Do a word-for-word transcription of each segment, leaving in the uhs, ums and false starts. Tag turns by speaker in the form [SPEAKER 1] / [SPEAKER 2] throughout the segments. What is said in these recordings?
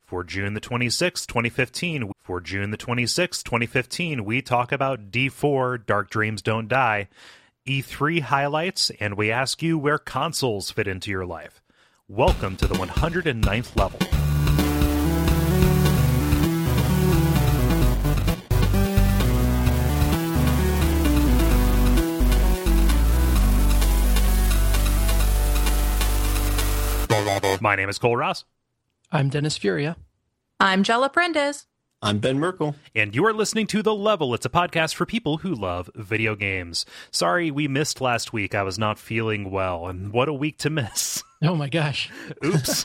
[SPEAKER 1] For June the twenty-sixth, twenty fifteen, for June the twenty-sixth, twenty fifteen, we talk about D four, Dark Dreams Don't Die, E three highlights, and we ask you where consoles fit into your life. Welcome to the one hundred ninth level. My name is Cole Ross.
[SPEAKER 2] I'm Dennis Furia.
[SPEAKER 3] I'm Jella Prendez.
[SPEAKER 4] I'm Ben Merkel.
[SPEAKER 1] And you are listening to The Level. It's a podcast for people who love video games. Sorry we missed last week. I was not feeling well, and what a week to miss.
[SPEAKER 2] Oh my gosh.
[SPEAKER 1] Oops.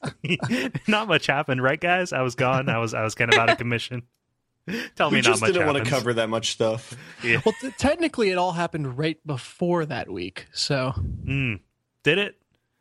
[SPEAKER 1] Not much happened, right, guys? I was gone. I was I was kind of out of commission. Tell me
[SPEAKER 4] we
[SPEAKER 1] not
[SPEAKER 4] just
[SPEAKER 1] much
[SPEAKER 4] didn't
[SPEAKER 1] happens.
[SPEAKER 4] want to cover that much stuff.
[SPEAKER 1] Yeah.
[SPEAKER 2] Well, t- technically it all happened right before that week, so...
[SPEAKER 1] Mm. Did it?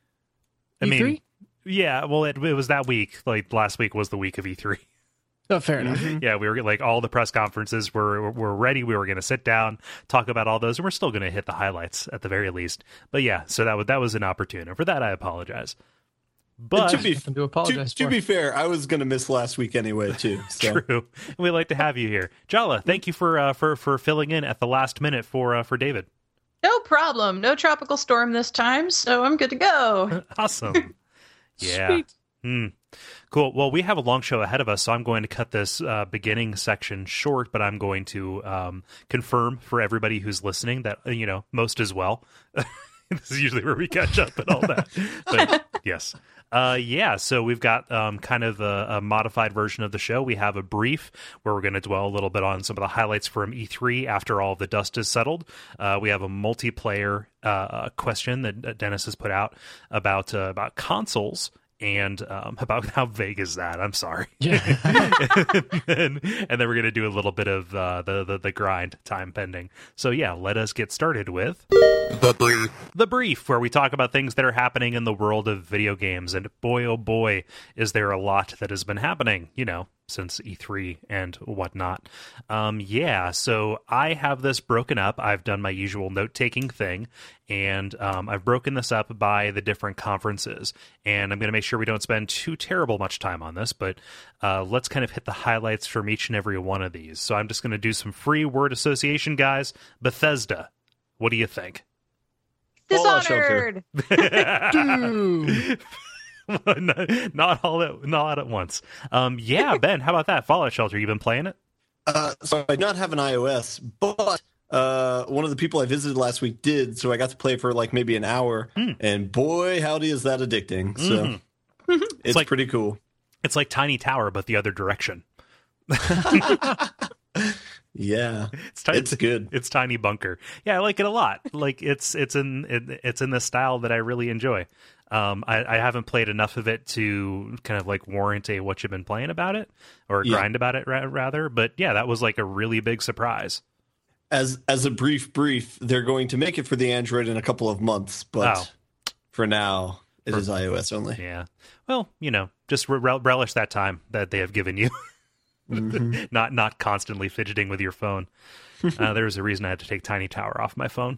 [SPEAKER 1] I
[SPEAKER 2] E three?
[SPEAKER 1] mean, yeah, well, it, it was that week. Like, last week was the week of E three.
[SPEAKER 2] Oh, fair enough.
[SPEAKER 4] Mm-hmm.
[SPEAKER 1] Yeah, we were like, all the press conferences were were ready. We were going to sit down, talk about all those, and we're still going to hit the highlights at the very least. But yeah, so that was, that was an opportunity. And for that, I apologize. But
[SPEAKER 4] to be,
[SPEAKER 2] Nothing to apologize
[SPEAKER 4] to, to
[SPEAKER 2] for.
[SPEAKER 4] be fair, I was going to miss last week anyway, too. So.
[SPEAKER 1] true. We'd like to have you here. Jala, thank you for uh, for for filling in at the last minute for uh, for David.
[SPEAKER 3] No problem. No tropical storm this time, so I'm good to go.
[SPEAKER 1] Awesome. Yeah.
[SPEAKER 2] Sweet.
[SPEAKER 1] Hmm. Cool. Well, we have a long show ahead of us, so I'm going to cut this uh, beginning section short, but I'm going to um, confirm for everybody who's listening that, you know, most as well. This is usually where we catch up and all that. But yes. Uh, yeah, so we've got um, kind of a, a modified version of the show. We have a brief where we're going to dwell a little bit on some of the highlights from E three after all of the dust is settled. Uh, we have a multiplayer uh, question that Dennis has put out about uh, about consoles. And um, about how vague is that? I'm sorry.
[SPEAKER 2] Yeah.
[SPEAKER 1] and, then, and then we're going to do a little bit of uh, the, the the grind, time pending. So yeah, let us get started with the brief. The brief, where we talk about things that are happening in the world of video games. And boy, oh boy, is there a lot that has been happening, you know, since E three and whatnot. Um, yeah, so I have this broken up. I've done my usual note-taking thing, and um, I've broken this up by the different conferences. And I'm going to make sure we don't spend too terrible much time on this, but uh, let's kind of hit the highlights from each and every one of these. So I'm just going to do some free word association, guys. Bethesda, what do you think?
[SPEAKER 3] Dishonored.
[SPEAKER 2] Dude.
[SPEAKER 1] not, not all at not at once. Um, yeah, Ben, how about that? Fallout Shelter, you been playing it?
[SPEAKER 4] Uh, so I do not have an iOS, but uh, one of the people I visited last week did, so I got to play for like maybe an hour, mm. and boy, howdy is that addicting. So mm. it's, it's like, pretty cool.
[SPEAKER 1] It's like Tiny Tower, but the other direction.
[SPEAKER 4] Yeah,
[SPEAKER 1] it's, t-
[SPEAKER 4] it's good.
[SPEAKER 1] It's Tiny Bunker. Yeah, I like it a lot. Like it's it's in it, it's in the style that I really enjoy. Um, I, I haven't played enough of it to kind of like warrant a what you've been playing about it or
[SPEAKER 4] yeah.
[SPEAKER 1] grind about it ra- rather. But yeah, that was like a really big surprise.
[SPEAKER 4] As as a brief brief, they're going to make it for the Android in a couple of months, but oh. for now it for, is iOS only.
[SPEAKER 1] Yeah. Well, you know, just re- relish that time that they have given you. Mm-hmm. not not constantly fidgeting with your phone. Uh, there was a reason I had to take Tiny Tower off my phone.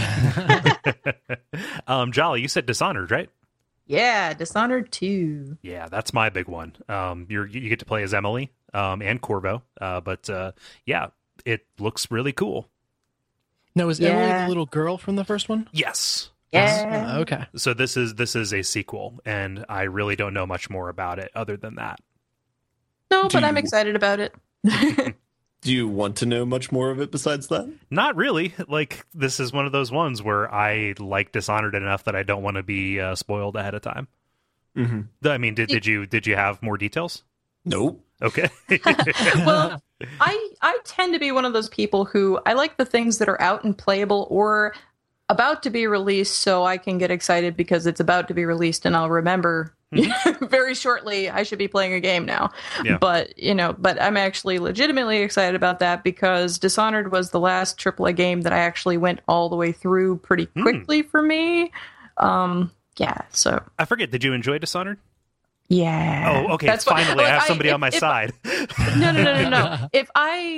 [SPEAKER 1] um, Jolly, you said Dishonored, right?
[SPEAKER 3] Yeah, Dishonored two.
[SPEAKER 1] Yeah, that's my big one. Um, you're, you get to play as Emily um, and Corvo, uh, but uh, yeah, it looks really cool.
[SPEAKER 2] Now, is
[SPEAKER 3] yeah.
[SPEAKER 2] Emily the little girl from the first one?
[SPEAKER 1] Yes.
[SPEAKER 3] Yeah.
[SPEAKER 2] Uh, okay.
[SPEAKER 1] So this is this is a sequel, and I really don't know much more about it other than that.
[SPEAKER 3] No,
[SPEAKER 4] Do
[SPEAKER 3] but
[SPEAKER 4] you...
[SPEAKER 3] I'm excited about it.
[SPEAKER 4] Do you want to know much more of it besides that?
[SPEAKER 1] Not really. Like, this is one of those ones where I like Dishonored enough that I don't want to be uh, spoiled ahead of time.
[SPEAKER 4] Mm-hmm.
[SPEAKER 1] I mean, did did you did you have more details?
[SPEAKER 4] Nope.
[SPEAKER 1] Okay.
[SPEAKER 3] Well, I I tend to be one of those people who I like the things that are out and playable or about to be released, so I can get excited because it's about to be released, and I'll remember. Mm-hmm. Very shortly, I should be playing a game now.
[SPEAKER 1] Yeah.
[SPEAKER 3] But, you know, but I'm actually legitimately excited about that because Dishonored was the last triple A game that I actually went all the way through pretty quickly mm. for me. Um, yeah, so.
[SPEAKER 1] I forget, did you enjoy Dishonored?
[SPEAKER 3] Yeah.
[SPEAKER 1] Oh, okay.
[SPEAKER 3] That's
[SPEAKER 1] Finally,
[SPEAKER 3] what, like,
[SPEAKER 1] I have somebody
[SPEAKER 3] I, if,
[SPEAKER 1] on my
[SPEAKER 3] if,
[SPEAKER 1] side.
[SPEAKER 3] No, no, no, no, no. If I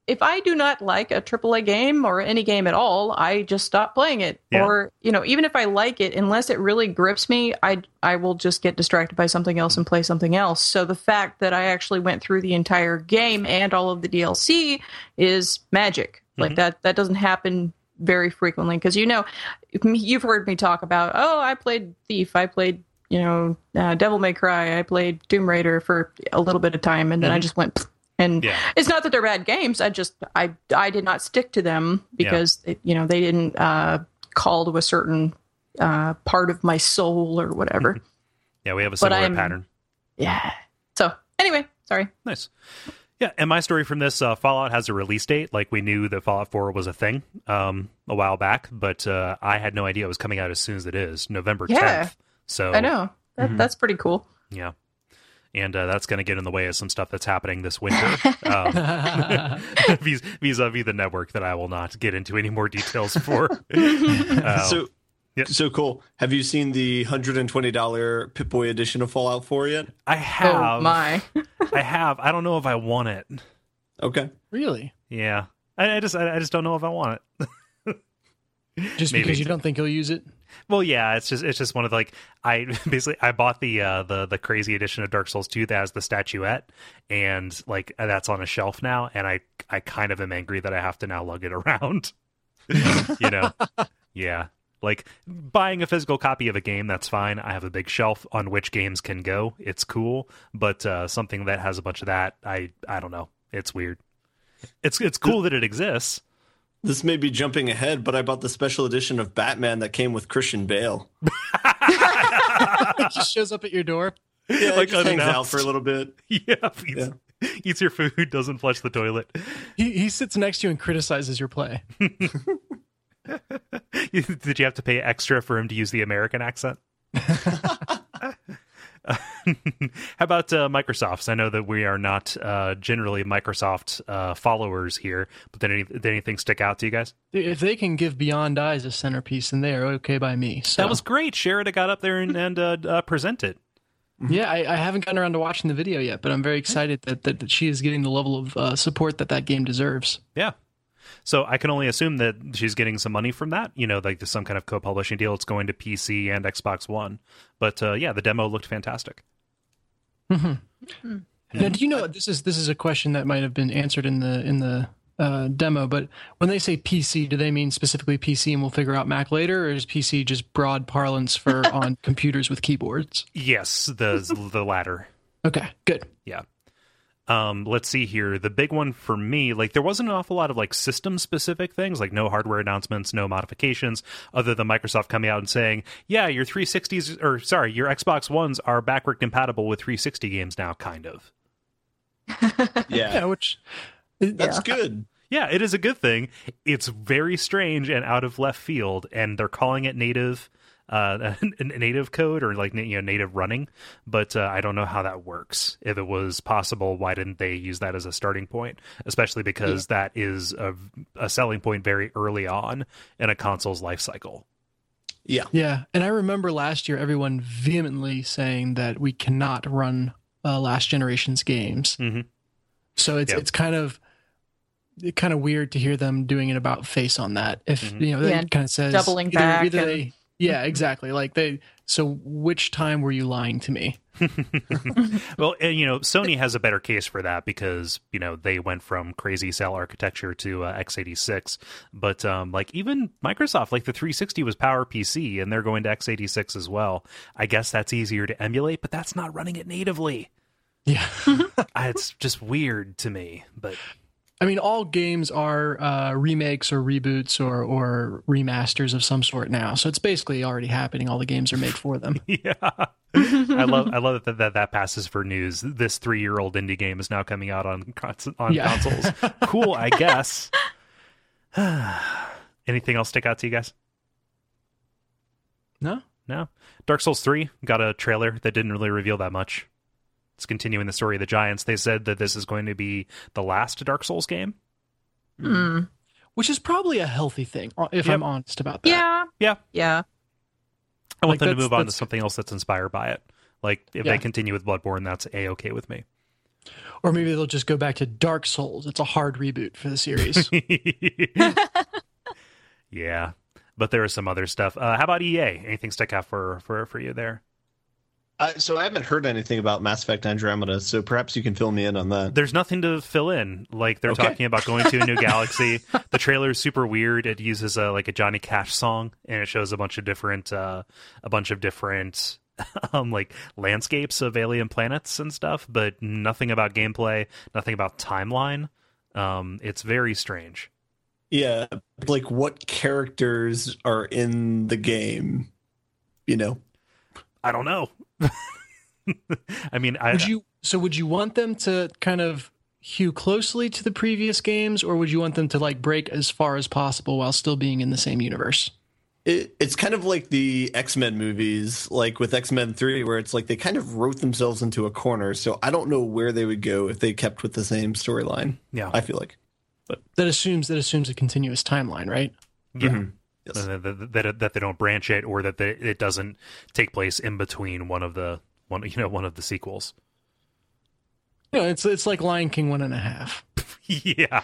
[SPEAKER 3] if I do not like a triple A game or any game at all, I just stop playing it.
[SPEAKER 1] Yeah.
[SPEAKER 3] Or, you know, even if I like it, unless it really grips me, I I will just get distracted by something else and play something else. So the fact that I actually went through the entire game and all of the D L C is magic. Like
[SPEAKER 1] Mhm.
[SPEAKER 3] that that doesn't happen very frequently, because, you know, you've heard me talk about, oh, I played Thief, I played, you know, uh, Devil May Cry, I played Tomb Raider for a little bit of time, and then
[SPEAKER 1] Mhm.
[SPEAKER 3] I just went, pfft. And
[SPEAKER 1] Yeah.
[SPEAKER 3] it's not that they're bad games. I just I I did not stick to them because it, you know, they didn't uh, call to a certain uh, part of my soul or whatever.
[SPEAKER 1] Yeah, we have a
[SPEAKER 3] But
[SPEAKER 1] similar
[SPEAKER 3] I'm-
[SPEAKER 1] pattern.
[SPEAKER 3] Yeah. So anyway, sorry.
[SPEAKER 1] Nice. Yeah, and my story from this, uh, Fallout has a release date. Like, we knew that Fallout four was a thing um, a while back, but uh, I had no idea it was coming out as soon as it is, November tenth.
[SPEAKER 3] Yeah.
[SPEAKER 1] So
[SPEAKER 3] I know that
[SPEAKER 2] Mhm.
[SPEAKER 3] that's pretty cool.
[SPEAKER 1] Yeah. And uh, that's going to get in the way of some stuff that's happening this winter. Um, vis- vis-a-vis the network that I will not get into any more details for. Uh,
[SPEAKER 4] So,
[SPEAKER 1] yeah.
[SPEAKER 4] so cool. Have you seen the one hundred twenty dollars Pip-Boy edition of Fallout four yet?
[SPEAKER 1] I have.
[SPEAKER 3] Oh my.
[SPEAKER 1] I have. I don't know if I want it.
[SPEAKER 4] Okay.
[SPEAKER 2] Really?
[SPEAKER 1] Yeah. I, I just I, I just don't know if I want it.
[SPEAKER 2] Just
[SPEAKER 1] Maybe.
[SPEAKER 2] because you don't think you'll use it?
[SPEAKER 1] Well, yeah, it's just it's just one of the, like, I basically I bought the uh, the the crazy edition of Dark Souls two that has the statuette, and like that's on a shelf now, and I I kind of am angry that I have to now lug it around. You know, yeah, like buying a physical copy of a game, that's fine. I have a big shelf on which games can go. It's cool, but uh, something that has a bunch of that, I I don't know. It's weird. It's it's cool that it exists.
[SPEAKER 4] This may be jumping ahead, but I bought the special edition of Batman that came with Christian Bale.
[SPEAKER 2] It just shows up at your door.
[SPEAKER 4] Yeah,
[SPEAKER 1] Like
[SPEAKER 4] like just hangs out
[SPEAKER 1] unannounced.
[SPEAKER 4] for a little bit.
[SPEAKER 1] Yeah, eats, eats your food, doesn't flush the toilet.
[SPEAKER 2] He he sits next to you and criticizes your play.
[SPEAKER 1] Did you have to pay extra for him to use the American accent? How about uh, Microsoft's? I know that we are not uh, generally Microsoft uh, followers here, but did, any, did anything stick out to you guys?
[SPEAKER 2] If they can give Beyond Eyes a centerpiece, then they are okay by me. So
[SPEAKER 1] That was great. Sherrod got up there and, and uh, uh, presented.
[SPEAKER 2] yeah, I, I haven't gotten around to watching the video yet, but I'm very excited that that, that she is getting the level of uh, support that that game deserves.
[SPEAKER 1] Yeah. So I can only assume that she's getting some money from that. You know, like there's some kind of co-publishing deal. It's going to P C and Xbox One. But uh, yeah, the demo looked fantastic.
[SPEAKER 2] Mm-hmm. Now, do you know this is this is a question that might have been answered in the in the uh, demo? But when they say P C, do they mean specifically P C, and we'll figure out Mac later, or is P C just broad parlance for on computers with keyboards?
[SPEAKER 1] Yes, the the latter.
[SPEAKER 2] Okay, good.
[SPEAKER 1] Yeah. Um, let's see here. The big one for me, like there wasn't an awful lot of like system specific things, like no hardware announcements, no modifications, other than Microsoft coming out and saying, yeah, your three sixties, or sorry, your Xbox Ones are backward compatible with three sixty games now, kind of.
[SPEAKER 4] Yeah,
[SPEAKER 2] Yeah, which
[SPEAKER 4] that's good.
[SPEAKER 1] Yeah, it is a good thing. It's very strange and out of left field, and they're calling it native, uh, native code or like you know native running. But uh, I don't know how that works. If it was possible, why didn't they use that as a starting point? Especially because yeah. that is a, a selling point very early on in a console's life cycle.
[SPEAKER 4] Yeah,
[SPEAKER 2] yeah, and I remember last year everyone vehemently saying that we cannot run uh, last generation's games.
[SPEAKER 1] Mm-hmm.
[SPEAKER 2] So it's
[SPEAKER 1] yep.
[SPEAKER 2] it's kind of. It's kind of weird to hear them doing an about face on that. If mm-hmm. you know, they
[SPEAKER 3] yeah,
[SPEAKER 2] kind of says
[SPEAKER 3] doubling
[SPEAKER 2] either,
[SPEAKER 3] back.
[SPEAKER 2] Either
[SPEAKER 3] and...
[SPEAKER 2] they, yeah, exactly. Like they. So which time were you lying to me?
[SPEAKER 1] Well, and, you know, Sony has a better case for that because you know they went from crazy cell architecture to uh, x eighty-six, but um, like even Microsoft, like the three sixty was PowerPC, and they're going to x eighty-six as well. I guess that's easier to emulate, but that's not running it natively.
[SPEAKER 2] Yeah,
[SPEAKER 1] it's just weird to me, but.
[SPEAKER 2] I mean, all games are uh, remakes or reboots or, or remasters of some sort now. So it's basically already happening. All the games are made for them.
[SPEAKER 1] Yeah. I love I love that, that that passes for news. This three-year-old indie game is now coming out on, on yeah. consoles. Cool, I guess. Anything else stick out to you guys?
[SPEAKER 2] No.
[SPEAKER 1] No. Dark Souls three got a trailer that didn't really reveal that much. It's continuing the story of the Giants. They said that this is going to be the last Dark Souls game.
[SPEAKER 3] Mm.
[SPEAKER 2] Which is probably a healthy thing, if yep. I'm honest about that.
[SPEAKER 3] Yeah.
[SPEAKER 1] Yeah.
[SPEAKER 3] Yeah.
[SPEAKER 1] I want like them to move on to something else that's inspired by it. Like, if
[SPEAKER 2] yeah.
[SPEAKER 1] they continue with Bloodborne, that's A-okay with me.
[SPEAKER 2] Or maybe they'll just go back to Dark Souls. It's a hard reboot for the series.
[SPEAKER 1] Yeah, but there is some other stuff. Uh, how about E A? Anything stick out for for for you there?
[SPEAKER 4] Uh, so I haven't heard anything about Mass Effect Andromeda, so perhaps you can fill me in on that.
[SPEAKER 1] There's nothing to fill in. Like, they're
[SPEAKER 4] Okay.
[SPEAKER 1] talking about going to a new galaxy. The trailer is super weird. It uses a, like a Johnny Cash song, and it shows a bunch of different, uh, a bunch of different, um, like landscapes of alien planets and stuff, but nothing about gameplay, nothing about timeline. Um, it's very strange.
[SPEAKER 4] Yeah, like what characters are in the game? You know,
[SPEAKER 1] I don't know. I mean, I,
[SPEAKER 2] Would you so would you want them to kind of hew closely to the previous games, or would you want them to like break as far as possible while still being in the same universe?
[SPEAKER 4] it, it's kind of like the X-Men movies, like with X-Men three, where it's like they kind of wrote themselves into a corner. So I don't know where they would go if they kept with the same storyline.
[SPEAKER 1] Yeah.
[SPEAKER 4] I feel like.
[SPEAKER 2] That assumes that assumes a continuous timeline, right?
[SPEAKER 1] yeah.
[SPEAKER 4] Mhm. Yes.
[SPEAKER 1] Uh, that, that that they don't branch it, or that they, it doesn't take place in between one of the one you know one of the sequels.
[SPEAKER 2] You know, it's it's like Lion King one and a half.
[SPEAKER 1] Yeah.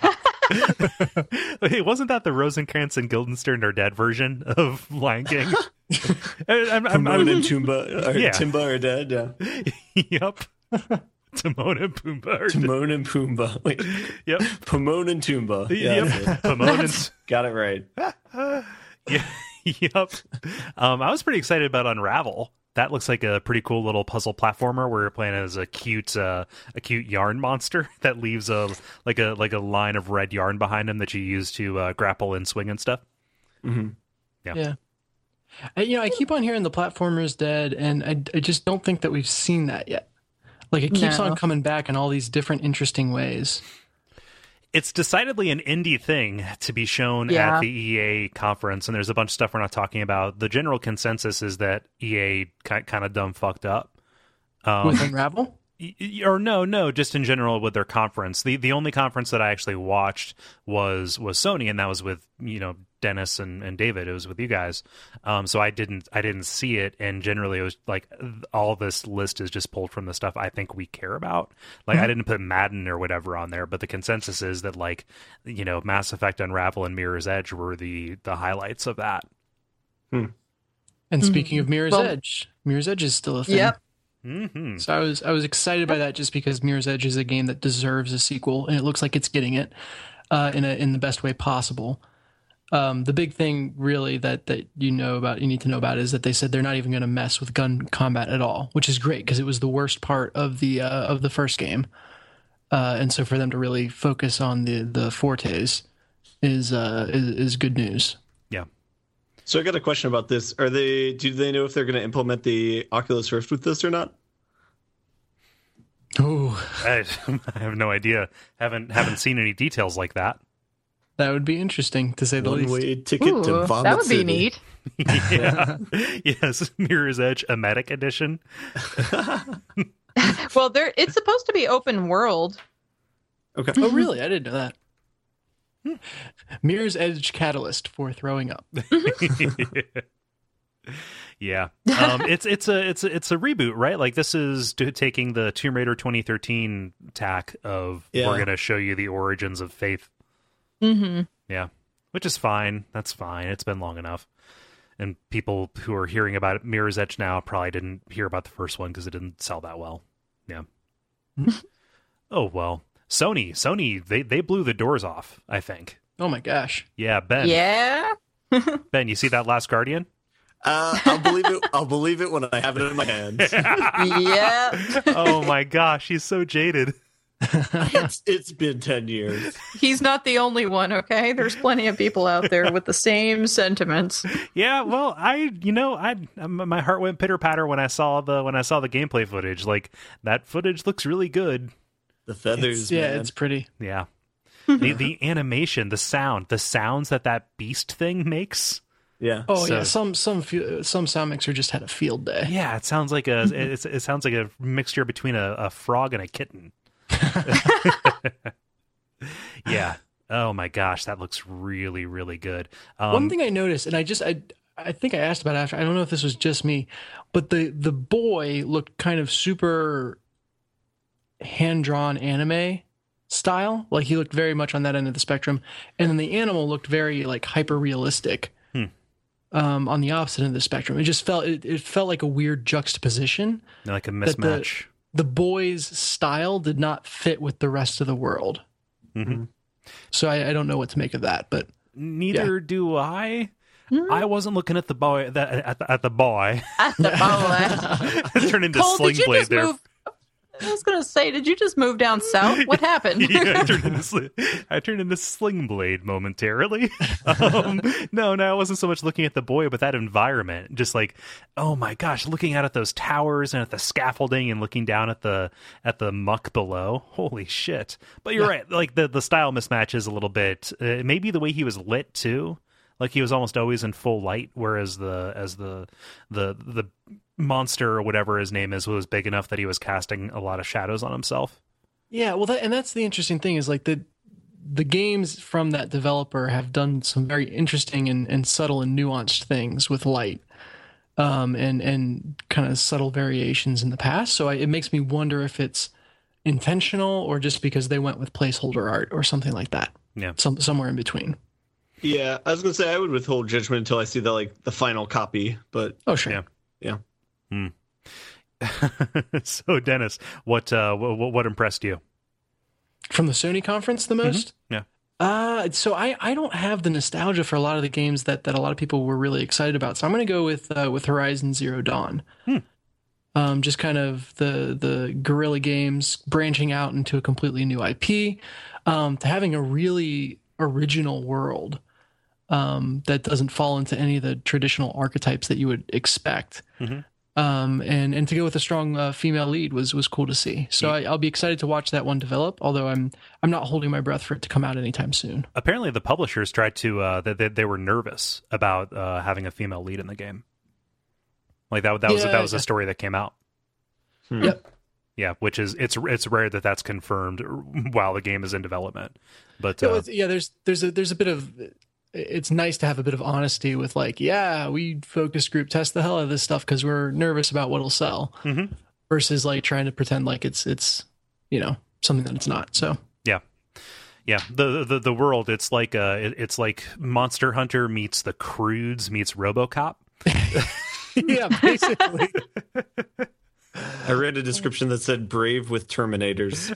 [SPEAKER 1] Hey, wasn't that the Rosencrantz and Guildenstern are dead version of Lion King? I- I'm, I'm,
[SPEAKER 4] Timon
[SPEAKER 1] I'm,
[SPEAKER 4] and Pumbaa, or
[SPEAKER 1] Yeah.
[SPEAKER 4] Timba are dead. Yeah.
[SPEAKER 1] yep. Timon and Pumbaa are dead.
[SPEAKER 4] Timon and Pumbaa. Wait,
[SPEAKER 1] Yep.
[SPEAKER 4] Pomon and Toomba. Yeah, that's
[SPEAKER 1] Yep.
[SPEAKER 4] it.
[SPEAKER 1] Timon and
[SPEAKER 4] Got it right.
[SPEAKER 1] yeah. Yep. Um, I was pretty excited about Unravel. That looks like a pretty cool little puzzle platformer where you're playing as a cute, uh, a cute yarn monster that leaves a like a like a line of red yarn behind him that you use to uh, grapple and swing and stuff.
[SPEAKER 4] Mm-hmm.
[SPEAKER 1] Yeah.
[SPEAKER 2] Yeah. I, you know, I keep on hearing the platformer is dead, and I, I just don't think that we've seen that yet. Like, it keeps
[SPEAKER 3] No.
[SPEAKER 2] on coming back in all these different interesting ways.
[SPEAKER 1] It's decidedly an indie thing to be shown
[SPEAKER 3] Yeah.
[SPEAKER 1] at the E A conference, and there's a bunch of stuff we're not talking about. The general consensus is that E A ki- kind of dumb fucked up. Um,
[SPEAKER 2] With Unravel?
[SPEAKER 1] y- y- or no, no, just in general with their conference. The the only conference that I actually watched was was Sony, and that was with you know Dennis and, and David. It was with you guys. Um, so I didn't I didn't see it, and generally it was like all this list is just pulled from the stuff I think we care about. Like I didn't put Madden or whatever on there, but the consensus is that like you know Mass Effect, Unravel, and Mirror's Edge were the the highlights of that.
[SPEAKER 2] And speaking of Mirror's
[SPEAKER 3] Well-
[SPEAKER 2] Edge, Mirror's Edge is still a thing.
[SPEAKER 3] Yep.
[SPEAKER 1] Mm-hmm.
[SPEAKER 2] So I was I was excited by that just because Mirror's Edge is a game that deserves a sequel, and it looks like it's getting it uh, in a, in the best way possible. Um, the big thing, really, that that you know about, you need to know about, is that they said they're not even going to mess with gun combat at all, which is great because it was the worst part of the uh, of the first game, uh, and so for them to really focus on the the fortes is uh, is, is good news.
[SPEAKER 1] Yeah.
[SPEAKER 4] So I got a question about this. Are they? Do they know if they're going to implement the Oculus Rift with this or not?
[SPEAKER 2] Oh,
[SPEAKER 1] I, I have no idea. Haven't haven't seen any details like that.
[SPEAKER 2] that would be interesting to say the least.
[SPEAKER 4] One-way ticket to
[SPEAKER 3] Ooh,
[SPEAKER 4] Vomit
[SPEAKER 3] that would be
[SPEAKER 4] City.
[SPEAKER 3] neat.
[SPEAKER 1] Yeah. Yes, Mirror's Edge Emetic Edition.
[SPEAKER 3] Well, there it's supposed to be open world.
[SPEAKER 4] Okay.
[SPEAKER 2] Oh, really? I didn't know that. Mirror's Edge catalyst for throwing up.
[SPEAKER 1] Yeah, um, it's it's a it's a, it's a reboot, right? Like this is t- taking the Tomb Raider twenty thirteen tack of
[SPEAKER 4] Yeah.
[SPEAKER 1] we're going to show you the origins of Faith.
[SPEAKER 3] Mm-hmm.
[SPEAKER 1] Yeah, which is fine. That's fine. It's been long enough, and people who are hearing about it, Mirror's Edge now probably didn't hear about the first one because it didn't sell that well. Yeah. Oh well, Sony, Sony, they they blew the doors off. I think.
[SPEAKER 2] Oh my gosh.
[SPEAKER 1] Yeah, Ben.
[SPEAKER 3] Yeah.
[SPEAKER 1] Ben, you see that Last Guardian?
[SPEAKER 4] Uh, I'll believe it. I'll believe it when I have it in my hands.
[SPEAKER 3] Yeah.
[SPEAKER 1] Oh my gosh, he's so jaded.
[SPEAKER 4] It's, it's been ten years.
[SPEAKER 3] He's not the only one, okay? There's plenty of people out there with the same sentiments.
[SPEAKER 1] Yeah, well, I, you know, I, my heart went pitter patter when I saw the when I saw the gameplay footage. Like that footage looks really good.
[SPEAKER 4] The feathers,
[SPEAKER 2] yeah,
[SPEAKER 4] man.
[SPEAKER 2] it's pretty.
[SPEAKER 1] Yeah, the the animation, the sound, the sounds that that beast thing makes.
[SPEAKER 4] Yeah.
[SPEAKER 2] Oh
[SPEAKER 1] So-
[SPEAKER 2] yeah, some some fe- some sound mixer just had a field day.
[SPEAKER 1] Yeah, it sounds like a it, it sounds like a mixture between a, a frog and a kitten. Yeah. Oh my gosh, that looks really really good. Um,
[SPEAKER 2] One thing I noticed, and I just I I think I asked about it after. I don't know if this was just me, but the the boy looked kind of super hand-drawn anime style. Like he looked very much on that end of the spectrum. And then the animal looked very like hyper-realistic hmm. um, on the opposite end of the spectrum. It just felt, it, it felt like a weird juxtaposition.
[SPEAKER 1] Like a mismatch.
[SPEAKER 2] The, the boy's style did not fit with the rest of the world.
[SPEAKER 1] Mm-hmm.
[SPEAKER 2] So I, I don't know what to make of that, but
[SPEAKER 1] neither yeah. do I. Mm-hmm. I wasn't looking at the boy that at the, at the boy.
[SPEAKER 3] At the boy.
[SPEAKER 1] I turned into Cole, Sling Blade there.
[SPEAKER 3] Move? I was gonna say, did you just move down south? What happened?
[SPEAKER 1] yeah, I turned into I turned into Sling Blade momentarily. Um, no, no, I wasn't so much looking at the boy, but that environment. Just like, oh my gosh, looking out at those towers and at the scaffolding and looking down at the at the muck below. Holy shit! But you're yeah. right. Like the the style mismatch is a little bit. Uh, maybe the way he was lit too. Like he was almost always in full light, whereas the as the the the monster or whatever his name is was big enough that he was casting a lot of shadows on himself.
[SPEAKER 2] Yeah, well, that, and that's the interesting thing is like the the games from that developer have done some very interesting and, and subtle and nuanced things with light, um, and and kind of subtle variations in the past. So I, it makes me wonder if it's intentional or just because they went with placeholder art or something like that.
[SPEAKER 1] Yeah,
[SPEAKER 2] some somewhere in between.
[SPEAKER 4] Yeah, I was gonna say I would withhold judgment until I see the like the final copy, but
[SPEAKER 2] oh sure,
[SPEAKER 4] yeah, yeah.
[SPEAKER 1] Hmm. So Dennis, what uh, what what impressed you
[SPEAKER 2] from the Sony conference the most?
[SPEAKER 1] Mm-hmm. Yeah.
[SPEAKER 2] Uh, so I, I don't have the nostalgia for a lot of the games that, that a lot of people were really excited about. So I'm going to go with uh, with Horizon Zero Dawn.
[SPEAKER 1] Hmm.
[SPEAKER 2] Um, just kind of the the Guerrilla Games branching out into a completely new I P, um, to having a really original world. Um, that doesn't fall into any of the traditional archetypes that you would expect.
[SPEAKER 1] Mm-hmm.
[SPEAKER 2] Um, and, and to go with a strong uh, female lead was, was cool to see. So yeah. I, I'll be excited to watch that one develop, although I'm, I'm not holding my breath for it to come out anytime soon.
[SPEAKER 1] Apparently the publishers tried to, uh, they, they, they were nervous about, uh, having a female lead in the game. Like that, that was, yeah, that was yeah. a story that came out.
[SPEAKER 2] Hmm. Yep.
[SPEAKER 1] Yeah. Which is, it's, it's rare that that's confirmed while the game is in development, but, uh,
[SPEAKER 2] yeah, there's, there's a, there's a bit of, it's nice to have a bit of honesty with like, yeah, we focus group test the hell out of this stuff because we're nervous about what'll sell,
[SPEAKER 1] mm-hmm.
[SPEAKER 2] versus like trying to pretend like it's it's you know something that it's not. So
[SPEAKER 1] yeah, yeah. The the the world it's like uh it, it's like Monster Hunter meets The Croods meets RoboCop.
[SPEAKER 2] Yeah, basically.
[SPEAKER 4] I read a description that said "brave with Terminators."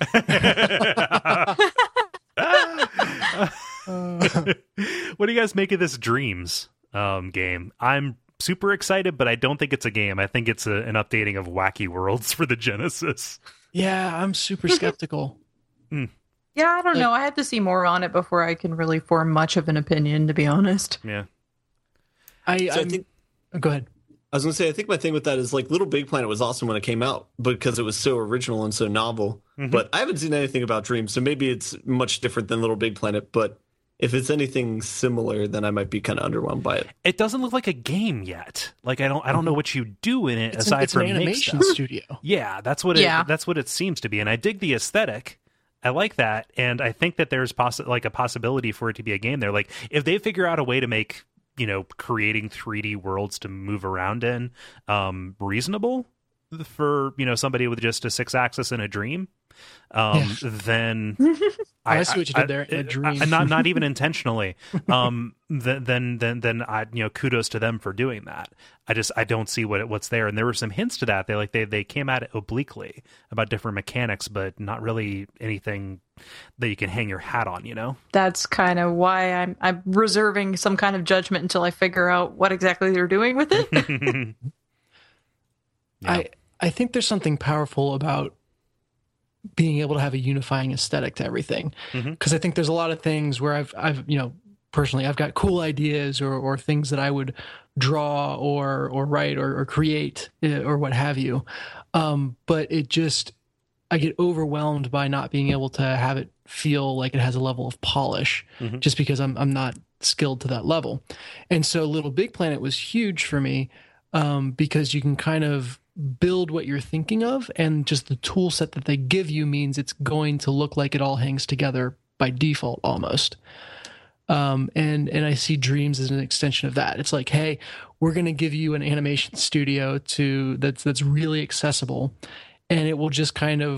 [SPEAKER 1] What do you guys make of this Dreams um, game? I'm super excited, but I don't think it's a game. I think it's a, an updating of Wacky Worlds for the Genesis.
[SPEAKER 2] Yeah, I'm super skeptical.
[SPEAKER 1] mm.
[SPEAKER 3] Yeah, I don't like, know. I have to see more on it before I can really form much of an opinion, to be honest.
[SPEAKER 1] Yeah.
[SPEAKER 2] I, so I think. Go ahead.
[SPEAKER 4] I was going to say, I think my thing with that is like Little Big Planet was awesome when it came out because it was so original and so novel. Mm-hmm. But I haven't seen anything about Dreams, so maybe it's much different than Little Big Planet. But if it's anything similar, then I might be kind of underwhelmed by it.
[SPEAKER 1] It doesn't look like a game yet. Like I don't, I don't know what you do in it
[SPEAKER 2] it's
[SPEAKER 1] aside
[SPEAKER 2] an, it's
[SPEAKER 1] from
[SPEAKER 2] an animation
[SPEAKER 1] make stuff.
[SPEAKER 2] studio.
[SPEAKER 1] Yeah, that's what it.
[SPEAKER 3] Yeah.
[SPEAKER 1] That's what it seems to be, and I dig the aesthetic. I like that, and I think that there's possi- like a possibility for it to be a game there. Like if they figure out a way to make, you know, creating three D worlds to move around in um, reasonable for, you know, somebody with just a six axis and a dream, um, yeah. then
[SPEAKER 2] I, I see what you did I, there. In a dream.
[SPEAKER 1] I, not not even intentionally. Um, then then then then I you know kudos to them for doing that. I just I don't see what what's there, and there were some hints to that. They like they they came at it obliquely about different mechanics, but not really anything that you can hang your hat on. You know,
[SPEAKER 3] that's kind of why I'm I'm reserving some kind of judgment until I figure out what exactly they're doing with it.
[SPEAKER 1] yeah.
[SPEAKER 2] I I think there's something powerful about being able to have a unifying aesthetic to everything.
[SPEAKER 1] Mm-hmm.
[SPEAKER 2] Cause I think there's a lot of things where I've, I've, you know, personally, I've got cool ideas or, or things that I would draw or, or write or, or create or what have you. Um, but it just, I get overwhelmed by not being able to have it feel like it has a level of polish mm-hmm. just because I'm, I'm not skilled to that level. And so Little Big Planet was huge for me, um, because you can kind of build what you're thinking of, and just the tool set that they give you means it's going to look like it all hangs together by default almost. Um, and, and I see Dreams as an extension of that. It's like, hey, we're going to give you an animation studio to that's, that's really accessible, and it will just kind of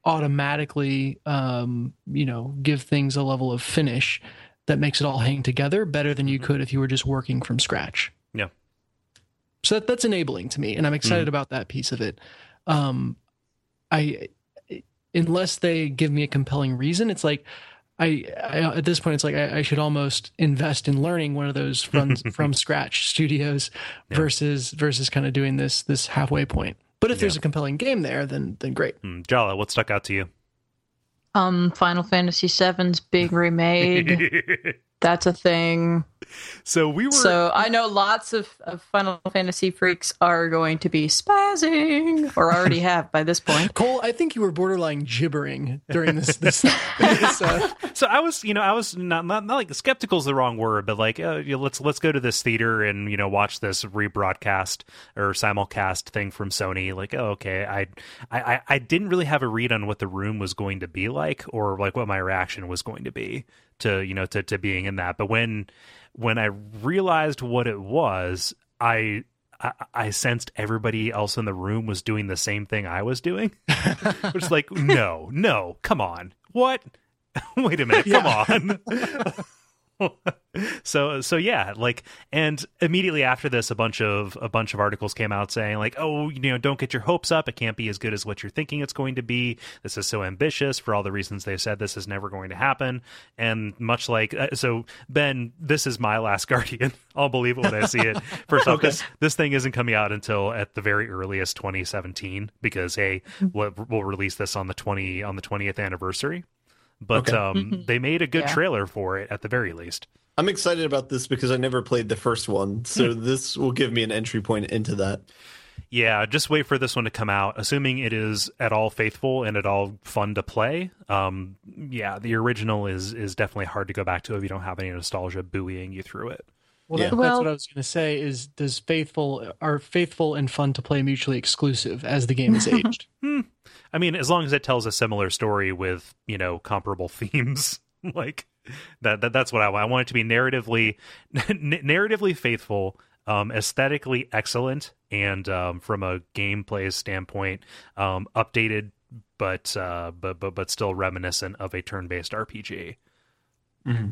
[SPEAKER 2] automatically, um, you know, give things a level of finish that makes it all hang together better than you could if you were just working from scratch.
[SPEAKER 1] Yeah.
[SPEAKER 2] So that, that's enabling to me, and I'm excited mm-hmm. about that piece of it. Um, I, unless they give me a compelling reason, it's like, I, I at this point, it's like I, I should almost invest in learning one of those from from scratch studios yeah. versus versus kind of doing this this halfway point. But if yeah. there's a compelling game there, then then great.
[SPEAKER 1] Mm, Jala, what stuck out to you?
[SPEAKER 3] Um, Final Fantasy seven's being remade. That's a thing.
[SPEAKER 1] So we were.
[SPEAKER 3] So I know lots of, of Final Fantasy freaks are going to be spazzing, or already have by this point.
[SPEAKER 2] Cole, I think you were borderline gibbering during this. this, this uh...
[SPEAKER 1] So I was, you know, I was not, not, not like skeptical is the wrong word, but like, uh, you know, let's let's go to this theater and you know watch this rebroadcast or simulcast thing from Sony. Like, oh, okay, I, I I didn't really have a read on what the room was going to be like, or like what my reaction was going to be to you know to to being in that. But when when I realized what it was, I, I I sensed everybody else in the room was doing the same thing I was doing. Which is like, no, no, come on. What? Wait a minute, come on. so so yeah, like, and immediately after this a bunch of a bunch of articles came out saying like, oh, you know, don't get your hopes up, it can't be as good as what you're thinking it's going to be, this is so ambitious for all the reasons they said, this is never going to happen. And much like uh, so Ben, this is my Last Guardian. I'll believe it when I see it. First off, okay. this, this thing isn't coming out until at the very earliest twenty seventeen, because hey, we'll, we'll release this on the twenty on the twentieth anniversary. But okay. um, they made a good yeah. trailer for it at the very least.
[SPEAKER 4] I'm excited about this because I never played the first one, so mm. this will give me an entry point into that.
[SPEAKER 1] Yeah, just wait for this one to come out. Assuming it is at all faithful and at all fun to play. Um, yeah, the original is is definitely hard to go back to if you don't have any nostalgia buoying you through it.
[SPEAKER 2] Well,
[SPEAKER 1] yeah.
[SPEAKER 2] that,
[SPEAKER 3] well,
[SPEAKER 2] that's what I was going to say. Is does faithful are faithful and fun to play mutually exclusive as the game is aged?
[SPEAKER 1] hmm. I mean, as long as it tells a similar story with, you know, comparable themes, like that, that that's what I want. I want it to be narratively, n- narratively faithful, um, aesthetically excellent, and um, from a gameplay standpoint, um, updated, but uh, but but but still reminiscent of a turn-based R P G.
[SPEAKER 2] Mm-hmm.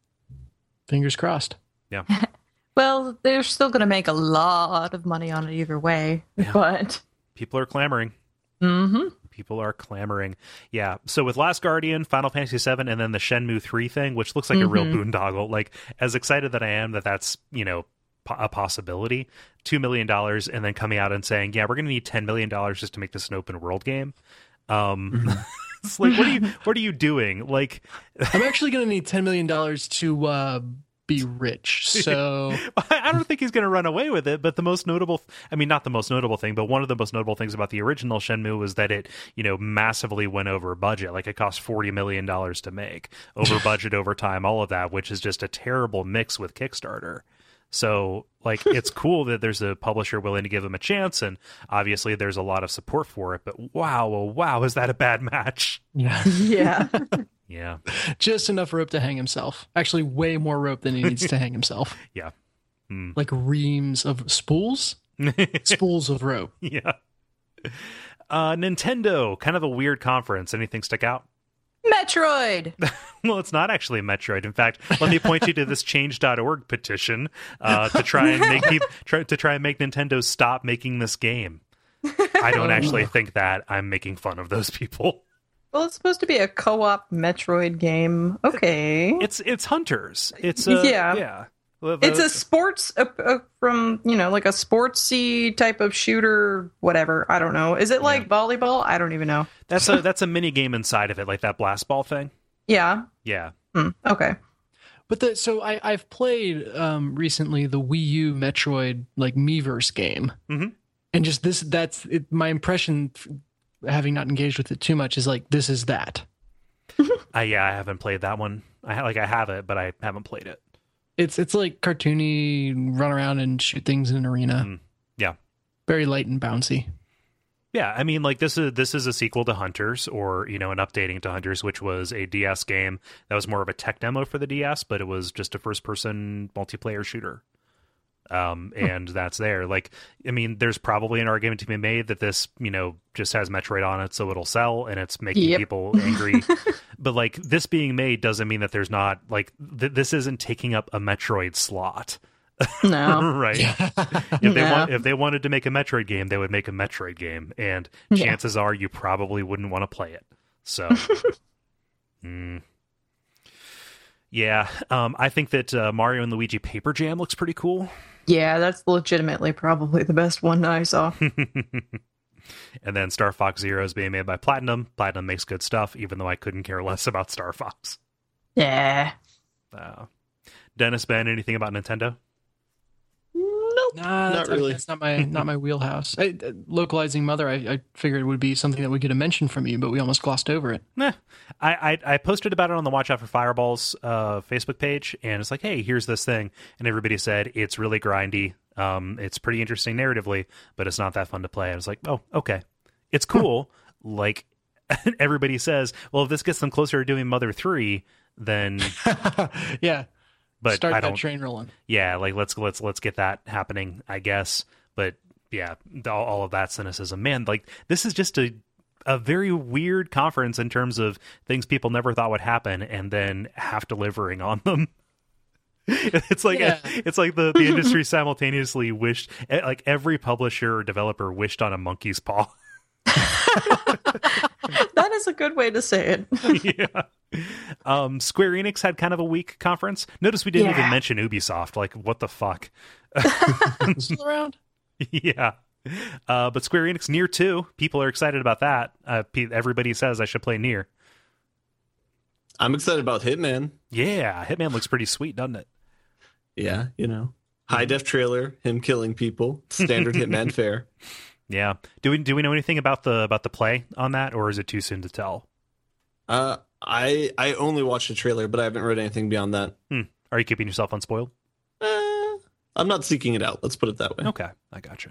[SPEAKER 2] Fingers crossed.
[SPEAKER 1] Yeah.
[SPEAKER 3] Well, they're still going to make a lot of money on it either way, yeah. but
[SPEAKER 1] people are clamoring.
[SPEAKER 3] Mm-hmm.
[SPEAKER 1] People are clamoring. Yeah. So with Last Guardian, Final Fantasy seven, and then the Shenmue three thing, which looks like mm-hmm. a real boondoggle. Like, as excited that I am that that's, you know, po- a possibility, two million dollars, and then coming out and saying, yeah, we're going to need ten million dollars just to make this an open world game. Um, mm-hmm. It's like, what are you, what are you doing? Like,
[SPEAKER 2] I'm actually going to need ten million dollars to, uh, be rich, so
[SPEAKER 1] I don't think he's going to run away with it. But the most notable, I mean, not the most notable thing, but one of the most notable things about the original Shenmue was that it, you know, massively went over budget. Like, it cost forty million dollars to make, over budget, over time, all of that, which is just a terrible mix with Kickstarter. So, like, it's cool that there's a publisher willing to give him a chance, and obviously there's a lot of support for it. But wow, oh, wow, is that a bad match?
[SPEAKER 2] Yeah,
[SPEAKER 3] yeah.
[SPEAKER 1] Yeah.
[SPEAKER 2] Just enough rope to hang himself. Actually, way more rope than he needs to hang himself.
[SPEAKER 1] Yeah. Mm.
[SPEAKER 2] Like reams of spools? Spools of rope.
[SPEAKER 1] Yeah. Uh, Nintendo, kind of a weird conference. Anything stick out?
[SPEAKER 3] Metroid!
[SPEAKER 1] Well, it's not actually Metroid. In fact, let me point you to this change dot org petition uh, to try and make people, try, to try and make Nintendo stop making this game. I don't actually think that. I'm making fun of those people.
[SPEAKER 3] Well, it's supposed to be a co-op Metroid game. Okay.
[SPEAKER 1] It's it's Hunters. It's a, yeah. yeah.
[SPEAKER 3] The, the, it's a sports uh, uh, from, you know, like a sportsy type of shooter, whatever. I don't know. Is it like yeah. volleyball? I don't even know.
[SPEAKER 1] That's a that's a mini game inside of it, like that blast ball thing.
[SPEAKER 3] Yeah.
[SPEAKER 1] Yeah.
[SPEAKER 3] Mm, okay.
[SPEAKER 2] But the so I I've played um, recently the Wii U Metroid like Miiverse game,
[SPEAKER 1] mm-hmm.
[SPEAKER 2] and just this that's it, my impression. Having not engaged with it too much is like, this is that.
[SPEAKER 1] uh, yeah, I haven't played that one. I like I have it, but I haven't played it.
[SPEAKER 2] It's it's like cartoony, run around and shoot things in an arena.
[SPEAKER 1] Mm, yeah,
[SPEAKER 2] very light and bouncy.
[SPEAKER 1] Yeah, I mean, like this is this is a sequel to Hunters, or you know, an updating to Hunters, which was a D S game that was more of a tech demo for the D S, but it was just a first-person multiplayer shooter. Um, and that's there. Like, I mean, there's probably an argument to be made that this, you know, just has Metroid on it, so it'll sell, and it's making
[SPEAKER 3] Yep.
[SPEAKER 1] people angry. But like, this being made doesn't mean that there's not like th- this isn't taking up a Metroid slot.
[SPEAKER 3] No.
[SPEAKER 1] Right. If they
[SPEAKER 3] No.
[SPEAKER 1] want, if they wanted to make a Metroid game, they would make a Metroid game, and
[SPEAKER 3] Yeah.
[SPEAKER 1] chances are you probably wouldn't want to play it. So, mm. yeah, um, I think that uh, Mario and Luigi Paper Jam looks pretty cool.
[SPEAKER 3] Yeah, that's legitimately probably the best one I saw.
[SPEAKER 1] And then Star Fox Zero is being made by Platinum. Platinum makes good stuff, even though I couldn't care less about Star Fox.
[SPEAKER 3] Yeah.
[SPEAKER 1] Uh, Dennis, Ben, anything about Nintendo?
[SPEAKER 4] Nope.
[SPEAKER 2] Nah, that's,
[SPEAKER 4] Not really.
[SPEAKER 2] that's not my not my wheelhouse. I, uh, localizing Mother, I, I figured it would be something that we get a mention from you, but we almost glossed over it.
[SPEAKER 1] Nah. I, I I posted about it on the Watch Out for Fireballs uh, Facebook page, and it's like, hey, here's this thing. And everybody said, it's really grindy. Um, it's pretty interesting narratively, but it's not that fun to play. I was like, oh, okay. It's cool. Like, everybody says, well, if this gets them closer to doing Mother three, then...
[SPEAKER 2] Yeah.
[SPEAKER 1] But
[SPEAKER 2] Start
[SPEAKER 1] I
[SPEAKER 2] that
[SPEAKER 1] don't,
[SPEAKER 2] train rolling.
[SPEAKER 1] yeah, like let's let's let's get that happening, I guess. But yeah, all, all of that cynicism, man. Like, this is just a a very weird conference in terms of things people never thought would happen, and then half delivering on them. It's like
[SPEAKER 2] Yeah.
[SPEAKER 1] it's like the the industry simultaneously wished, like every publisher or developer wished on a monkey's paw.
[SPEAKER 3] That is a good way to say it.
[SPEAKER 1] Yeah. Um, Square Enix had kind of a weak conference. Notice we didn't
[SPEAKER 3] Yeah.
[SPEAKER 1] even mention Ubisoft. Like, what the fuck?
[SPEAKER 2] Still around?
[SPEAKER 1] Yeah. Uh, but Square Enix Nier two, people are excited about that. Uh, pe- everybody says I should play Nier.
[SPEAKER 4] I'm excited about Hitman.
[SPEAKER 1] Yeah, Hitman looks pretty sweet, doesn't it?
[SPEAKER 4] Yeah, you know, high def trailer, him killing people, standard Hitman fare.
[SPEAKER 1] Yeah. Do we do we know anything about the about the play on that, or is it too soon to tell?
[SPEAKER 4] Uh, I I only watched the trailer, but I haven't read anything beyond that.
[SPEAKER 1] Hmm. Are you keeping yourself unspoiled?
[SPEAKER 4] Uh, I'm not seeking it out. Let's put it that way.
[SPEAKER 1] Okay, I gotcha.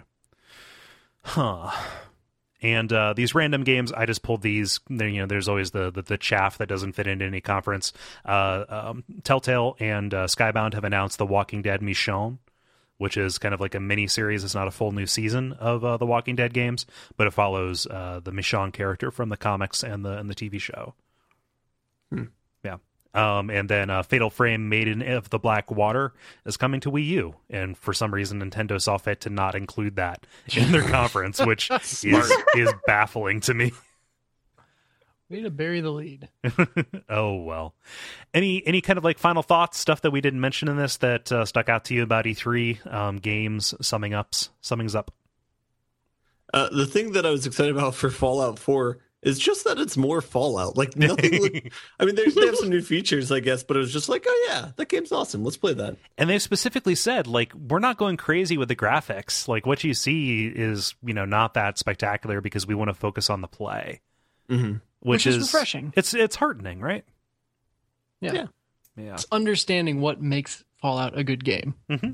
[SPEAKER 1] Huh. And uh, these random games, I just pulled these. There, you know, there's always the, the the chaff that doesn't fit into any conference. Uh, um, Telltale and uh, Skybound have announced The Walking Dead Michonne, which is kind of like a mini series. It's not a full new season of uh, the Walking Dead games, but it follows uh, the Michonne character from the comics and the and the T V show.
[SPEAKER 4] Hmm.
[SPEAKER 1] Yeah. Um, and then uh, Fatal Frame Maiden of the Black Water is coming to Wii U. And for some reason, Nintendo saw fit to not include that in their conference, which is, is baffling to me.
[SPEAKER 2] Way to bury the lead.
[SPEAKER 1] Oh, well. Any any kind of like final thoughts, stuff that we didn't mention in this that uh, stuck out to you about E three, um, games, summing ups, summings up?
[SPEAKER 4] Uh, the thing that I was excited about for Fallout four is just that it's more Fallout. Like, nothing. Look, I mean, they they have some new features, I guess, but it was just like, oh yeah, that game's awesome. Let's play that.
[SPEAKER 1] And they specifically said, like, we're not going crazy with the graphics. Like, what you see is, you know, not that spectacular because we want to focus on the play.
[SPEAKER 4] Mm-hmm.
[SPEAKER 1] Which,
[SPEAKER 2] Which is refreshing.
[SPEAKER 1] It's it's heartening, right?
[SPEAKER 2] Yeah.
[SPEAKER 4] Yeah.
[SPEAKER 1] Yeah.
[SPEAKER 2] It's understanding what makes Fallout a good game.
[SPEAKER 1] Mm-hmm.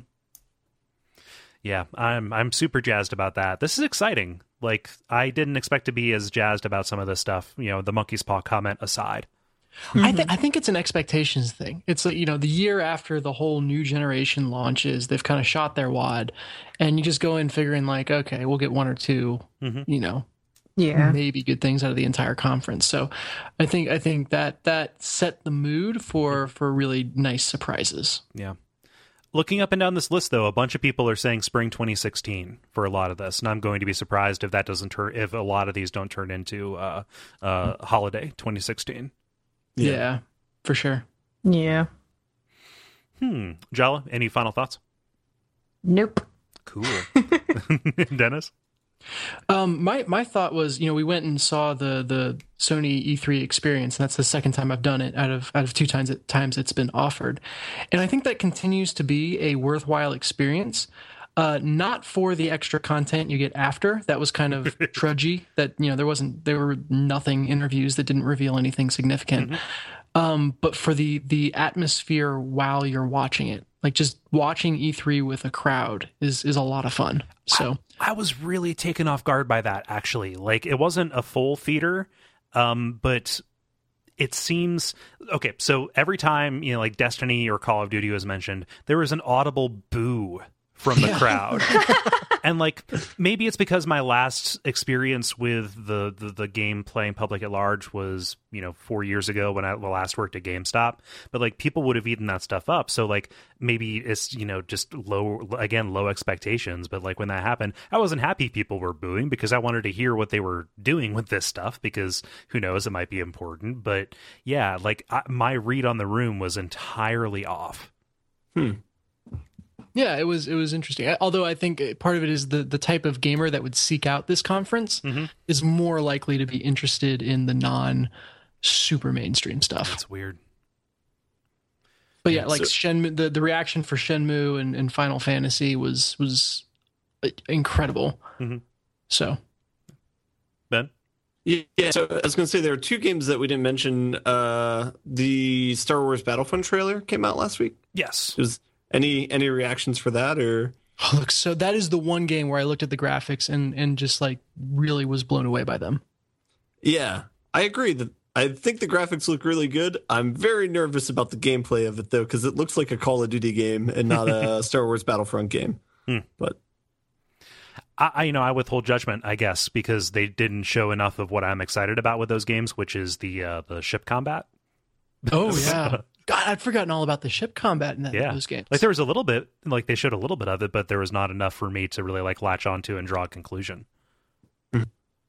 [SPEAKER 1] Yeah, I'm I'm super jazzed about that. This is exciting. Like, I didn't expect to be as jazzed about some of this stuff, you know, the monkey's paw comment aside.
[SPEAKER 2] I, th- I think it's an expectations thing. It's like, you know, the year after the whole new generation launches, they've kind of shot their wad, and you just go in figuring like, okay, we'll get one or two,
[SPEAKER 1] Mhm.
[SPEAKER 2] you know,
[SPEAKER 3] Yeah.
[SPEAKER 2] maybe good things out of the entire conference. So I think I think that that set the mood for for really nice surprises.
[SPEAKER 1] Yeah. Looking up and down this list, though, a bunch of people are saying spring twenty sixteen for a lot of this, and I'm going to be surprised if that doesn't turn, if a lot of these don't turn into uh, uh, holiday twenty sixteen.
[SPEAKER 2] Yeah,
[SPEAKER 4] Yeah.
[SPEAKER 2] for sure.
[SPEAKER 3] Yeah.
[SPEAKER 1] Hmm. Jala, any final thoughts?
[SPEAKER 3] Nope.
[SPEAKER 1] Cool. Dennis?
[SPEAKER 2] Um, my my thought was, you know, we went and saw the the Sony E three experience, and that's the second time I've done it out of out of two times it, times it's been offered, and I think that continues to be a worthwhile experience. Uh, not for the extra content you get after. That was kind of trudgy. That, you know, there wasn't there were nothing interviews that didn't reveal anything significant. Mm-hmm. Um, but for the the atmosphere while you're watching it, like just watching E three with a crowd is is a lot of fun. So
[SPEAKER 1] I, I was really taken off guard by that, actually. Like, it wasn't a full theater, um, but it seems okay. So every time, you know, like Destiny or Call of Duty was mentioned, there was an audible boo from the crowd. And like, maybe it's because my last experience with the, the, the game playing public at large was, you know, four years ago when I last worked at GameStop. But like, people would have eaten that stuff up. So like, maybe it's, you know, just low, again, low expectations. But like, when that happened, I wasn't happy people were booing because I wanted to hear what they were doing with this stuff, because who knows, it might be important. But yeah, like I, my read on the room was entirely off.
[SPEAKER 4] Hmm.
[SPEAKER 2] Yeah, it was it was interesting. Although I think part of it is the the type of gamer that would seek out this conference
[SPEAKER 1] mm-hmm.
[SPEAKER 2] is more likely to be interested in the non super mainstream stuff.
[SPEAKER 1] That's weird.
[SPEAKER 2] But yeah, like
[SPEAKER 4] so,
[SPEAKER 2] Shenmue, the, the reaction for Shenmue and, and Final Fantasy was was incredible.
[SPEAKER 1] Mm-hmm.
[SPEAKER 2] So,
[SPEAKER 1] Ben?
[SPEAKER 4] Yeah, so I was going to say there are two games that we didn't mention. Uh, the Star Wars Battlefront trailer came out last week.
[SPEAKER 1] Yes.
[SPEAKER 4] It was any any reactions for that, or?
[SPEAKER 2] Oh, look, so that is the one game where I looked at the graphics and and just like really was blown away by them.
[SPEAKER 4] Yeah, I agree that I think the graphics look really good. I'm very nervous about the gameplay of it though, because it looks like a Call of Duty game and not a Star Wars Battlefront game.
[SPEAKER 1] Hmm.
[SPEAKER 4] But
[SPEAKER 1] I, I, you know, I withhold judgment, I guess, because they didn't show enough of what I'm excited about with those games, which is the uh, the ship combat.
[SPEAKER 2] Oh yeah. God, I'd forgotten all about the ship combat in that,
[SPEAKER 1] yeah.
[SPEAKER 2] those games.
[SPEAKER 1] Like there was a little bit, like they showed a little bit of it, but there was not enough for me to really like latch onto and draw a conclusion.
[SPEAKER 4] We'll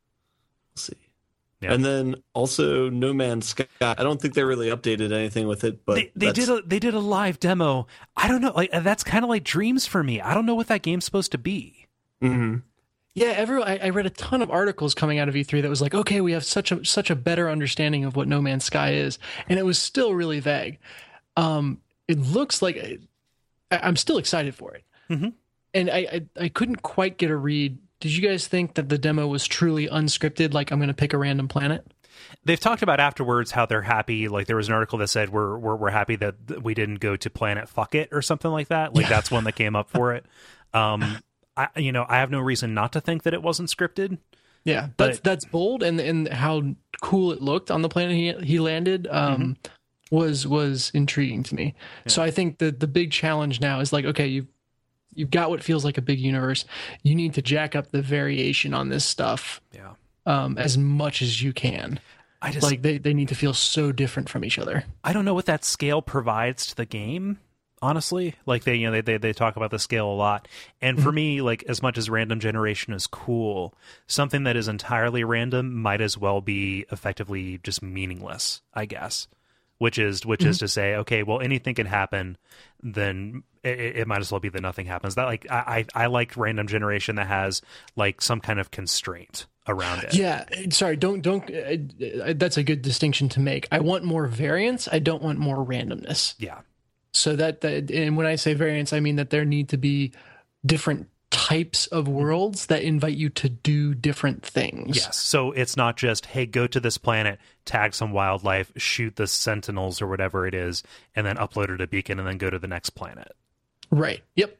[SPEAKER 4] see.
[SPEAKER 1] Yeah.
[SPEAKER 4] And then also No Man's Sky. I don't think they really updated anything with it, but
[SPEAKER 1] they, they did a they did a live demo. I don't know, like that's kind of like Dreams for me. I don't know what that game's supposed to be.
[SPEAKER 4] Mm-hmm.
[SPEAKER 2] Yeah, everyone. I, I read a ton of articles coming out of E three that was like, okay, we have such a such a better understanding of what No Man's Sky is, and it was still really vague. Um, it looks like I, I'm still excited for it,
[SPEAKER 1] mm-hmm.
[SPEAKER 2] and I, I I couldn't quite get a read. Did you guys think that the demo was truly unscripted? Like, I'm going to pick a random planet?
[SPEAKER 1] They've talked about afterwards how they're happy. Like there was an article that said we're we're, we're happy that we didn't go to Planet Fuck It or something like that. Like yeah. That's one that came up for it. Um, I, you know, I have no reason not to think that it wasn't scripted.
[SPEAKER 2] Yeah,
[SPEAKER 1] but,
[SPEAKER 2] that's that's bold, and and how cool it looked on the planet he he landed um, mm-hmm. was was intriguing to me. Yeah. So I think the the big challenge now is like, okay, you've you've got what feels like a big universe. You need to jack up the variation on this stuff,
[SPEAKER 1] yeah,
[SPEAKER 2] um, as much as you can.
[SPEAKER 1] I just
[SPEAKER 2] like they they need to feel so different from each other.
[SPEAKER 1] I don't know what that scale provides to the game. Honestly, like they, you know, they, they, they talk about the scale a lot. And for me, like as much as random generation is cool, something that is entirely random might as well be effectively just meaningless, I guess, which is, which mm-hmm. is to say, okay, well, anything can happen. Then it, it might as well be that nothing happens. That like, I, I, I like random generation that has like some kind of constraint around it.
[SPEAKER 2] Yeah. Sorry. Don't, don't, uh, that's a good distinction to make. I want more variance. I don't want more randomness.
[SPEAKER 1] Yeah.
[SPEAKER 2] So that, that, and when I say variance, I mean that there need to be different types of worlds that invite you to do different things.
[SPEAKER 1] Yes. So it's not just, hey, go to this planet, tag some wildlife, shoot the sentinels or whatever it is, and then upload it a beacon and then go to the next planet.
[SPEAKER 2] Right. Yep.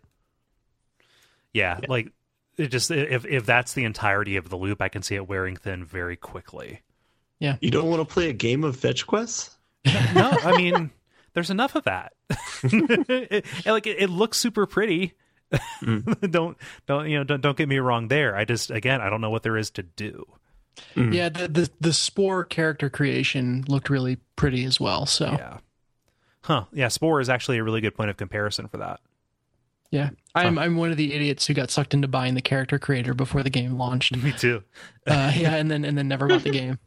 [SPEAKER 1] Yeah. yeah. Like it just, if, if that's the entirety of the loop, I can see it wearing thin very quickly.
[SPEAKER 2] Yeah.
[SPEAKER 4] You don't want to play a game of fetch quests?
[SPEAKER 1] No, I mean, there's enough of that. it, like it, it looks super pretty. Mm. don't don't you know don't don't get me wrong there. I just again I don't know what there is to do.
[SPEAKER 2] Mm. Yeah, the, the the Spore character creation looked really pretty as well. So
[SPEAKER 1] yeah, huh? Yeah, Spore is actually a really good point of comparison for that.
[SPEAKER 2] Yeah, I'm huh. I'm one of the idiots who got sucked into buying the character creator before the game launched.
[SPEAKER 1] Me too.
[SPEAKER 2] uh, yeah, and then and then never bought the game.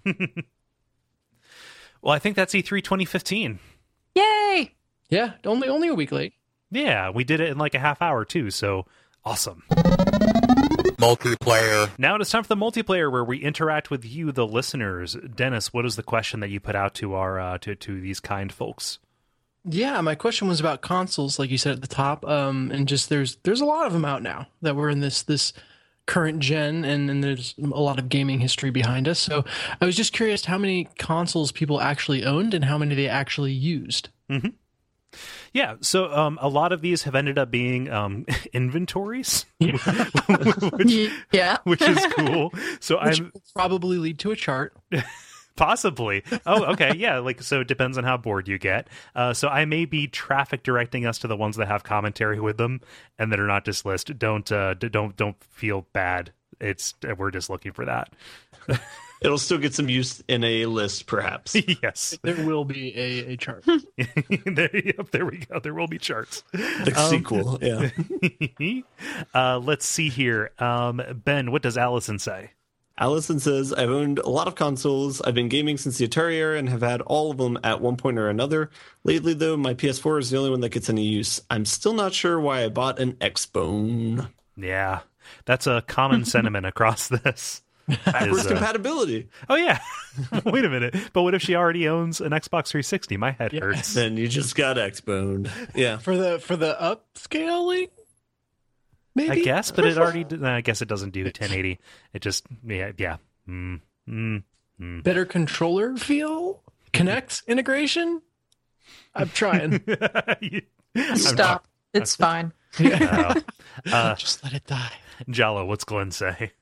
[SPEAKER 1] Well, I think that's E three twenty fifteen.
[SPEAKER 3] Yay!
[SPEAKER 2] Yeah, only only a week late.
[SPEAKER 1] Yeah, we did it in like a half hour too, so awesome.
[SPEAKER 5] Multiplayer.
[SPEAKER 1] Now it is time for the multiplayer where we interact with you, the listeners. Dennis, what is the question that you put out to our uh, to to these kind folks?
[SPEAKER 2] Yeah, my question was about consoles, like you said at the top, um, and just there's there's a lot of them out now that we're in this this current gen, and, and there's a lot of gaming history behind us. So I was just curious how many consoles people actually owned and how many they actually used.
[SPEAKER 1] Mm-hmm. Yeah, so um, a lot of these have ended up being um, inventories, which,
[SPEAKER 3] yeah,
[SPEAKER 1] which is cool. So
[SPEAKER 2] which
[SPEAKER 1] I'm
[SPEAKER 2] will probably lead to a chart.
[SPEAKER 1] Possibly. Oh, okay. Yeah. Like, so it depends on how bored you get. Uh, so I may be traffic directing us to the ones that have commentary with them and that are not just list. Don't, uh, don't, don't feel bad. It's, we're just looking for that.
[SPEAKER 4] It'll still get some use in a list, perhaps.
[SPEAKER 1] Yes.
[SPEAKER 2] There will be a, a chart.
[SPEAKER 1] there, yep, there we go. There will be charts.
[SPEAKER 4] The um, sequel, yeah.
[SPEAKER 1] uh, let's see here. Um, Ben, what does Allison say?
[SPEAKER 4] Allison says, I've owned a lot of consoles. I've been gaming since the Atari era and have had all of them at one point or another. Lately, though, my P S four is the only one that gets any use. I'm still not sure why I bought an Xbone.
[SPEAKER 1] Yeah, that's a common sentiment across this.
[SPEAKER 4] Backwards uh, compatibility.
[SPEAKER 1] Oh, yeah. Wait a minute. But what if she already owns an Xbox three sixty? My head
[SPEAKER 2] yeah.
[SPEAKER 1] hurts.
[SPEAKER 4] Then you just got Xboned. Yeah.
[SPEAKER 2] For the for the upscaling? Maybe?
[SPEAKER 1] I guess, but it already, I guess it doesn't do ten eighty. It just, yeah, yeah. Mm, mm, mm.
[SPEAKER 2] Better controller feel? Connect integration? I'm trying.
[SPEAKER 3] Stop. It's fine.
[SPEAKER 1] Uh, uh,
[SPEAKER 2] just let it die.
[SPEAKER 1] Jallo, what's Glenn say?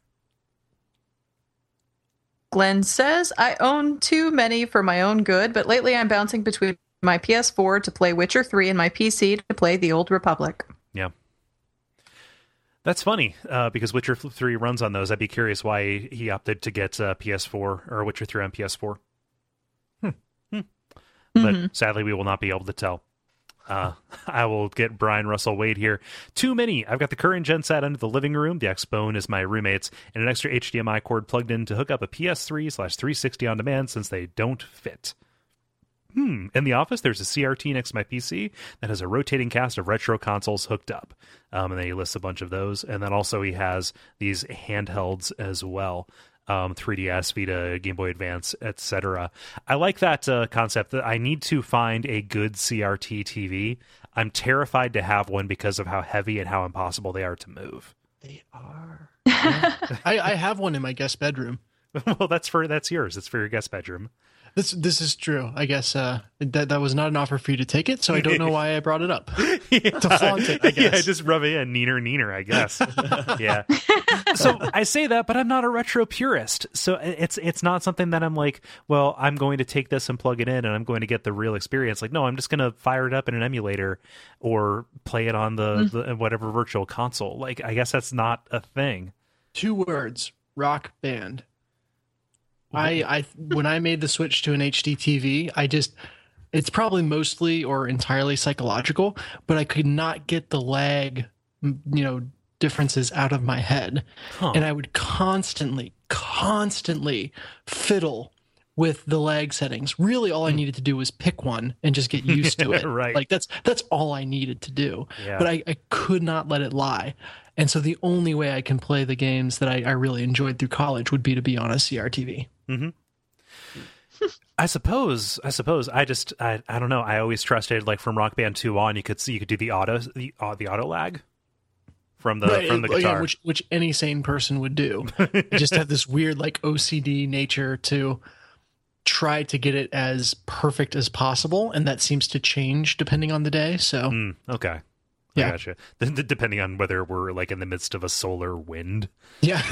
[SPEAKER 3] Glenn says, I own too many for my own good, but lately I'm bouncing between my P S four to play Witcher three and my P C to play The Old Republic.
[SPEAKER 1] Yeah. That's funny, uh, because Witcher three runs on those. I'd be curious why he opted to get uh, P S four, or Witcher three on P S four. Hmm. Hmm. Mm-hmm. But sadly, we will not be able to tell. Uh, I will get Brian Russell Wade here. Too many. I've got the current gen set under the living room. The Xbone is my roommate's, and an extra H D M I cord plugged in to hook up a P S three slash three sixty on demand since they don't fit. Hmm. In the office, there's a C R T next to my P C that has a rotating cast of retro consoles hooked up. Um, and then he lists a bunch of those. And then also he has these handhelds as well. Um, three D S, Vita, Game Boy Advance, et cetera. I like that uh, concept that I need to find a good C R T T V. I'm terrified to have one because of how heavy and how impossible they are to move.
[SPEAKER 2] They are. Yeah. I, I have one in my guest bedroom.
[SPEAKER 1] Well, that's for that's yours. It's for your guest bedroom.
[SPEAKER 2] This this is true. I guess uh, that that was not an offer for you to take it, so I don't know why I brought it up.
[SPEAKER 1] Yeah.
[SPEAKER 2] To flaunt it, I guess.
[SPEAKER 1] Yeah, just rub it in, neener, neener, I guess. Yeah. So I say that, but I'm not a retro purist. So it's it's not something that I'm like, well, I'm going to take this and plug it in, and I'm going to get the real experience. Like, no, I'm just going to fire it up in an emulator or play it on the, mm. the whatever virtual console. Like, I guess that's not a thing.
[SPEAKER 2] Two words: Rock Band. I, I when I made the switch to an H D T V, I just it's probably mostly or entirely psychological, but I could not get the lag, you know, differences out of my head. Huh. And I would constantly, constantly fiddle with the lag settings. Really all I needed to do was pick one and just get used to it.
[SPEAKER 1] Right.
[SPEAKER 2] Like that's that's all I needed to do.
[SPEAKER 1] Yeah.
[SPEAKER 2] But I, I could not let it lie. And so the only way I can play the games that I, I really enjoyed through college would be to be on a C R T V.
[SPEAKER 1] Mm-hmm. I suppose. I suppose. I just. I. I don't know. I always trusted, like from Rock Band two on, you could see you could do the auto the uh, the auto lag from the
[SPEAKER 2] right,
[SPEAKER 1] from the
[SPEAKER 2] it,
[SPEAKER 1] guitar,
[SPEAKER 2] yeah, which which any sane person would do. You just have this weird like O C D nature to try to get it as perfect as possible, and that seems to change depending on the day. So
[SPEAKER 1] mm, okay.
[SPEAKER 2] Yeah.
[SPEAKER 1] I gotcha. Depending on whether we're like in the midst of a solar wind.
[SPEAKER 2] Yeah.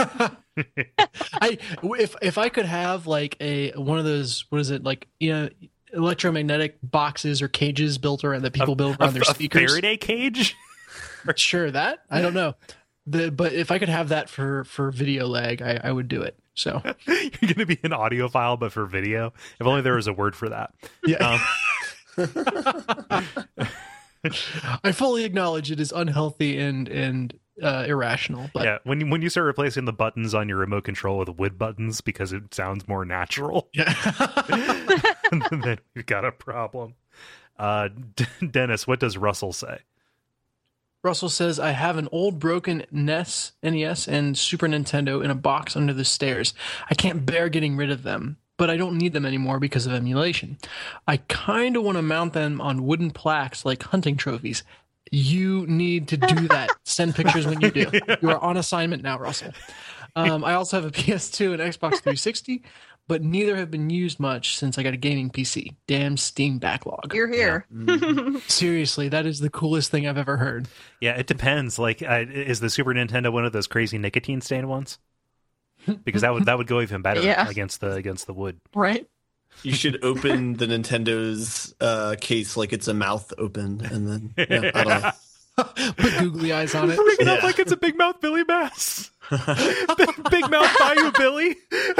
[SPEAKER 2] I if if I could have like a one of those, what is it, like, you know, electromagnetic boxes or cages built around that people
[SPEAKER 1] a,
[SPEAKER 2] build around
[SPEAKER 1] a,
[SPEAKER 2] their
[SPEAKER 1] a
[SPEAKER 2] speakers.
[SPEAKER 1] Faraday cage?
[SPEAKER 2] Sure, that I don't know. The but if I could have that for for video lag, I, I would do it. So
[SPEAKER 1] you're gonna be an audiophile, but for video. If only there was a word for that.
[SPEAKER 2] Yeah. Um, I fully acknowledge it is unhealthy and and uh, irrational. But
[SPEAKER 1] yeah, when you, when you start replacing the buttons on your remote control with wood buttons because it sounds more natural,
[SPEAKER 2] yeah,
[SPEAKER 1] then we've got a problem. Uh, D- Dennis, what does Russell say?
[SPEAKER 2] Russell says, I have an old broken N E S, N E S, and Super Nintendo in a box under the stairs. I can't bear getting rid of them, but I don't need them anymore because of emulation. I kind of want to mount them on wooden plaques like hunting trophies. You need to do that. Send pictures when you do. You are on assignment now, Russell. Um, I also have a P S two and Xbox three sixty, but neither have been used much since I got a gaming P C. Damn Steam backlog.
[SPEAKER 3] You're here.
[SPEAKER 1] Yeah. Mm-hmm.
[SPEAKER 2] Seriously, that is the coolest thing I've ever heard.
[SPEAKER 1] Yeah, it depends. Like, uh, is the Super Nintendo one of those crazy nicotine stain ones? because that would that would go even better
[SPEAKER 3] Yeah.
[SPEAKER 1] against the against the wood.
[SPEAKER 3] Right?
[SPEAKER 4] You should open the Nintendo's uh, case like it's a mouth open, and then yeah, I don't know.
[SPEAKER 2] Put googly eyes on it.
[SPEAKER 1] Ring it up
[SPEAKER 4] Yeah.
[SPEAKER 1] like it's a big mouth Billy Bass. big, big mouth Bayou Billy.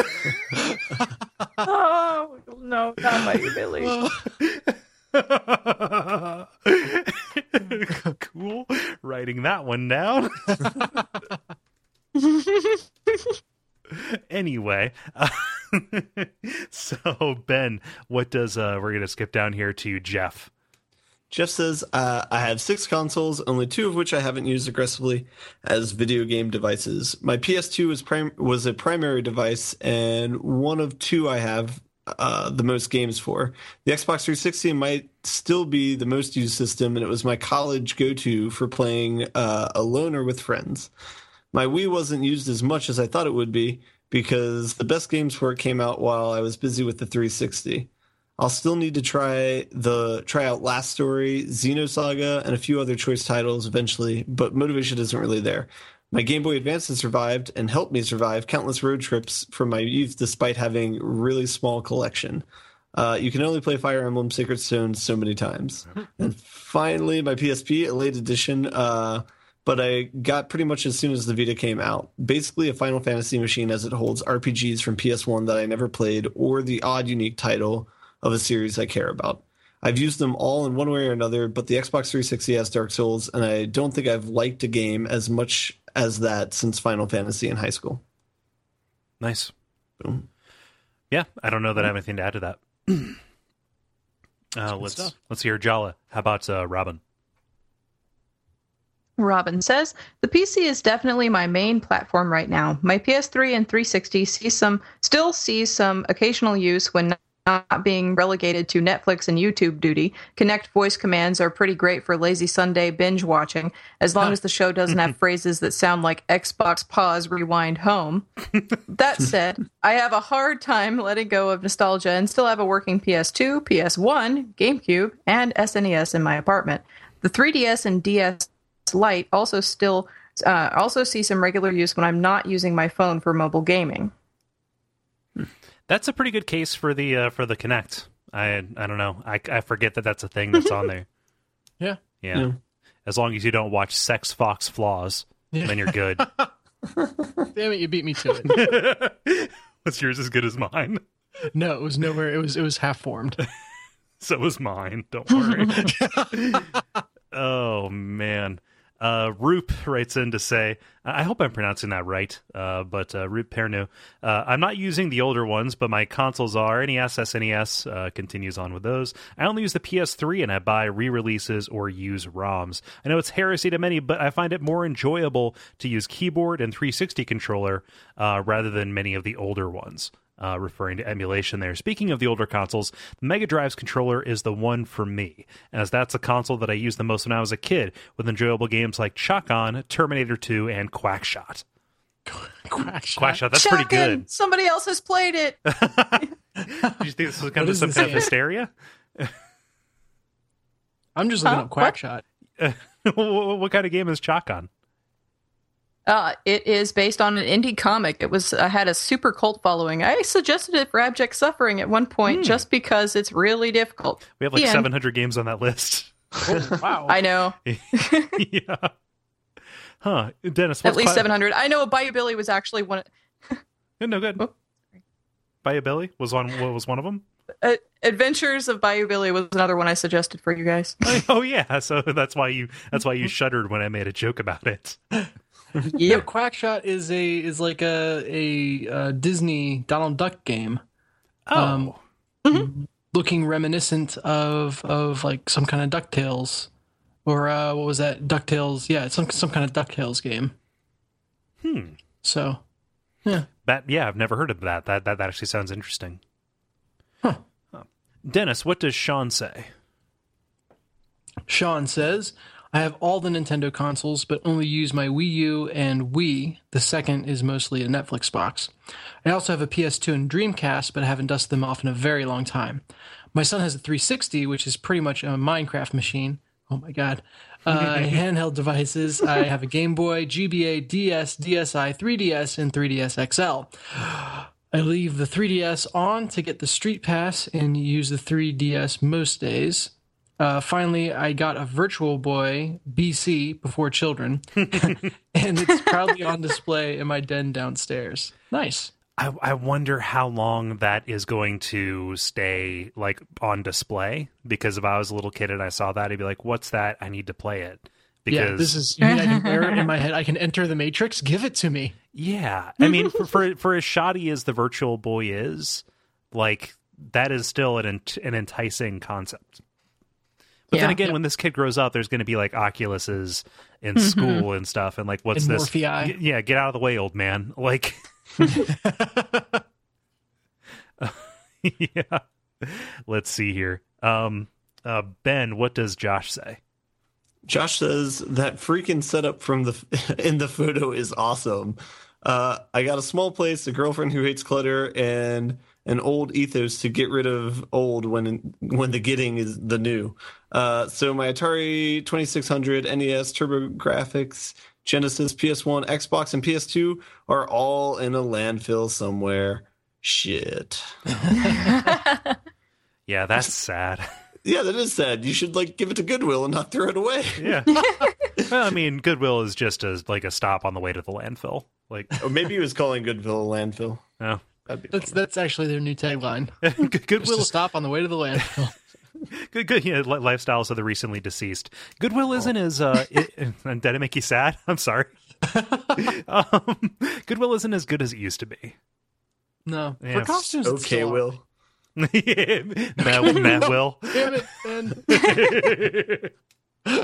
[SPEAKER 3] Oh no, not by you, Billy.
[SPEAKER 1] Cool. Writing that one down. Anyway, uh, so Ben, what does uh, we're gonna skip down here to Jeff.
[SPEAKER 4] Jeff says, uh, I have six consoles, only two of which I haven't used aggressively as video game devices. My P S two was, prim- was a primary device, and one of two I have uh, the most games for. The Xbox three sixty might still be the most used system, and it was my college go-to for playing uh, alone or with friends. My Wii wasn't used as much as I thought it would be, because the best games for it came out while I was busy with the three sixty. I'll still need to try the try out Last Story, Xenosaga, and a few other choice titles eventually, but motivation isn't really there. My Game Boy Advance has survived and helped me survive countless road trips from my youth despite having a really small collection. Uh, you can only play Fire Emblem Sacred Stone so many times. And finally, my P S P, a late edition, uh, but I got pretty much as soon as the Vita came out. Basically a Final Fantasy machine as it holds R P Gs from P S one that I never played or the odd unique title of a series I care about. I've used them all in one way or another, but the Xbox three sixty has Dark Souls, and I don't think I've liked a game as much as that since Final Fantasy in high school.
[SPEAKER 1] Nice.
[SPEAKER 4] Boom.
[SPEAKER 1] Yeah, I don't know that I have anything to add to that. uh, let's
[SPEAKER 2] stuff.
[SPEAKER 1] let's hear Jala. How about uh, Robin?
[SPEAKER 3] Robin says, the P C is definitely my main platform right now. My P S three and three sixty see some, still see some occasional use when not being relegated to Netflix and YouTube duty. Kinect voice commands are pretty great for lazy Sunday binge watching, as long as the show doesn't have phrases that sound like Xbox pause, rewind, home. That said, I have a hard time letting go of nostalgia and still have a working P S two, P S one, GameCube, and S N E S in my apartment. The three D S and D S Lite also still uh, also see some regular use when I'm not using my phone for mobile gaming.
[SPEAKER 1] That's a pretty good case for the uh, for the Kinect. I I don't know. I, I forget that that's a thing that's on there.
[SPEAKER 2] Yeah.
[SPEAKER 1] Yeah.
[SPEAKER 4] Yeah.
[SPEAKER 1] As long as you don't watch Sex Fox Flaws,
[SPEAKER 2] Yeah.
[SPEAKER 1] then you're good.
[SPEAKER 2] Damn it, you beat me to it.
[SPEAKER 1] What's yours as good as mine?
[SPEAKER 2] No, it was nowhere. It was it was half formed.
[SPEAKER 1] So was mine. Don't worry. Oh man. Uh, Roop writes in to say, I hope I'm pronouncing that right, uh, but uh, Roop Pernu, uh, I'm not using the older ones, but my consoles are N E S, S N E S, uh, continues on with those. I only use the P S three and I buy re-releases or use ROMs. I know it's heresy to many, but I find it more enjoyable to use keyboard and three sixty controller uh, rather than many of the older ones. Uh, referring to emulation there. Speaking of the older consoles, the Mega Drive's controller is the one for me, as that's a console that I used the most when I was a kid, with enjoyable games like Shock-On, Terminator two, and Quackshot.
[SPEAKER 2] Quackshot.
[SPEAKER 1] Quackshot, that's
[SPEAKER 3] Shocking!
[SPEAKER 1] pretty good.
[SPEAKER 3] Somebody else has played it.
[SPEAKER 1] Did you think this was kind
[SPEAKER 2] What
[SPEAKER 1] of
[SPEAKER 2] is
[SPEAKER 1] some
[SPEAKER 2] this
[SPEAKER 1] kind of
[SPEAKER 2] game?
[SPEAKER 1] hysteria?
[SPEAKER 2] I'm just looking
[SPEAKER 3] Huh?
[SPEAKER 2] up Quackshot.
[SPEAKER 1] what, what kind of game is Shock-On?
[SPEAKER 3] Uh, it is based on an indie comic. It was uh, had a super cult following. I suggested it for Abject Suffering at one point
[SPEAKER 1] Hmm.
[SPEAKER 3] just because it's really difficult.
[SPEAKER 1] We have like
[SPEAKER 3] The end.
[SPEAKER 1] seven hundred games on that list.
[SPEAKER 2] Oh, wow.
[SPEAKER 3] I know.
[SPEAKER 1] Yeah. Huh. Dennis,
[SPEAKER 3] At
[SPEAKER 1] what's
[SPEAKER 3] least
[SPEAKER 1] Qua-
[SPEAKER 3] seven hundred. I know Bayou Billy was actually one.
[SPEAKER 1] No, good.
[SPEAKER 3] Oh.
[SPEAKER 1] Bayou Billy was on. What was one of them?
[SPEAKER 3] Uh, Adventures of Bayou Billy was another one I suggested for you guys.
[SPEAKER 1] Oh yeah, so that's why you that's why you shuddered when I made a joke about it.
[SPEAKER 2] Yeah, Quackshot is a is like a a, uh Disney Donald Duck game,
[SPEAKER 1] Oh,
[SPEAKER 2] Um, looking reminiscent of of like some kind of DuckTales, or uh, what was that DuckTales? Yeah, it's some some kind of DuckTales game.
[SPEAKER 1] hmm.
[SPEAKER 2] So, yeah,
[SPEAKER 1] That yeah, I've never heard of that. That that, that actually sounds interesting.
[SPEAKER 2] Huh.
[SPEAKER 1] Huh. Dennis, what does Sean say?
[SPEAKER 2] Sean says, I have all the Nintendo consoles, but only use my Wii U and Wii. The second is mostly a Netflix box. I also have a P S two and Dreamcast, but I haven't dusted them off in a very long time. My son has a three sixty, which is pretty much a Minecraft machine, Oh my God. Uh, handheld devices. I have a Game Boy, G B A, D S, D S i, three D S, and three D S X L. I leave the three D S on to get the Street Pass and use the three D S most days. Uh, finally, I got a Virtual Boy B C before children, and it's proudly on display in my den downstairs. Nice.
[SPEAKER 1] I, I wonder how long that is going to stay like on display, because if I was a little kid and I saw that, I'd be like, what's that? I need to play it. Because
[SPEAKER 2] yeah, this is, you mean I can wear it in my head? I can enter the Matrix? Give it to me.
[SPEAKER 1] Yeah. I mean, for, for, for as shoddy as the Virtual Boy is, like, that is still an, an enticing concept. But yeah. then again, yeah. when this kid grows up, there's going to be like Oculuses in mm-hmm. school and stuff. And like, what's
[SPEAKER 2] and
[SPEAKER 1] this?
[SPEAKER 2] Morphei.
[SPEAKER 1] Yeah, get out of the way, old man. Like, yeah. Let's see here. Um, uh, Ben, what does Josh say?
[SPEAKER 4] Josh says that freaking setup from the in the photo is awesome. Uh, I got a small place, a girlfriend who hates clutter, and an old ethos to get rid of old when when the getting is the new. Uh, so my Atari twenty-six hundred, N E S, TurboGrafx, Genesis, P S one, Xbox, and P S two are all in a landfill somewhere. Shit.
[SPEAKER 1] Yeah, that's sad.
[SPEAKER 4] Yeah, that is sad. You should like give it to Goodwill and not throw it away.
[SPEAKER 1] Yeah. Well, I mean, Goodwill is just a, like a stop on the way to the landfill. Like,
[SPEAKER 4] or maybe he was calling Goodwill a landfill.
[SPEAKER 1] No,
[SPEAKER 2] that's that's actually their new tagline.
[SPEAKER 1] Goodwill,
[SPEAKER 2] just to stop on the way to the landfill.
[SPEAKER 1] Good, good. Yeah, lifestyles of the recently deceased. Goodwill isn't oh. as. Uh, it, did it make you sad? I'm sorry. um, Goodwill isn't as good as it used to be.
[SPEAKER 2] No,
[SPEAKER 1] yeah.
[SPEAKER 2] for costumes.
[SPEAKER 4] Okay, Will.
[SPEAKER 1] Yeah, Matt, Matt Will.
[SPEAKER 2] Damn it, Ben.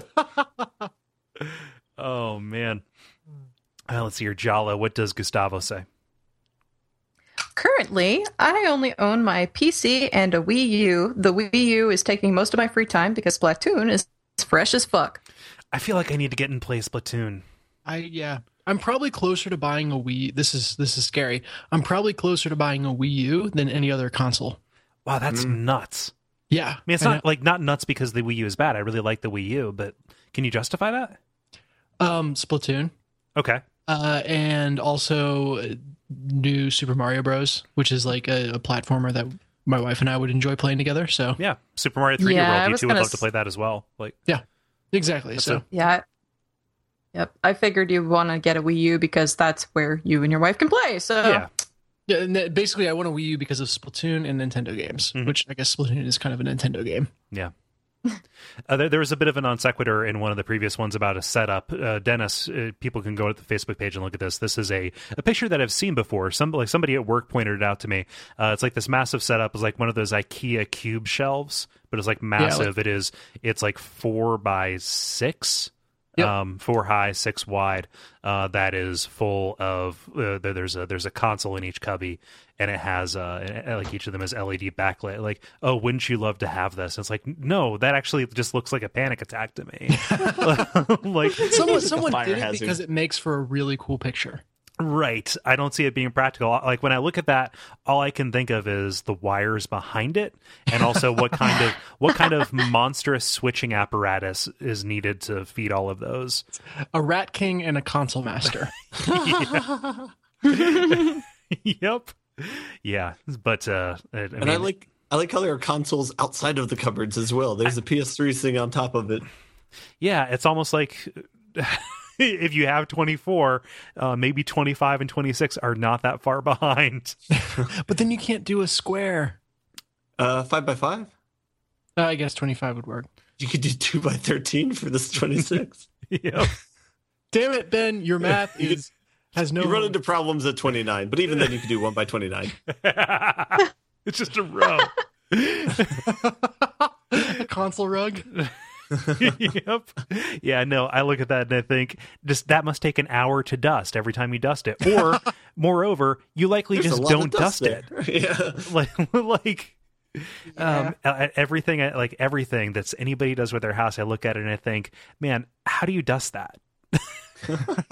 [SPEAKER 1] Oh man. Uh, let's see here, Jala. What does Gustavo say?
[SPEAKER 3] Currently, I only own my P C and a Wii U. The Wii U is taking most of my free time because Splatoon is fresh as fuck.
[SPEAKER 1] I feel like I need to get and play Splatoon.
[SPEAKER 2] I yeah. I'm probably closer to buying a Wii. This is this is scary. I'm probably closer to buying a Wii U than any other console.
[SPEAKER 1] Wow, that's mm. nuts.
[SPEAKER 2] Yeah.
[SPEAKER 1] I mean, it's not like not nuts because the Wii U is bad. I really like the Wii U, but can you justify that?
[SPEAKER 2] Um, Splatoon.
[SPEAKER 1] Okay.
[SPEAKER 2] Uh, and also new Super Mario Bros., which is like a, a platformer that my wife and I would enjoy playing together. So
[SPEAKER 1] yeah, Super Mario three D
[SPEAKER 3] yeah,
[SPEAKER 1] World. You two would love
[SPEAKER 3] s-
[SPEAKER 1] to play that as well. Like
[SPEAKER 2] yeah, exactly. So
[SPEAKER 1] a-
[SPEAKER 3] yeah. Yep. I figured you want to get a Wii U because that's where you and your wife can play. So
[SPEAKER 1] yeah.
[SPEAKER 2] Yeah, and basically I want a Wii U because of Splatoon and Nintendo games, mm-hmm. which I guess Splatoon is kind of a Nintendo game.
[SPEAKER 1] Yeah. uh, there, there was a bit of a non sequitur in one of the previous ones about a setup. Uh, Dennis, uh, people can go to the Facebook page and look at this. This is a, a picture that I've seen before. Some, like somebody at work pointed it out to me. Uh, it's like this massive setup. It's like one of those IKEA cube shelves, but it's like massive. Yeah, like, it is. It's like four by six. Yep. Um, four high, six wide. Uh, that is full of. Uh, there's a there's a console in each cubby, and it has uh, like each of them is L E D backlit. Like, oh, wouldn't you love to have this? And it's like, no, that actually just looks like a panic attack to me. Like
[SPEAKER 2] someone someone did it hazard. Because it makes for a really cool picture.
[SPEAKER 1] Right. I don't see it being practical. Like when I look at that, all I can think of is the wires behind it, and also what kind of what kind of monstrous switching apparatus is needed to feed all of those.
[SPEAKER 2] A Rat King and a console master.
[SPEAKER 1] Yep. Yeah. But uh I
[SPEAKER 4] and
[SPEAKER 1] mean,
[SPEAKER 4] I like I like how there are consoles outside of the cupboards as well. There's I, a P S three sitting on top of it.
[SPEAKER 1] Yeah, it's almost like if you have twenty-four, uh, maybe twenty-five and twenty-six are not that far behind.
[SPEAKER 2] But then you can't do a square.
[SPEAKER 4] Uh, five by five?
[SPEAKER 2] Uh, I guess twenty-five would work.
[SPEAKER 4] You could do two by thirteen for this twenty-six.
[SPEAKER 1] Yep.
[SPEAKER 2] Damn it, Ben. Your math
[SPEAKER 4] you
[SPEAKER 2] is
[SPEAKER 4] could,
[SPEAKER 2] has no...
[SPEAKER 4] You run into problems at twenty-nine, but even then you could do one by twenty-nine.
[SPEAKER 1] It's just a row.
[SPEAKER 2] A console rug.
[SPEAKER 1] Yep. Yeah, no, I look at that and I think just that must take an hour to dust every time you dust it. Or moreover, you likely
[SPEAKER 4] There's
[SPEAKER 1] just don't dust, dust it.
[SPEAKER 4] Yeah.
[SPEAKER 1] Like like
[SPEAKER 3] yeah.
[SPEAKER 1] um everything like everything that's anybody does with their house, I look at it and I think, man, how do you dust that?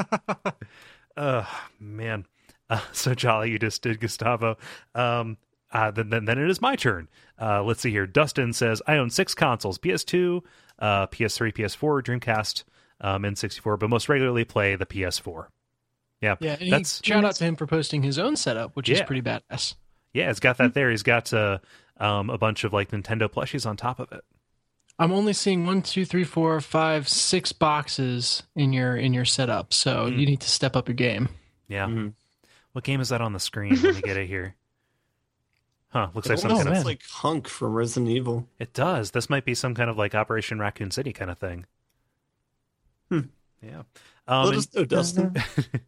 [SPEAKER 1] Oh man. Uh, so Jolly, you just did Gustavo. Um Uh, then, then, then it is my turn. Uh, let's see here. Dustin says, I own six consoles, P S two, uh, P S three, P S four, Dreamcast, um, N sixty-four, but most regularly play the P S four. Yeah,
[SPEAKER 2] yeah. And
[SPEAKER 1] that's
[SPEAKER 2] he, shout out to him for posting his own setup, which
[SPEAKER 1] yeah.
[SPEAKER 2] is pretty badass.
[SPEAKER 1] Yeah, it's got that there. He's got uh, um, a bunch of like Nintendo plushies on top of it.
[SPEAKER 2] I'm only seeing one, two, three, four, five, six boxes in your in your setup, so mm. you need to step up your game.
[SPEAKER 1] Yeah.
[SPEAKER 4] Mm-hmm.
[SPEAKER 1] What game is that on the screen? Let me get it here. Huh, looks like some
[SPEAKER 4] know,
[SPEAKER 1] kind
[SPEAKER 4] man.
[SPEAKER 1] of...
[SPEAKER 4] like Hunk from Resident Evil.
[SPEAKER 1] It does. This might be some kind of like Operation Raccoon City kind of thing.
[SPEAKER 4] Hmm.
[SPEAKER 1] Yeah. Um,
[SPEAKER 4] Let
[SPEAKER 1] and,
[SPEAKER 4] us know, Dustin.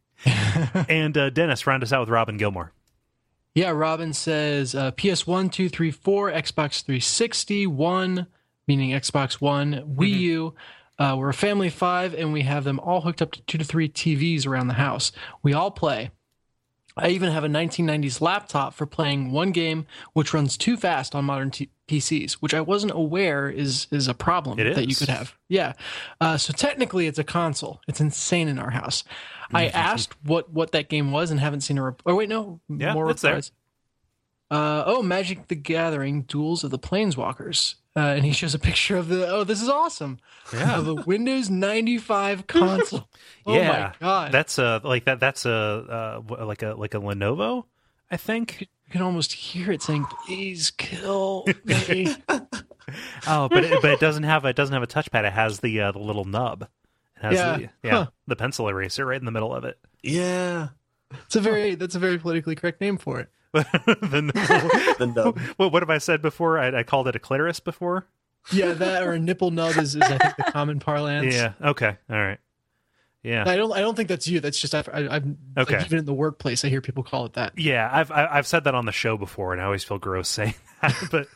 [SPEAKER 1] and uh, Dennis, round us out with Robin Gilmore.
[SPEAKER 2] Yeah, Robin says uh, P S one, two, three, four, Xbox three sixty, one, meaning Xbox One, Wii mm-hmm. U. Uh, we're a family of five, and we have them all hooked up to two to three T Vs around the house. We all play. I even have a nineteen nineties laptop for playing one game which runs too fast on modern t- P Cs, which I wasn't aware is is a problem
[SPEAKER 1] it
[SPEAKER 2] that
[SPEAKER 1] is.
[SPEAKER 2] you could have. Yeah. Uh, so technically it's a console. It's insane in our house. I asked what, what that game was and haven't seen a report. Oh, wait, no.
[SPEAKER 1] Yeah,
[SPEAKER 2] more
[SPEAKER 1] it's
[SPEAKER 2] replies. There. Uh, oh, Magic the Gathering, Duels of the Planeswalkers. Uh, and he shows a picture of the, oh, this is awesome.
[SPEAKER 1] Yeah.
[SPEAKER 2] Of a Windows ninety-five console. Oh
[SPEAKER 1] yeah.
[SPEAKER 2] my God.
[SPEAKER 1] That's a, like that, that's a, uh, like a, like a Lenovo, I think.
[SPEAKER 2] You can almost hear it saying, please kill me.
[SPEAKER 1] Oh, but it, but it doesn't have, it doesn't have a touchpad. It has the, uh, the little nub. It has
[SPEAKER 2] yeah.
[SPEAKER 1] the, yeah,
[SPEAKER 2] huh.
[SPEAKER 1] the pencil eraser right in the middle of it.
[SPEAKER 4] Yeah.
[SPEAKER 2] It's a very, that's a very politically correct name for it.
[SPEAKER 1] the nub. the nub. Well, what have I said before? I, I called it a clitoris before.
[SPEAKER 2] Yeah, that or a nipple nub is, is I think the common parlance.
[SPEAKER 1] Yeah. Okay. All right. Yeah.
[SPEAKER 2] I don't. I don't think that's you. That's just I, I, I'm
[SPEAKER 1] okay.
[SPEAKER 2] Like, even in the workplace, I hear people call it that.
[SPEAKER 1] Yeah, I've I've said that on the show before, and I always feel gross saying that. But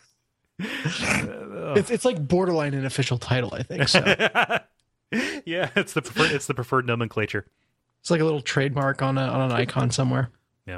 [SPEAKER 2] uh, it's it's like borderline an official title, I think. So.
[SPEAKER 1] Yeah, it's the preferred, it's the preferred nomenclature.
[SPEAKER 2] It's like a little trademark on a on an icon somewhere.
[SPEAKER 1] Yeah.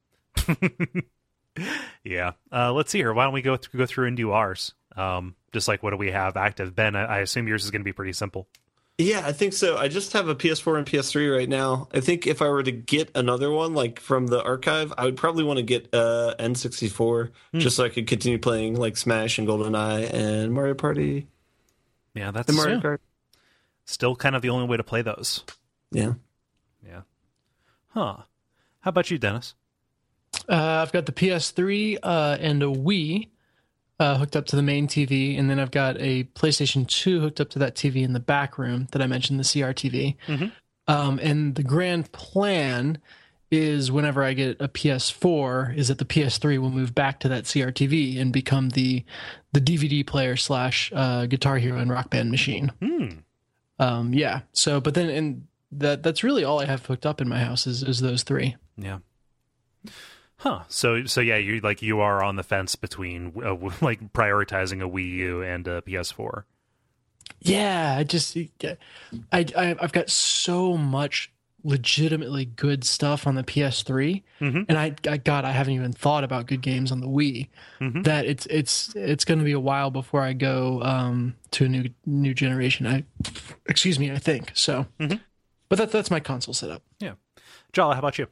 [SPEAKER 1] Yeah. Uh, let's see here. Why don't we go through, go through and do ours? Um, just like what do we have active? Ben, I, I assume yours is going to be pretty simple.
[SPEAKER 4] Yeah, I think so. I just have a P S four and P S three right now. I think if I were to get another one, like from the archive, I would probably want to get uh, N sixty-four hmm. just so I could continue playing like Smash and GoldenEye and Mario Party.
[SPEAKER 1] Yeah, that's
[SPEAKER 4] and Mario
[SPEAKER 1] yeah.
[SPEAKER 4] Kart.
[SPEAKER 1] Still kind of the only way to play those.
[SPEAKER 4] Yeah.
[SPEAKER 1] Yeah. Huh. How about you, Dennis?
[SPEAKER 2] Uh, I've got the P S three uh, and a Wii uh, hooked up to the main T V, and then I've got a PlayStation two hooked up to that T V in the back room that I mentioned, the C R T V. Mm-hmm. Um, and the grand plan is whenever I get a P S four, is that the P S three will move back to that C R T V and become the the D V D player slash uh, Guitar Hero and Rock Band machine.
[SPEAKER 1] Hmm.
[SPEAKER 2] Um, yeah. So, but then, and that that's really all I have hooked up in my house is is those three.
[SPEAKER 1] Yeah. Huh. So, so yeah, you like you are on the fence between uh, like prioritizing a Wii U and a P S four.
[SPEAKER 2] Yeah, I just, I, I I've got so much legitimately good stuff on the P S three, mm-hmm. and I, I, God, I haven't even thought about good games on the Wii. Mm-hmm. That it's it's it's going to be a while before I go um, to a new new generation. I, excuse me, I think so. Mm-hmm. But that that's my console setup.
[SPEAKER 1] Yeah, Jala, how about you?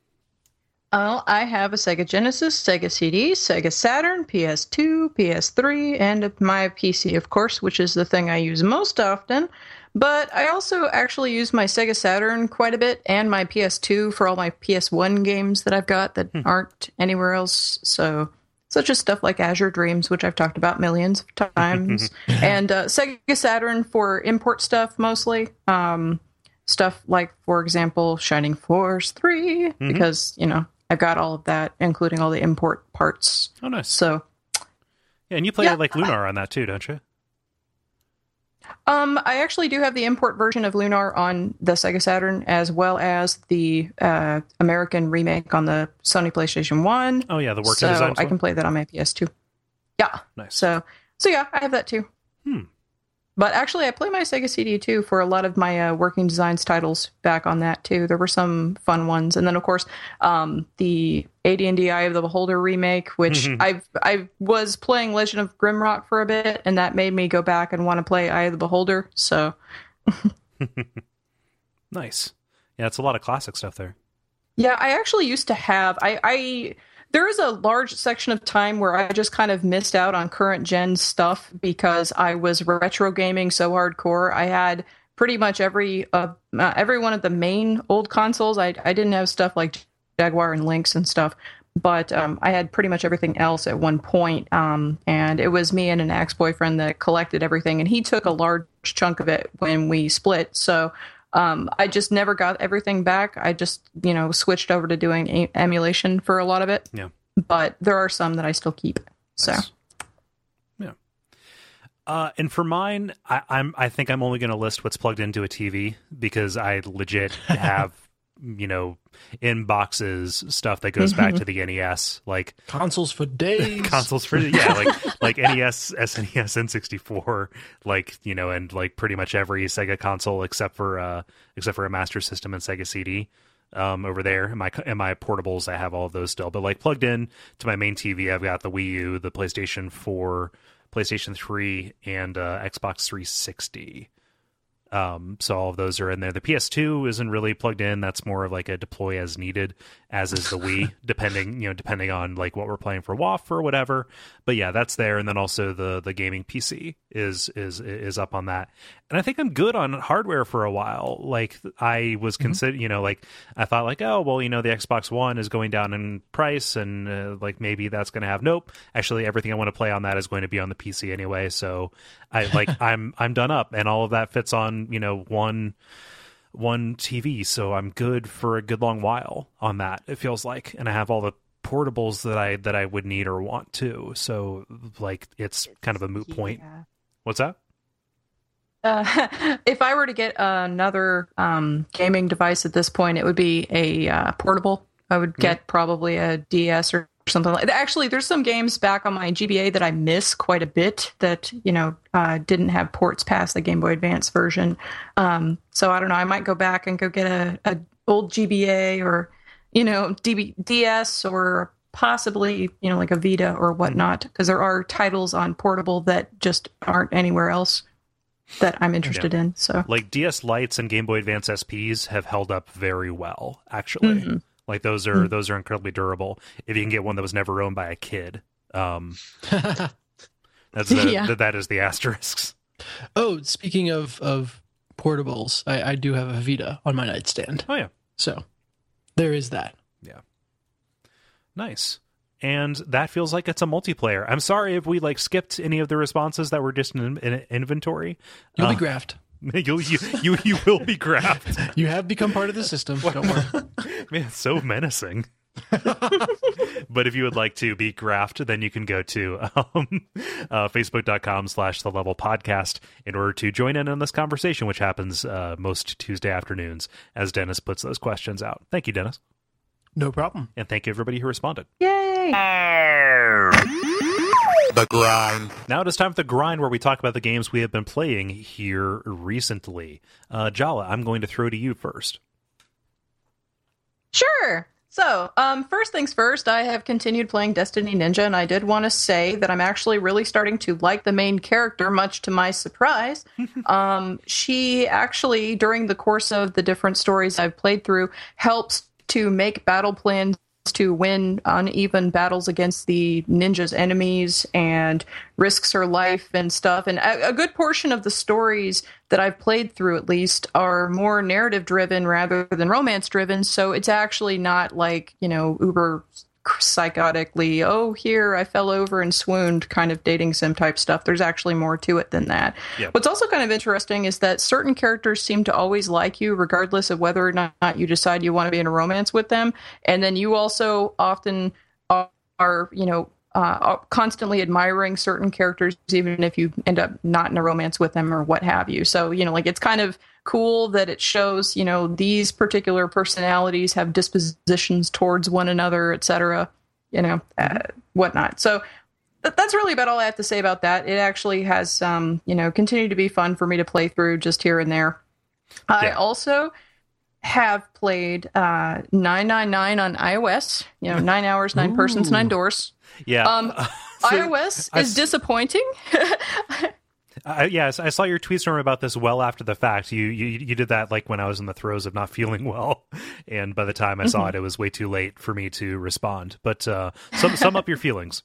[SPEAKER 3] Oh, I have a Sega Genesis, Sega C D, Sega Saturn, P S two, P S three, and my P C, of course, which is the thing I use most often. But I also actually use my Sega Saturn quite a bit and my P S two for all my P S one games that I've got that hmm. aren't anywhere else. So, such as stuff like Azure Dreams, which I've talked about millions of times, and uh, Sega Saturn for import stuff mostly. Um, stuff like, for example, Shining Force three, mm-hmm. because, you know, I've got all of that, including all the import parts.
[SPEAKER 1] Oh, nice.
[SPEAKER 3] So,
[SPEAKER 1] yeah, and you play
[SPEAKER 3] yeah,
[SPEAKER 1] like Lunar on that too, don't you?
[SPEAKER 3] Um, I actually do have the import version of Lunar on the Sega Saturn, as well as the uh, American remake on the Sony PlayStation one.
[SPEAKER 1] Oh yeah, the working
[SPEAKER 3] so
[SPEAKER 1] design.
[SPEAKER 3] I can play that on my P S two. Yeah.
[SPEAKER 1] Nice.
[SPEAKER 3] So, so yeah, I have that too.
[SPEAKER 1] Hmm.
[SPEAKER 3] But actually, I play my Sega C D too for a lot of my uh, Working Designs titles back on that too. There were some fun ones, and then of course um, the A D and D Eye of the Beholder remake, which mm-hmm. I've I was playing Legend of Grimrock for a bit, and that made me go back and want to play Eye of the Beholder. So
[SPEAKER 1] nice, yeah, it's a lot of classic stuff there.
[SPEAKER 3] Yeah, I actually used to have I. I there is a large section of time where I just kind of missed out on current gen stuff because I was retro gaming so hardcore. I had pretty much every uh, uh, every one of the main old consoles. I I didn't have stuff like Jaguar and Lynx and stuff, but um, I had pretty much everything else at one point. Um, and it was me and an ex-boyfriend that collected everything, and he took a large chunk of it when we split. So um, I just never got everything back. I just, you know, switched over to doing a- emulation for a lot of it.
[SPEAKER 1] Yeah.
[SPEAKER 3] But there are some that I still keep. So.
[SPEAKER 1] Nice. Yeah. Uh, and for mine, I, I'm I think I'm only going to list what's plugged into a T V because I legit have. you know, in boxes stuff that goes back to the N E S, like
[SPEAKER 2] consoles for days,
[SPEAKER 1] consoles for yeah, like like N E S, S N E S, N sixty-four, like you know, and like pretty much every Sega console except for uh except for a Master System and Sega C D. Um, over there in my in my portables, I have all of those still, but like plugged in to my main T V, I've got the Wii U, the PlayStation four, PlayStation three, and uh, Xbox three sixty. Um, so all of those are in there. The P S two isn't really plugged in. That's more of like a deploy as needed, as is the Wii, depending, you know, depending on like what we're playing for W A F or whatever. But yeah, that's there. And then also the, the gaming P C is, is, is up on that. And I think I'm good on hardware for a while. Like I was consider, mm-hmm. you know, like I thought like, oh, well, you know, the Xbox One is going down in price and uh, like maybe that's going to have, nope. Actually, everything I want to play on that is going to be on the P C anyway. So I like, I'm, I'm done up and all of that fits on, you know, one, one T V. So I'm good for a good long while on that. It feels like, and I have all the portables that I, that I would need or want to. So like, it's kind of a moot point.
[SPEAKER 3] Yeah.
[SPEAKER 1] What's that?
[SPEAKER 3] Uh, if I were to get another um, gaming device at this point, it would be a uh, portable. I would get yeah. probably a D S or something like that. Actually, there's some games back on my G B A that I miss quite a bit that, you know, uh, didn't have ports past the Game Boy Advance version. Um, so I don't know. I might go back and go get a, a old G B A or, you know, D B, D S or possibly, you know, like a Vita or whatnot, because there are titles on portable that just aren't anywhere else that I'm interested yeah. in. So
[SPEAKER 1] like D S Lites and Game Boy Advance S Ps have held up very well, actually. Mm-hmm. Like those are mm-hmm. those are incredibly durable. If you can get one that was never owned by a kid, um, that's the, yeah. th- that is the asterisks.
[SPEAKER 2] Oh, speaking of of portables, I, I do have a Vita on my nightstand.
[SPEAKER 1] Oh yeah,
[SPEAKER 2] so there is that.
[SPEAKER 1] Yeah, nice. And that feels like it's a multiplayer. I'm sorry if we like skipped any of the responses that were just in, in inventory.
[SPEAKER 2] You'll
[SPEAKER 1] uh,
[SPEAKER 2] be graphed.
[SPEAKER 1] You'll, you you you will be graphed.
[SPEAKER 2] You have become part of the system. Don't worry.
[SPEAKER 1] Man, it's so menacing. But if you would like to be graphed, then you can go to um, uh, facebook.com slash the level podcast in order to join in on this conversation, which happens uh, most Tuesday afternoons as Dennis puts those questions out. Thank you, Dennis.
[SPEAKER 2] No problem.
[SPEAKER 1] And thank you, everybody who responded.
[SPEAKER 3] Yay!
[SPEAKER 1] The grind. Now it is time for the grind, where we talk about the games we have been playing here recently. Uh, Jala, I'm going to throw to you first.
[SPEAKER 3] Sure. So, um, first things first, I have continued playing Destiny Ninja, and I did want to say that I'm actually really starting to like the main character, much to my surprise. um, she actually, during the course of the different stories I've played through, helps to make battle plans to win uneven battles against the ninja's enemies and risks her life and stuff. And a, a good portion of the stories that I've played through, at least, are more narrative driven rather than romance driven. So it's actually not like, you know, uber psychotically, oh, here I fell over and swooned kind of dating sim type stuff. There's actually more to it than that. Yep. What's also kind of interesting is that certain characters seem to always like you regardless of whether or not you decide you want to be in a romance with them. And then you also often are, are you know, uh, constantly admiring certain characters, even if you end up not in a romance with them or what have you. So, you know, like it's kind of cool that it shows, you know, these particular personalities have dispositions towards one another, et cetera, you know, uh, whatnot. So th- that's really about all I have to say about that. It actually has, um, you know, continued to be fun for me to play through just here and there. Yeah. I also have played uh, nine nine nine on iOS, you know, nine hours, nine Ooh. persons, nine doors.
[SPEAKER 1] Yeah.
[SPEAKER 3] Um, so, iOS is I, disappointing.
[SPEAKER 1] Uh, yes, I saw your tweet storm about this well after the fact. You, you you did that like when I was in the throes of not feeling well, and by the time I mm-hmm. saw it, it was way too late for me to respond. But uh, sum sum up your feelings.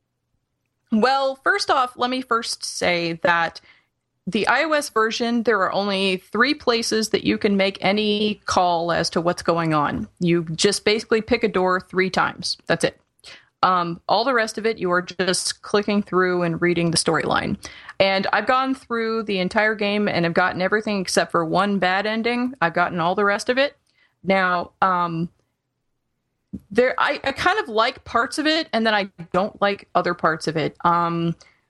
[SPEAKER 3] Well, first off, let me first say that the iOS version, there are only three places that you can make any call as to what's going on. You just basically pick a door three times. That's it. Um, all the rest of it, you are just clicking through and reading the storyline. And I've gone through the entire game and have gotten everything except for one bad ending. I've gotten all the rest of it. Now, um, there, I, I kind of like parts of it, and then I don't like other parts of it. Um,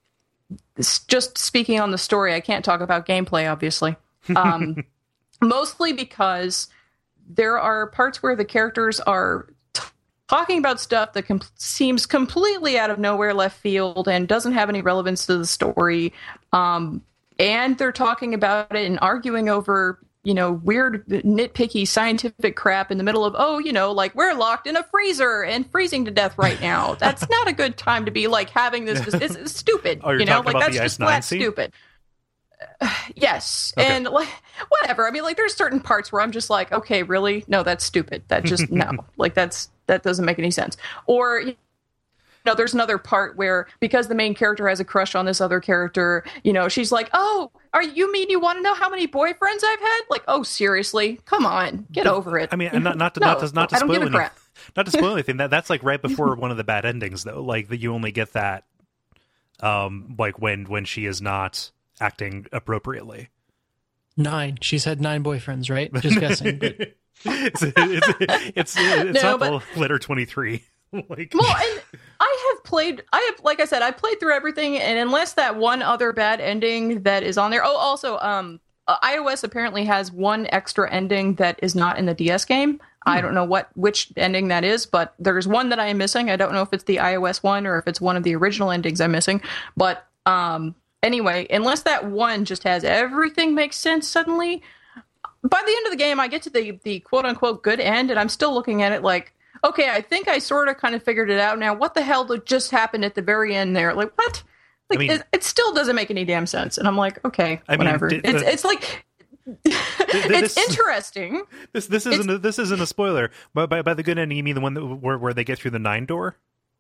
[SPEAKER 3] just speaking on the story, I can't talk about gameplay, obviously. Um, mostly because there are parts where the characters are talking about stuff that com- seems completely out of nowhere, left field, and doesn't have any relevance to the story. Um, and they're talking about it and arguing over, you know, weird, nitpicky scientific crap in the middle of, oh, you know, like, we're locked in a freezer and freezing to death right now. That's not a good time to be, like, having this. This is stupid.
[SPEAKER 1] Oh, you're
[SPEAKER 3] you know,
[SPEAKER 1] talking
[SPEAKER 3] like,
[SPEAKER 1] about
[SPEAKER 3] that's
[SPEAKER 1] the
[SPEAKER 3] just
[SPEAKER 1] S nine
[SPEAKER 3] flat
[SPEAKER 1] scene?
[SPEAKER 3] stupid. Uh, yes.
[SPEAKER 1] Okay.
[SPEAKER 3] And, like, whatever. I mean, like, there's certain parts where I'm just like, okay, really? No, that's stupid. That just, no. Like, that's, that doesn't make any sense. Or, you know, there's another part where, because the main character has a crush on this other character, you know, she's like, oh, are you mean you want to know how many boyfriends I've had? Like, oh, seriously? Come on, get over it.
[SPEAKER 1] I mean, not not to
[SPEAKER 3] no,
[SPEAKER 1] not to not to
[SPEAKER 3] I don't
[SPEAKER 1] spoil
[SPEAKER 3] give a
[SPEAKER 1] anything.
[SPEAKER 3] crap.
[SPEAKER 1] Not to spoil anything. That that's like right before one of the bad endings, though. Like that, you only get that, um, like when when she is not acting appropriately.
[SPEAKER 2] Nine. She's had nine boyfriends, right? Just guessing. But...
[SPEAKER 1] it's it's it's, it's
[SPEAKER 3] No,
[SPEAKER 1] not
[SPEAKER 3] but-
[SPEAKER 1] the letter twenty-three. Like,
[SPEAKER 3] Well, and I have played, I have, like I said, I played through everything, and unless that one other bad ending that is on there. Oh, also, um, uh, iOS apparently has one extra ending that is not in the D S game. Hmm. I don't know what which ending that is, but there's one that I am missing. I don't know if it's the iOS one or if it's one of the original endings I'm missing. But um, anyway, unless that one just has everything makes sense suddenly, by the end of the game, I get to the the quote unquote good end, and I'm still looking at it like, okay, I think I sort of kind of figured it out now. What the hell just happened at the very end there? Like, what? Like,
[SPEAKER 1] I mean,
[SPEAKER 3] it, it still doesn't make any damn sense. And I'm like, okay,
[SPEAKER 1] I mean,
[SPEAKER 3] whatever.
[SPEAKER 1] did-
[SPEAKER 3] it's
[SPEAKER 1] the-
[SPEAKER 3] it's like it's
[SPEAKER 1] this-
[SPEAKER 3] interesting.
[SPEAKER 1] This this isn't a, this isn't a spoiler. But by by the good ending, you mean the one that, where where they get through the nine door?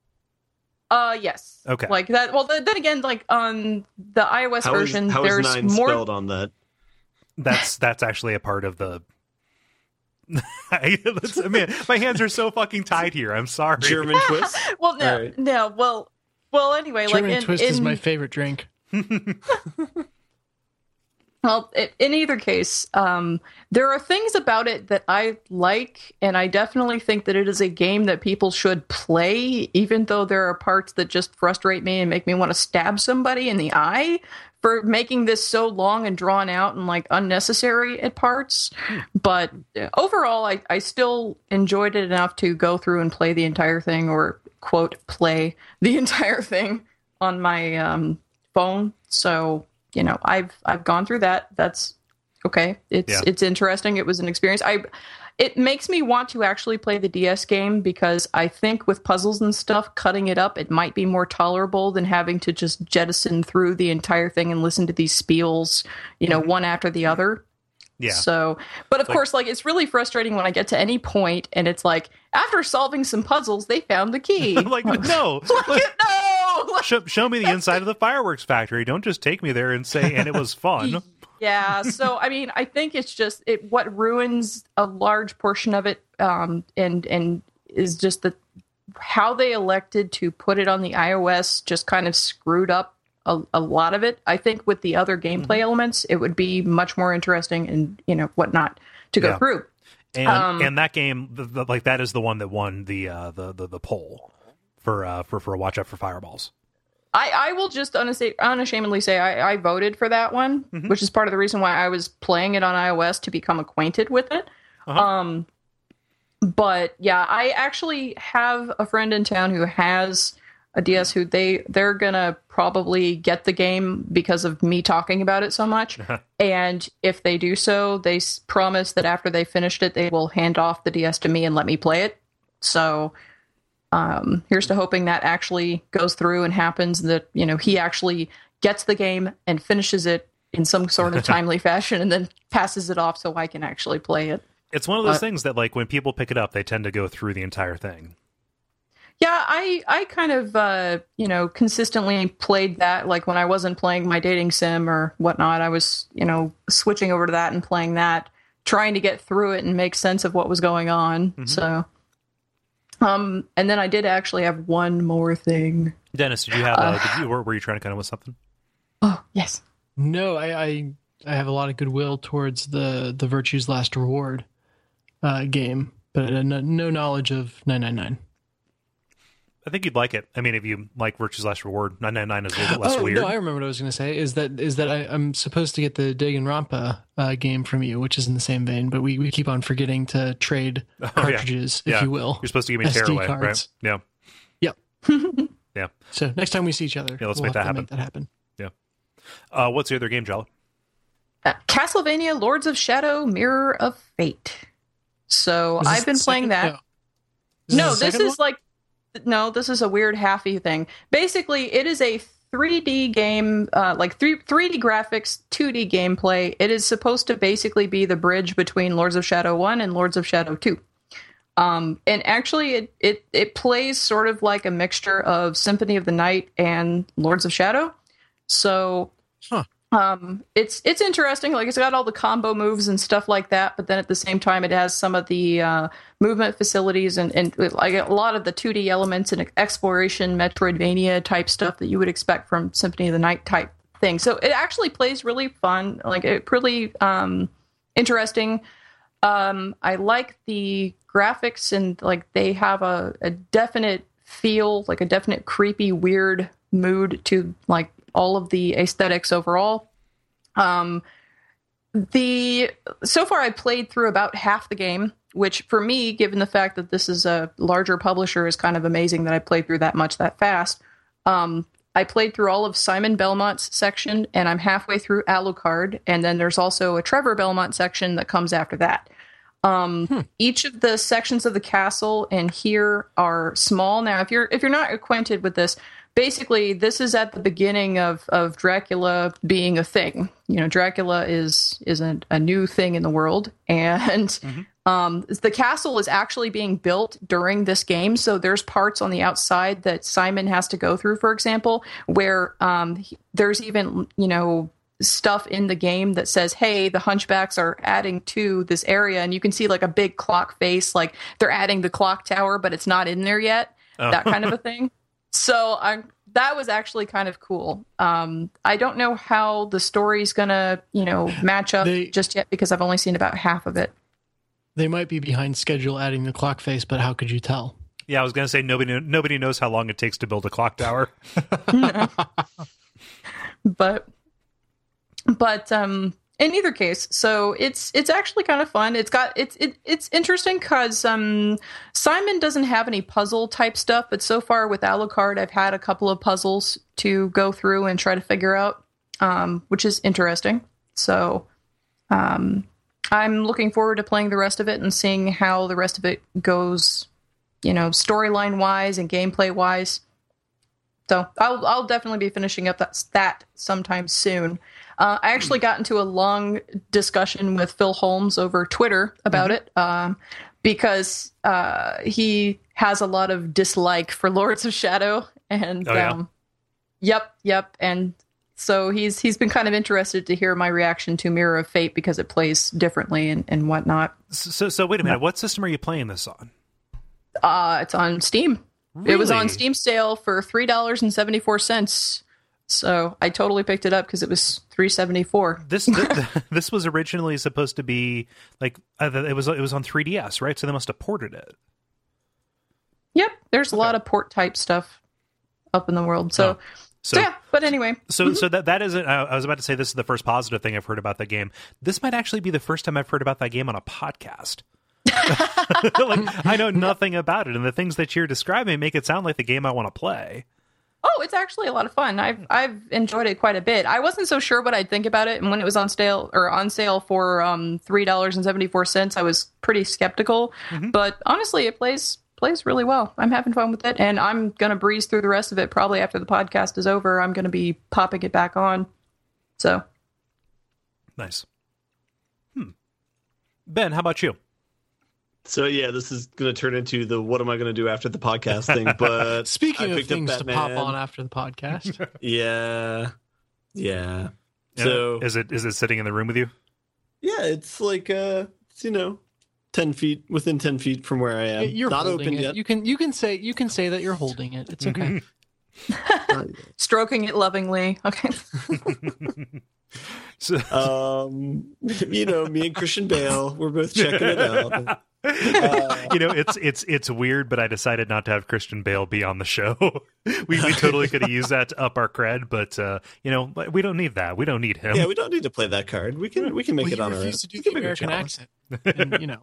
[SPEAKER 3] Uh, yes.
[SPEAKER 1] Okay.
[SPEAKER 3] Like that. Well, then, then again, like on the iOS
[SPEAKER 4] How is,
[SPEAKER 3] version,
[SPEAKER 4] how is
[SPEAKER 3] there's
[SPEAKER 4] nine
[SPEAKER 3] more.
[SPEAKER 4] spelled on that?
[SPEAKER 1] That's that's actually a part of the. I, let's- I mean, my hands are so fucking tied here. I'm sorry.
[SPEAKER 4] German twist?
[SPEAKER 3] Well, no,
[SPEAKER 4] All right.
[SPEAKER 3] no. Well, well. Anyway,
[SPEAKER 2] German
[SPEAKER 3] like in,
[SPEAKER 2] twist
[SPEAKER 3] in,
[SPEAKER 2] is my favorite drink.
[SPEAKER 3] Well, i- in either case, um, there are things about it that I like, and I definitely think that it is a game that people should play, even though there are parts that just frustrate me and make me want to stab somebody in the eye for making this so long and drawn out and like unnecessary at parts. But uh, overall, I, I still enjoyed it enough to go through and play the entire thing, or quote, play the entire thing on my um, phone. So, you know, I've I've gone through that. That's okay. It's
[SPEAKER 1] Yeah.
[SPEAKER 3] it's interesting. It was an experience. I it makes me want to actually play the D S game, because I think with puzzles and stuff, cutting it up, it might be more tolerable than having to just jettison through the entire thing and listen to these spiels, you know, one after the other.
[SPEAKER 1] Yeah.
[SPEAKER 3] So, but of
[SPEAKER 1] Like-
[SPEAKER 3] course, like, it's really frustrating when I get to any point and it's like, after solving some puzzles, they found the key.
[SPEAKER 1] I'm like, no.
[SPEAKER 3] Like, no!
[SPEAKER 1] Show, show me the inside of the fireworks factory. Don't just take me there and say, and it was fun.
[SPEAKER 3] Yeah, so I mean, I think it's just it what ruins a large portion of it, um, and and is just the how they elected to put it on the iOS just kind of screwed up a, a lot of it. I think with the other gameplay
[SPEAKER 1] Mm-hmm.
[SPEAKER 3] elements, it would be much more interesting and, you know, whatnot to go
[SPEAKER 1] Yeah.
[SPEAKER 3] through.
[SPEAKER 1] And
[SPEAKER 3] Um,
[SPEAKER 1] and that game, the, the, like that is the one that won the uh, the, the the poll for uh, for for Watch Out for Fireballs.
[SPEAKER 3] I, I will just unassa- unashamedly say I, I voted for that one,
[SPEAKER 1] Mhm.
[SPEAKER 3] which is part of the reason why I was playing it on iOS, to become acquainted with it.
[SPEAKER 1] Uh-huh.
[SPEAKER 3] Um, but yeah, I actually have a friend in town who has a D S who they they're gonna probably get the game because of me talking about it so much. And if they do so, they s- promise that after they finished it, they will hand off the D S to me and let me play it. So um, here's to hoping that actually goes through and happens, that, you know, he actually gets the game and finishes it in some sort of timely fashion and then passes it off so I can actually play it.
[SPEAKER 1] It's one of those
[SPEAKER 3] uh,
[SPEAKER 1] things that, like, when people pick it up, they tend to go through the entire thing.
[SPEAKER 3] Yeah, I I kind of, uh, you know, consistently played that. Like, when I wasn't playing my dating sim or whatnot, I was, you know, switching over to that and playing that, trying to get through it and make sense of what was going on. Mm-hmm. So, um, and then I did actually have one more thing.
[SPEAKER 1] Dennis, did you have, uh, uh, did you, were, were you trying to come up with something?
[SPEAKER 3] Oh, yes.
[SPEAKER 2] No, I, I I have a lot of goodwill towards the the Virtue's Last Reward uh, game, but no, no knowledge of nine nine nine.
[SPEAKER 1] I think you'd like it. I mean, if you like Virtue's Last Reward, nine nine nine is a little bit less
[SPEAKER 2] oh,
[SPEAKER 1] weird.
[SPEAKER 2] No, I remember what I was going to say. Is that is that I, I'm supposed to get the Danganronpa uh, game from you, which is in the same vein, but we, we keep on forgetting to trade oh,
[SPEAKER 1] yeah.
[SPEAKER 2] cartridges, if
[SPEAKER 1] yeah.
[SPEAKER 2] you will.
[SPEAKER 1] You're supposed to give me Tearaway, right? Yeah.
[SPEAKER 2] Yep.
[SPEAKER 1] yeah.
[SPEAKER 2] So next time we see each other,
[SPEAKER 1] yeah, let's
[SPEAKER 2] we'll
[SPEAKER 1] make, that
[SPEAKER 2] make that happen.
[SPEAKER 1] Yeah. Uh, what's the other game, Jello?
[SPEAKER 3] Uh, Castlevania Lords of Shadow Mirror of Fate. So I've been playing that.
[SPEAKER 2] No,
[SPEAKER 3] no
[SPEAKER 2] this,
[SPEAKER 3] this is one? like, no, this is a weird halfy thing. Basically, it is a three D game, uh, like three, 3D graphics, two D gameplay. It is supposed to basically be the bridge between Lords of Shadow one and Lords of Shadow two. Um, and actually, it, it, it plays sort of like a mixture of Symphony of the Night and Lords of Shadow. So...
[SPEAKER 2] Huh.
[SPEAKER 3] Um, it's it's interesting. Like, it's got all the combo moves and stuff like that, but then at the same time, it has some of the uh, movement facilities and, and like a lot of the two D elements and exploration, Metroidvania type stuff that you would expect from Symphony of the Night type thing. So it actually plays really fun. Like, it really um, interesting. Um, I like the graphics, and like they have a, a definite feel, like a definite creepy, weird mood to like all of the aesthetics overall. Um, the so far I played through about half the game, which for me, given the fact that this is a larger publisher, is kind of amazing that I played through that much that fast. Um, I played through all of Simon Belmont's section, and I'm halfway through Alucard, and then there's also a Trevor Belmont section that comes after that. Um, hmm. Each of the sections of the castle in here are small. Now, if you're if you're not acquainted with this, basically, this is at the beginning of, of Dracula being a thing. You know, Dracula is is a, a new thing in the world, and mm-hmm. um, the castle is actually being built during this game. So there's parts on the outside that Simon has to go through, for example, where um, he, there's even, you know, stuff in the game that says, hey, the Hunchbacks are adding to this area, and you can see like a big clock face, like they're adding the clock tower, but it's not in there yet. Oh. That kind of a thing. So I'm, that was actually kind of cool. Um, I don't know how the story's going to, you know, match up they, just yet, because I've only seen about half of it.
[SPEAKER 2] They might be behind schedule adding the clock face, but how could you tell?
[SPEAKER 1] Yeah, I was going to say nobody nobody knows how long it takes to build a clock tower.
[SPEAKER 3] but but um, in either case, so it's it's actually kind of fun. It's got it's it, it's interesting because um, Simon doesn't have any puzzle type stuff, but so far with Alucard, I've had a couple of puzzles to go through and try to figure out, um, which is interesting. So um, I'm looking forward to playing the rest of it and seeing how the rest of it goes, you know, storyline wise and gameplay wise. So I'll I'll definitely be finishing up that that sometime soon. Uh, I actually got into a long discussion with Phil Holmes over Twitter about mm-hmm. it um, because uh, he has a lot of dislike for Lords of Shadow, and
[SPEAKER 1] oh, yeah?
[SPEAKER 3] um, yep, yep, and so he's he's been kind of interested to hear my reaction to Mirror of Fate because it plays differently and, and whatnot.
[SPEAKER 1] So so wait a minute, what system are you playing this on?
[SPEAKER 3] Uh, it's on Steam.
[SPEAKER 1] Really?
[SPEAKER 3] It was on Steam sale for three dollars and seventy four cents. So I totally picked it up because it was three seventy four.
[SPEAKER 1] This th- this was originally supposed to be like uh, it was it was on three D S, right? So they must have ported it.
[SPEAKER 3] Yep, there's a okay. lot of port type stuff up in the world. So, oh. so, so yeah. But anyway,
[SPEAKER 1] so
[SPEAKER 3] mm-hmm.
[SPEAKER 1] so that that isn't. I was about to say this is the first positive thing I've heard about that game. This might actually be the first time I've heard about that game on a podcast. Like, I know nothing about it, and the things that you're describing make it sound like the game I want to play.
[SPEAKER 3] Oh, it's actually a lot of fun. I've I've enjoyed it quite a bit. I wasn't so sure what I'd think about it, and when it was on sale or on sale for um, three dollars and seventy four cents, I was pretty skeptical. Mm-hmm. But honestly, it plays plays really well. I'm having fun with it, and I'm going to breeze through the rest of it. Probably after the podcast is over, I'm going to be popping it back on. So
[SPEAKER 1] nice. Hmm. Ben, how about you?
[SPEAKER 4] So yeah, this is going to turn into the what am I going to do after the podcast thing. But
[SPEAKER 2] speaking of things to pop on after the podcast,
[SPEAKER 4] yeah, yeah.
[SPEAKER 1] yeah.
[SPEAKER 4] So
[SPEAKER 1] is it is it sitting in the room with you?
[SPEAKER 4] Yeah, it's like uh, it's, you know, ten feet within ten feet from where I am.
[SPEAKER 2] You're
[SPEAKER 4] not
[SPEAKER 2] open
[SPEAKER 4] it.
[SPEAKER 2] yet. You can you can say you can say that you're holding it. It's okay.
[SPEAKER 3] Stroking it lovingly. Okay.
[SPEAKER 1] So,
[SPEAKER 4] um, you know, me and Christian Bale, we're both checking it out.
[SPEAKER 1] Uh, you know, it's it's it's weird, but I decided not to have Christian Bale be on the show. we we totally could have used that to up our cred, but uh, you know, we don't need that. We don't need him.
[SPEAKER 4] Yeah, we don't need to play that card. We can we can make
[SPEAKER 2] well,
[SPEAKER 4] it on our own.
[SPEAKER 2] To do the American accent, and, you know.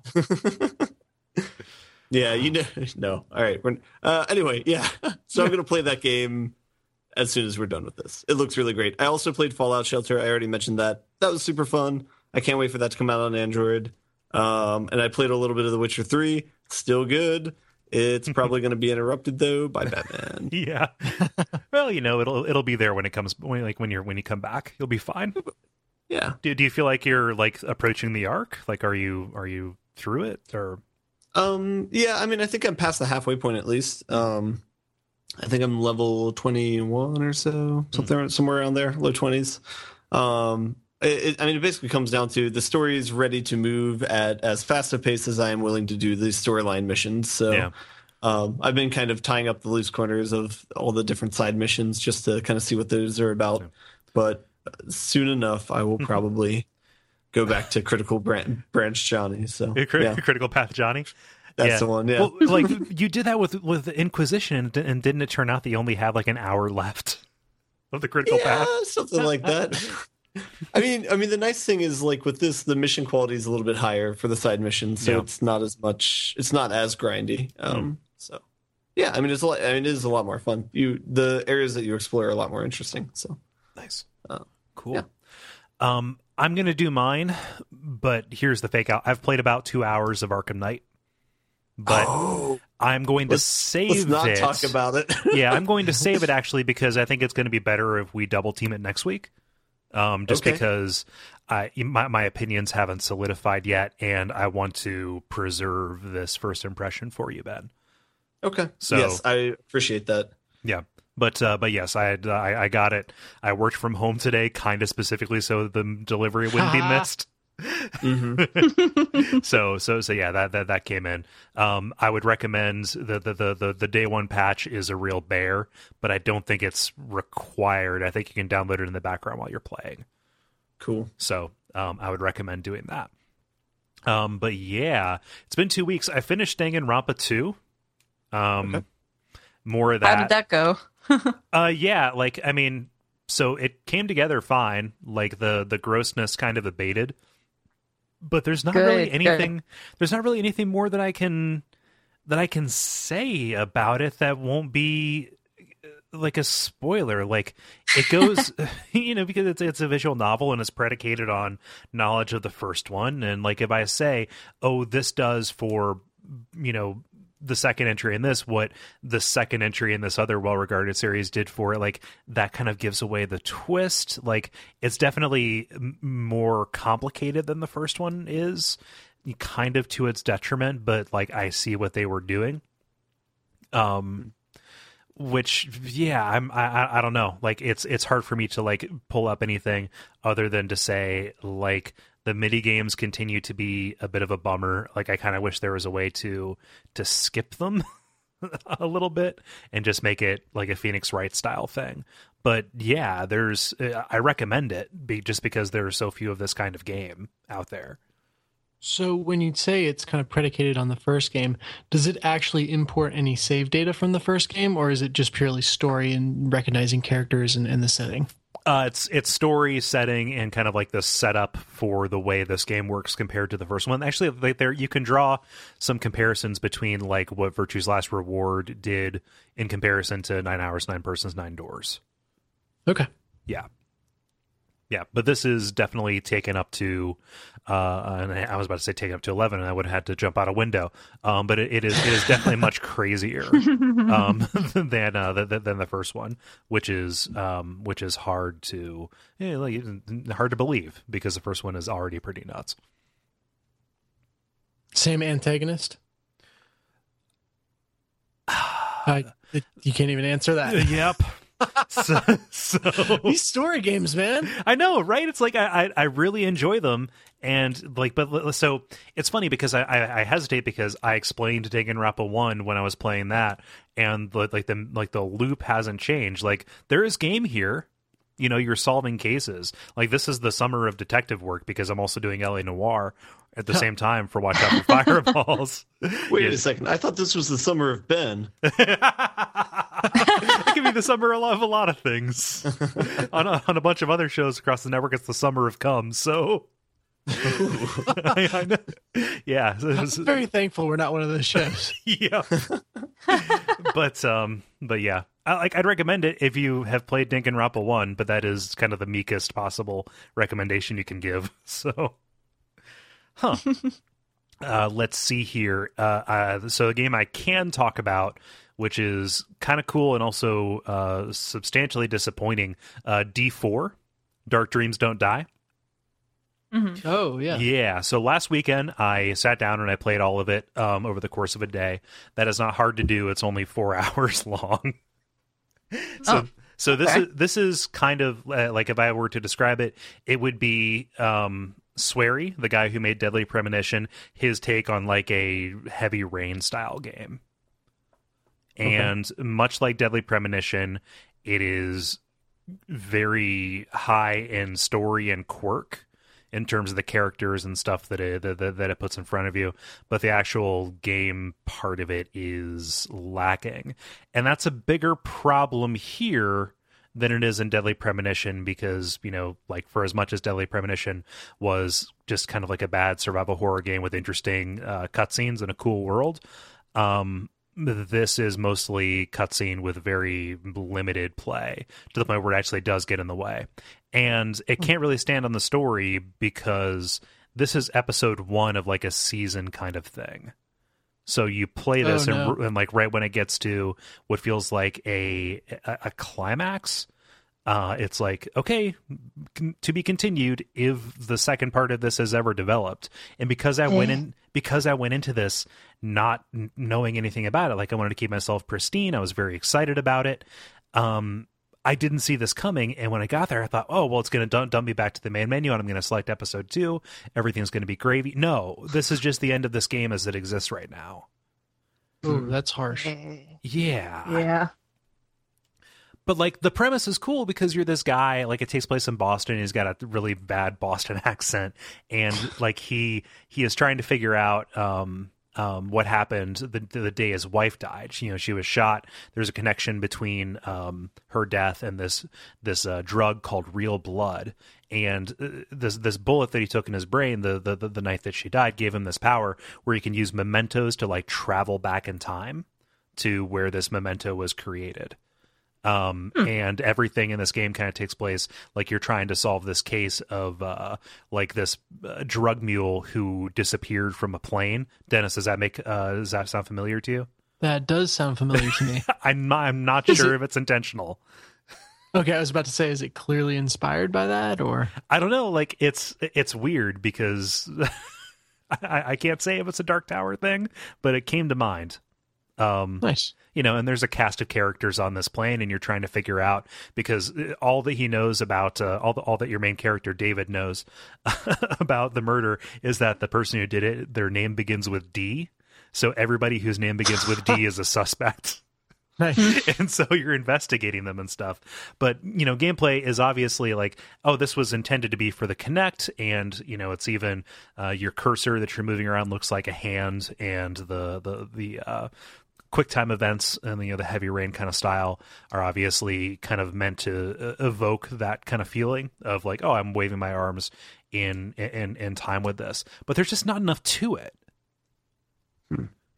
[SPEAKER 4] Yeah, you know, no. All right. We're, uh, anyway, yeah. So I'm gonna play that game as soon as we're done with this. It looks really great. I also played Fallout Shelter. I already mentioned that. That was super fun. I can't wait for that to come out on Android. Um, and I played a little bit of The Witcher three. Still good. It's probably going to be interrupted though by Batman.
[SPEAKER 1] Yeah. Well, you know, it'll it'll be there when it comes when like when you're when you come back. You'll be fine.
[SPEAKER 4] Yeah.
[SPEAKER 1] Do do you feel like you're like approaching the arc? Like are you are you through it or
[SPEAKER 4] Um yeah, I mean I think I'm past the halfway point at least. Um I think I'm level twenty-one or so, something mm. somewhere around there, low twenties. Um It, I mean, it basically comes down to the story is ready to move at as fast a pace as I am willing to do these storyline missions. So
[SPEAKER 1] yeah.
[SPEAKER 4] um, I've been kind of tying up the loose corners of all the different side missions just to kind of see what those are about. Yeah. But soon enough, I will probably go back to Critical Bran- Branch Johnny. So
[SPEAKER 1] yeah. Critical Path Johnny.
[SPEAKER 4] That's
[SPEAKER 1] yeah.
[SPEAKER 4] the one. Yeah.
[SPEAKER 1] Well, like you did that with with Inquisition, and, and didn't it turn out that you only had like an hour left of the Critical
[SPEAKER 4] yeah,
[SPEAKER 1] Path?
[SPEAKER 4] Something like that. I mean, I mean, the nice thing is, like with this, the mission quality is a little bit higher for the side missions, so yeah. it's not as much, it's not as grindy. Um, mm. So, yeah, I mean, it's a lot. I mean, it is a lot more fun. You, the areas that you explore are a lot more interesting. So
[SPEAKER 1] nice,
[SPEAKER 4] uh,
[SPEAKER 1] cool.
[SPEAKER 4] Yeah.
[SPEAKER 1] Um, I'm gonna do mine, but here's the fake out. I've played about two hours of Arkham Knight, but
[SPEAKER 4] oh,
[SPEAKER 1] I'm going to
[SPEAKER 4] let's,
[SPEAKER 1] save
[SPEAKER 4] let's not
[SPEAKER 1] it.
[SPEAKER 4] Talk about it.
[SPEAKER 1] Yeah, I'm going to save it actually because I think it's going to be better if we double team it next week. Um, just okay. because I, my, my opinions haven't solidified yet, and I want to preserve this first impression for you, Ben.
[SPEAKER 4] Okay.
[SPEAKER 1] So,
[SPEAKER 4] yes, I appreciate that.
[SPEAKER 1] Yeah, but uh, but yes, I had I, I got it. I worked from home today, kind of specifically so the delivery wouldn't be missed. Mm-hmm. so so so yeah, that that that came in. Um, I would recommend the, the the the the day one patch is a real bear, but I don't think it's required. I think you can download it in the background while you're playing.
[SPEAKER 4] Cool.
[SPEAKER 1] So um, I would recommend doing that. Um, but yeah, it's been two weeks. I finished Danganronpa two. Um, okay. More of that.
[SPEAKER 3] How did that go?
[SPEAKER 1] uh, yeah, like I mean, so it came together fine. Like the the grossness kind of abated. But there's not good, really anything. Good. There's not really anything more that I can that I can say about it that won't be like a spoiler. Like it goes, you know, because it's it's a visual novel and it's predicated on knowledge of the first one. And like if I say, oh, this does for, you know, the second entry in this, what the second entry in this other well-regarded series did for it, like that kind of gives away the twist. Like it's definitely m- more complicated than the first one is, kind of to its detriment, but like I see what they were doing. Um, which yeah, I'm I I don't know. Like it's it's hard for me to like pull up anything other than to say like the mini games continue to be a bit of a bummer. Like I kind of wish there was a way to to skip them a little bit and just make it like a Phoenix Wright style thing. But yeah, there's I recommend it be, just because there are so few of this kind of game out there.
[SPEAKER 2] So when you say it's kind of predicated on the first game, does it actually import any save data from the first game, or is it just purely story and recognizing characters and, and the setting?
[SPEAKER 1] Uh, it's it's story, setting, and kind of like the setup for the way this game works compared to the first one. Actually, like there you can draw some comparisons between like what Virtue's Last Reward did in comparison to Nine Hours, Nine Persons, Nine Doors.
[SPEAKER 2] Okay.
[SPEAKER 1] Yeah. Yeah, but this is definitely taken up to, uh, and I was about to say taken up to eleven, and I would have had to jump out a window. Um, but it, it is it is definitely much crazier um, than, uh, than than the first one, which is um, which is hard to you know, like, hard to believe because the first one is already pretty nuts.
[SPEAKER 2] Same antagonist. uh, you can't even answer that.
[SPEAKER 1] Yep. so, so
[SPEAKER 2] these story games, man,
[SPEAKER 1] I know, right? It's like I, I I really enjoy them, and like, but so it's funny because I I, I hesitate because I explained Danganronpa one when I was playing that, and like the like the loop hasn't changed. Like there is game here, you know, you're solving cases. Like this is the summer of detective work because I'm also doing L A Noire at the same time for Watch Out for Fireballs.
[SPEAKER 4] Wait yeah. a second. I thought this was the summer of Ben.
[SPEAKER 1] It could be the summer of a lot of things. on, a, on a bunch of other shows across the network, it's the summer of cum. So, I, I know. Yeah.
[SPEAKER 2] I'm very thankful we're not one of those shows.
[SPEAKER 1] Yeah. but, um, but yeah. I, like I'd recommend it if you have played Danganronpa one, but that is kind of the meekest possible recommendation you can give. So, huh. uh, let's see here. Uh, uh, so a game I can talk about, which is kind of cool and also uh, substantially disappointing, uh, D four, Dark Dreams Don't Die.
[SPEAKER 2] Mm-hmm. Oh, yeah.
[SPEAKER 1] Yeah, so last weekend I sat down and I played all of it um, over the course of a day. That is not hard to do. It's only four hours long. so
[SPEAKER 3] oh,
[SPEAKER 1] so this
[SPEAKER 3] okay.
[SPEAKER 1] is this is kind of uh, like if I were to describe it, it would be um, Swery, the guy who made Deadly Premonition, his take on like a Heavy Rain style game. And okay. much like Deadly Premonition, it is very high in story and quirk in terms of the characters and stuff that it, that, that it puts in front of you. But the actual game part of it is lacking. And that's a bigger problem here than it is in Deadly Premonition because, you know, like for as much as Deadly Premonition was just kind of like a bad survival horror game with interesting uh, cutscenes and a cool world, um, this is mostly cutscene with very limited play to the point where it actually does get in the way. And it can't really stand on the story because this is episode one of like a season kind of thing. So you play this
[SPEAKER 2] oh, no.
[SPEAKER 1] and, and like right when it gets to what feels like a a, a climax, uh, it's like, okay, con- to be continued if the second part of this has ever developed. And because I yeah. went in, because I went into this not knowing anything about it, like I wanted to keep myself pristine. I was very excited about it. Um, I didn't see this coming. And when I got there, I thought, oh, well, it's going to dump, dump me back to the main menu and I'm going to select episode two. Everything's going to be gravy. No, this is just the end of this game as it exists right now.
[SPEAKER 2] Ooh, that's harsh.
[SPEAKER 1] Yeah.
[SPEAKER 3] Yeah.
[SPEAKER 1] But like the premise is cool because you're this guy, like it takes place in Boston. He's got a really bad Boston accent. And like he, he is trying to figure out, um, um, what happened the, the day his wife died. She, you know, she was shot. There's a connection between, um, her death and this, this, uh, drug called real blood. And uh, this, this bullet that he took in his brain, the, the, the, the night that she died, gave him this power where he can use mementos to like travel back in time to where this memento was created. Um, hmm. And everything in this game kind of takes place like you're trying to solve this case of uh, like this uh, drug mule who disappeared from a plane. Dennis, does that make uh, does that sound familiar to you?
[SPEAKER 2] That does sound familiar to me.
[SPEAKER 1] I'm not, I'm not sure it... if it's intentional.
[SPEAKER 2] Okay, I was about to say, is it clearly inspired by that, or
[SPEAKER 1] I don't know. Like it's it's weird because I, I can't say if it's a Dark Tower thing, but it came to mind. Um,
[SPEAKER 2] nice.
[SPEAKER 1] You know, and there's a cast of characters on this plane, and you're trying to figure out because all that he knows about uh, all the, all that your main character David knows about the murder is that the person who did it, their name begins with D. So everybody whose name begins with D is a suspect.
[SPEAKER 2] Nice.
[SPEAKER 1] And so you're investigating them and stuff. But, you know, gameplay is obviously like, oh, this was intended to be for the Kinect. And, you know, it's even uh, your cursor that you're moving around looks like a hand, and the, the, the, uh, quick time events and, you know, the Heavy Rain kind of style are obviously kind of meant to uh, evoke that kind of feeling of like, oh, I'm waving my arms in, in, in time with this, but there's just not enough to it. Hmm.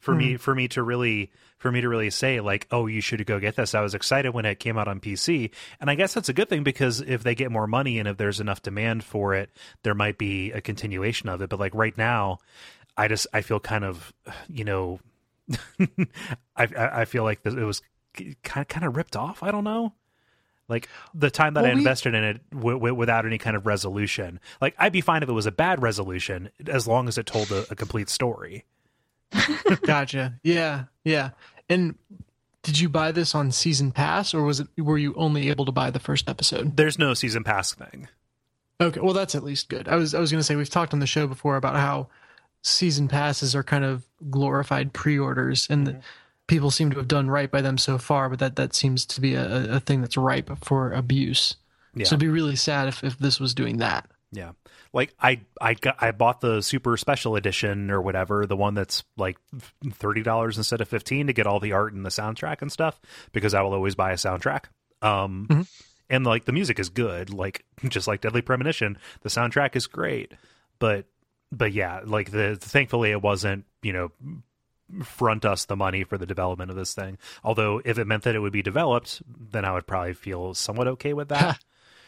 [SPEAKER 1] for
[SPEAKER 2] Hmm.
[SPEAKER 1] me for me to really for me to really say like, oh, you should go get this. I was excited when it came out on P C, and I guess that's a good thing because if they get more money and if there's enough demand for it, there might be a continuation of it. But like right now, I just I feel kind of, you know, I I feel like it was kind of kind of ripped off. I don't know. Like the time that
[SPEAKER 2] well,
[SPEAKER 1] I
[SPEAKER 2] we...
[SPEAKER 1] invested in it w- w- without any kind of resolution. Like I'd be fine if it was a bad resolution as long as it told a, a complete story.
[SPEAKER 2] Gotcha. Yeah, yeah. And did you buy this on season pass, or was it were you only able to buy the first episode?
[SPEAKER 1] There's no season pass thing.
[SPEAKER 2] Okay, well that's at least good. I was I was going to say we've talked on the show before about how season passes are kind of glorified pre-orders, and mm-hmm. the, people seem to have done right by them so far, but that, that seems to be a, a thing that's ripe for abuse. Yeah. So it'd be really sad if, if this was doing that.
[SPEAKER 1] Yeah. Like I, I got, I bought the super special edition or whatever, the one that's like thirty dollars instead of fifteen to get all the art and the soundtrack and stuff, because I will always buy a soundtrack. Um, mm-hmm. And like the music is good, like just like Deadly Premonition, the soundtrack is great, but, but yeah, like the, thankfully it wasn't, you know, front us the money for the development of this thing. Although if it meant that it would be developed, then I would probably feel somewhat okay with that.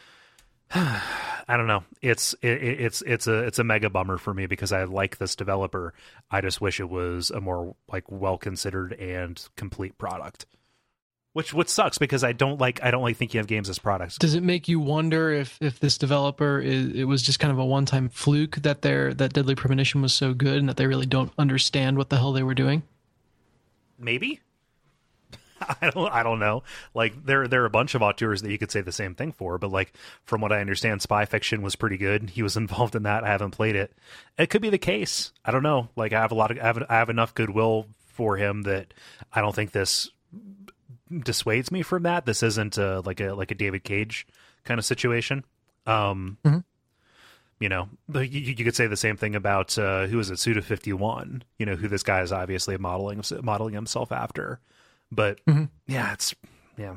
[SPEAKER 1] I don't know. It's it, it's it's a it's a mega bummer for me because I like this developer. I just wish it was a more like well considered and complete product. Which which sucks because I don't like I don't like thinking of games as products.
[SPEAKER 2] Does it make you wonder if, if this developer is it was just kind of a one time fluke that their that Deadly Premonition was so good and that they really don't understand what the hell they were doing?
[SPEAKER 1] Maybe. I don't I don't know. Like there there are a bunch of auteurs that you could say the same thing for, but like from what I understand, Spy Fiction was pretty good. He was involved in that. I haven't played it. It could be the case. I don't know. Like I have a lot of I have, I have enough goodwill for him that I don't think this dissuades me from that. This isn't a, like a like a David Cage kind of situation. Um, mm-hmm. You know, you, you could say the same thing about uh, who is it, Suda fifty-one. You know, who this guy is obviously modeling modeling himself after. But mm-hmm. yeah, it's yeah.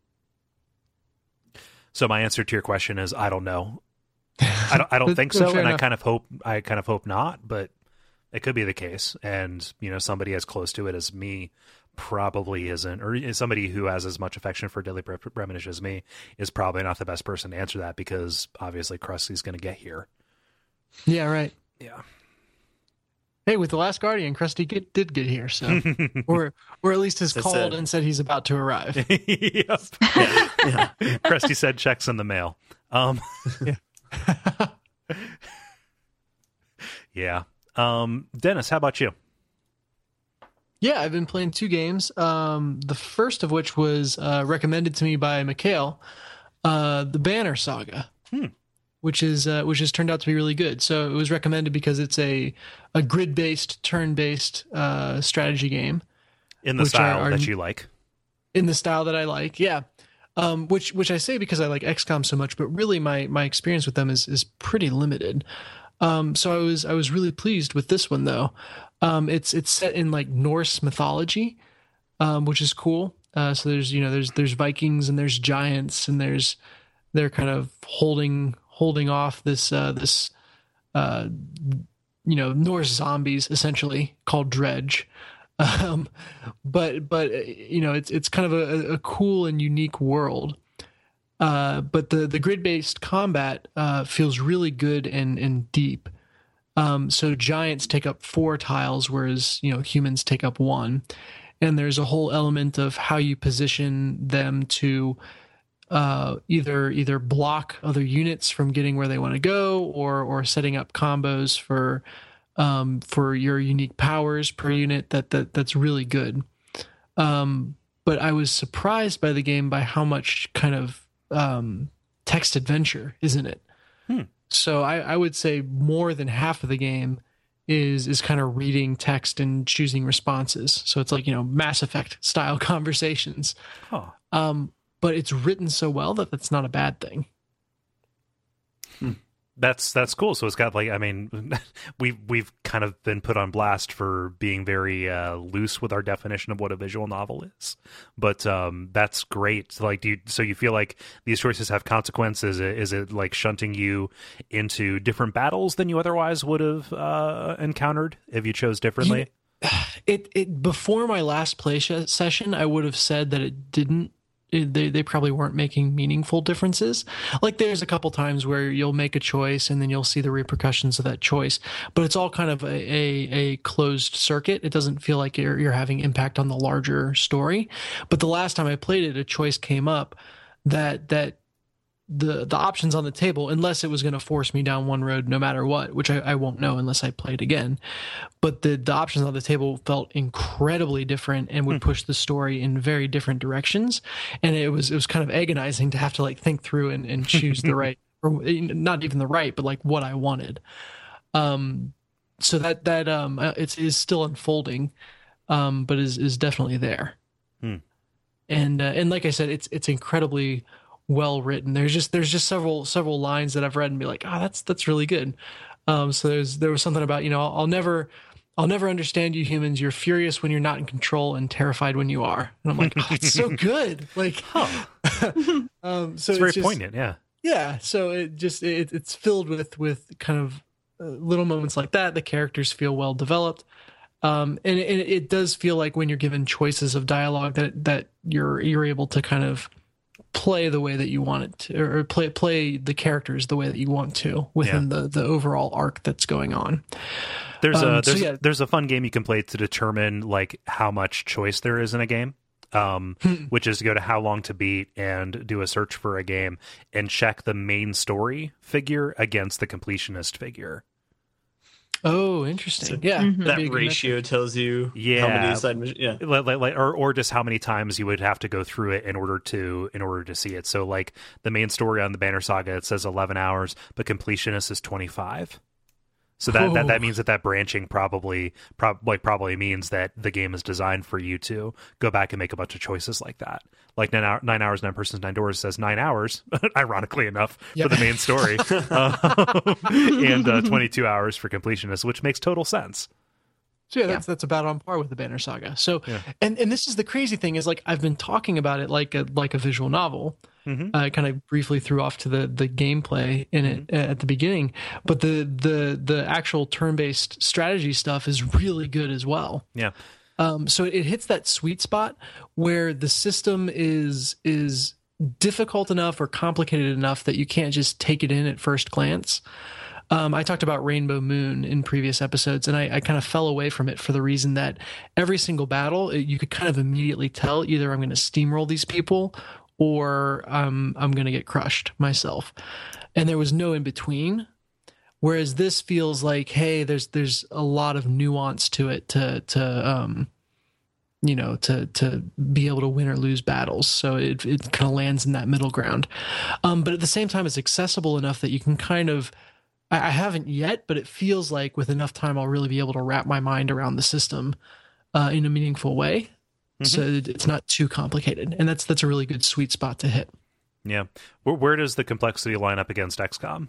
[SPEAKER 1] So my answer to your question is I don't know. I don't I don't think so, and enough. I kind of hope I kind of hope not, but it could be the case. And you know, somebody as close to it as me probably isn't, or somebody who has as much affection for Deadly Premonition as me is probably not the best person to answer that because obviously Krusty's going to get here.
[SPEAKER 2] Yeah, right.
[SPEAKER 1] Yeah.
[SPEAKER 2] Hey, with The Last Guardian, Krusty get, did get here, so or or at least has That's called it. And said he's about to arrive.
[SPEAKER 1] Yep. Yeah, yeah. Krusty said checks in the mail. Um, yeah. yeah. Um, Dennis, how about you?
[SPEAKER 2] Yeah, I've been playing two games. Um, the first of which was uh, recommended to me by Mikhail, uh, the Banner Saga. Hmm. Which is uh, which has turned out to be really good. So it was recommended because it's a a grid based, turn based uh, strategy game
[SPEAKER 1] in the style are, are, that you like.
[SPEAKER 2] In the style that I like, yeah. Um, which which I say because I like X COM so much, but really my my experience with them is is pretty limited. Um, so I was I was really pleased with this one though. Um, it's it's set in like Norse mythology, um, which is cool. Uh, so there's you know there's there's Vikings and there's giants and there's they're kind of holding. holding off this uh, this uh, you know Norse zombies essentially called Dredge, um, but but you know it's it's kind of a, a cool and unique world. Uh, but the the grid based combat uh, feels really good and and deep. Um, so giants take up four tiles, whereas you know humans take up one, and there's a whole element of how you position them to. Uh, either either block other units from getting where they want to go, or or setting up combos for um, for your unique powers per unit. That that that's really good. Um, but I was surprised by the game by how much kind of um, text adventure is in it. Hmm. So I, I would say more than half of the game is is kind of reading text and choosing responses. So it's like you know Mass Effect style conversations. Huh. Um, But it's written so well that that's not a bad thing.
[SPEAKER 1] Hmm. That's that's cool. So it's got like I mean, we've we've kind of been put on blast for being very uh, loose with our definition of what a visual novel is. But um, that's great. Like, do you, so you feel like these choices have consequences? Is it, is it like shunting you into different battles than you otherwise would have uh, encountered if you chose differently?
[SPEAKER 2] You, it it before my last play sh- session, I would have said that it didn't. It, they they probably weren't making meaningful differences. Like there's a couple times where you'll make a choice and then you'll see the repercussions of that choice, but it's all kind of a a, a closed circuit. It doesn't feel like you're you're having impact on the larger story. But the last time I played it, a choice came up that that. the the options on the table, unless it was going to force me down one road no matter what, which I, I won't know unless I play it again. But the, the options on the table felt incredibly different and would push the story in very different directions. And it was it was kind of agonizing to have to like think through and, and choose the right, or not even the right, but like what I wanted. Um, so that that um it's is still unfolding, um, but is is definitely there.
[SPEAKER 1] Hmm.
[SPEAKER 2] And uh, and like I said, it's it's incredibly well written. There's just there's just several several lines that I've read and be like, oh, that's that's really good. Um, so there's there was something about, you know, I'll, I'll never I'll never understand you humans. You're furious when you're not in control and terrified when you are. And I'm like, oh, it's so good. Like, huh. um, so
[SPEAKER 1] it's very
[SPEAKER 2] it's just,
[SPEAKER 1] poignant. Yeah.
[SPEAKER 2] Yeah. So it just it, it's filled with with kind of uh, little moments like that. The characters feel well developed. Um, and, and it does feel like when you're given choices of dialogue that that you're you're able to kind of play the way that you want it to, or play play the characters the way that you want to within yeah. the the overall arc that's going on.
[SPEAKER 1] There's
[SPEAKER 2] um,
[SPEAKER 1] a there's,
[SPEAKER 2] so yeah.
[SPEAKER 1] there's a fun game you can play to determine like how much choice there is in a game, um, which is to go to How Long to Beat and do a search for a game and check the main story figure against the completionist figure.
[SPEAKER 2] Oh, interesting.
[SPEAKER 4] So
[SPEAKER 2] yeah,
[SPEAKER 3] mm-hmm.
[SPEAKER 4] that ratio metric. tells you
[SPEAKER 1] yeah.
[SPEAKER 4] how many side missions. Yeah,
[SPEAKER 1] like, like, like, or or just how many times you would have to go through it in order to in order to see it. So, like the main story on the Banner Saga, it says eleven hours, but completionist is twenty-five. So that, that that means that that branching probably prob- like probably means that the game is designed for you to go back and make a bunch of choices like that. Like nine, hour, nine hours, nine persons, nine doors says nine hours, ironically enough, yep. for the main story, um, and uh, twenty-two hours for completionist, which makes total sense.
[SPEAKER 2] So yeah, that's yeah. that's about on par with the Banner Saga. So
[SPEAKER 1] yeah.
[SPEAKER 2] and and this is the crazy thing is like I've been talking about it like a like a visual novel.
[SPEAKER 1] Mm-hmm.
[SPEAKER 2] I uh, kind of briefly threw off to the the gameplay in it mm-hmm. at the beginning, but the the the actual turn-based strategy stuff is really good as well.
[SPEAKER 1] Yeah.
[SPEAKER 2] Um, so it hits that sweet spot where the system is is difficult enough or complicated enough that you can't just take it in at first glance. Um, I talked about Rainbow Moon in previous episodes, and I, I kind of fell away from it for the reason that every single battle, it, you could kind of immediately tell either I'm going to steamroll these people or um, I'm going to get crushed myself. And there was no in between. Whereas this feels like, hey, there's there's a lot of nuance to it to to um, you know to to be able to win or lose battles. So it it kind of lands in that middle ground. Um, but at the same time, it's accessible enough that you can kind of. I haven't yet, but it feels like with enough time, I'll really be able to wrap my mind around the system uh, in a meaningful way. Mm-hmm. So it's not too complicated, and that's that's a really good sweet spot to hit.
[SPEAKER 1] Yeah, where, where does the complexity line up against X COM?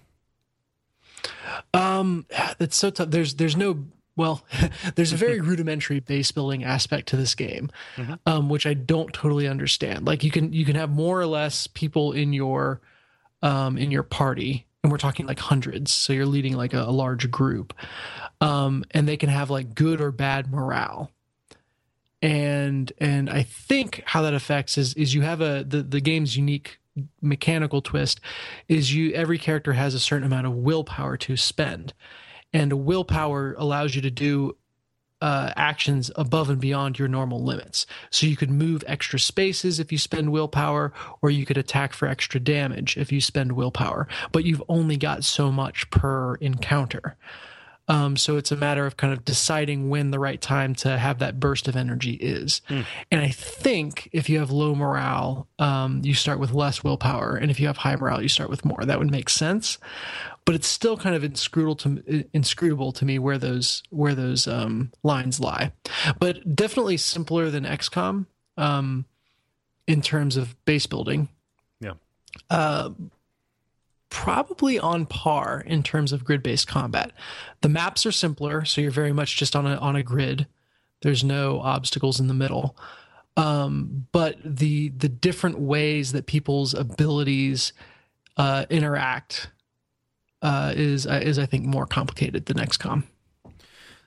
[SPEAKER 2] Um, that's so tough. There's there's no well, there's a very rudimentary base building aspect to this game, mm-hmm. um, which I don't totally understand. Like you can you can have more or less people in your um in your party. And we're talking like hundreds, so you're leading like a, a large group, um, and they can have like good or bad morale. And and I think how that affects is is you have a the, the game's unique mechanical twist is you every character has a certain amount of willpower to spend, and willpower allows you to do uh, actions above and beyond your normal limits. So you could move extra spaces if you spend willpower, or you could attack for extra damage if you spend willpower, but you've only got so much per encounter. Um, so it's a matter of kind of deciding when the right time to have that burst of energy is. Mm. And I think if you have low morale, um, you start with less willpower. And if you have high morale, you start with more. That would make sense. But it's still kind of inscrutable to, inscrutable to me where those where those um, lines lie. But definitely simpler than X COM um, in terms of base building.
[SPEAKER 1] Yeah.
[SPEAKER 2] Uh, probably on par in terms of grid-based combat. The maps are simpler, so you're very much just on a on a grid. There's no obstacles in the middle. Um, but the the different ways that people's abilities uh, interact uh, is is I think more complicated than X COM.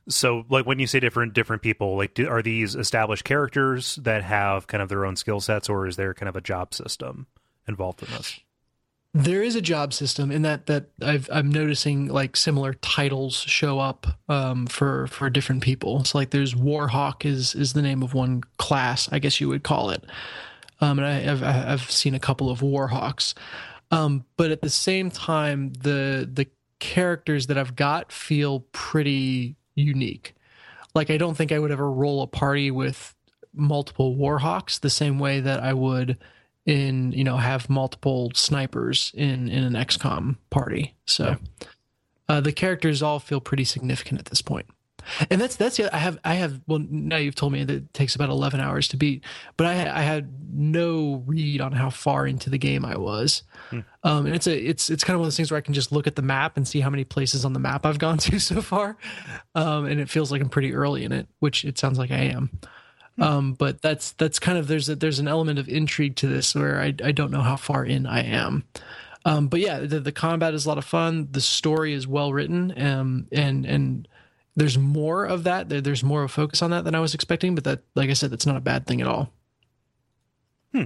[SPEAKER 1] So, like, when you say different different people, like, do, are these established characters that have kind of their own skill sets, or is there kind of a job system involved in this?
[SPEAKER 2] There is a job system in that that I've, I'm noticing like similar titles show up um, for for different people. So, like, there's Warhawk is is the name of one class, I guess you would call it, um, and I, I've I've seen a couple of Warhawks, um, but at the same time, the the characters that I've got feel pretty unique. Like, I don't think I would ever roll a party with multiple Warhawks the same way that I would in, you know, have multiple snipers in, in an X COM party. So yeah. uh, the characters all feel pretty significant at this point. And that's, that's, I have, I have, well, now you've told me that it takes about eleven hours to beat, but I, I had no read on how far into the game I was. Hmm. Um, and it's a, it's, it's kind of one of those things where I can just look at the map and see how many places on the map I've gone to so far. Um, and it feels like I'm pretty early in it, which it sounds like I am. Hmm. Um, but that's, that's kind of, there's a, there's an element of intrigue to this where I, I don't know how far in I am. Um, but yeah, the, the combat is a lot of fun. The story is well written. Um, and, and, there's more of that. There's more of a focus on that than I was expecting, but that, like I said, that's not a bad thing at all.
[SPEAKER 1] Hmm.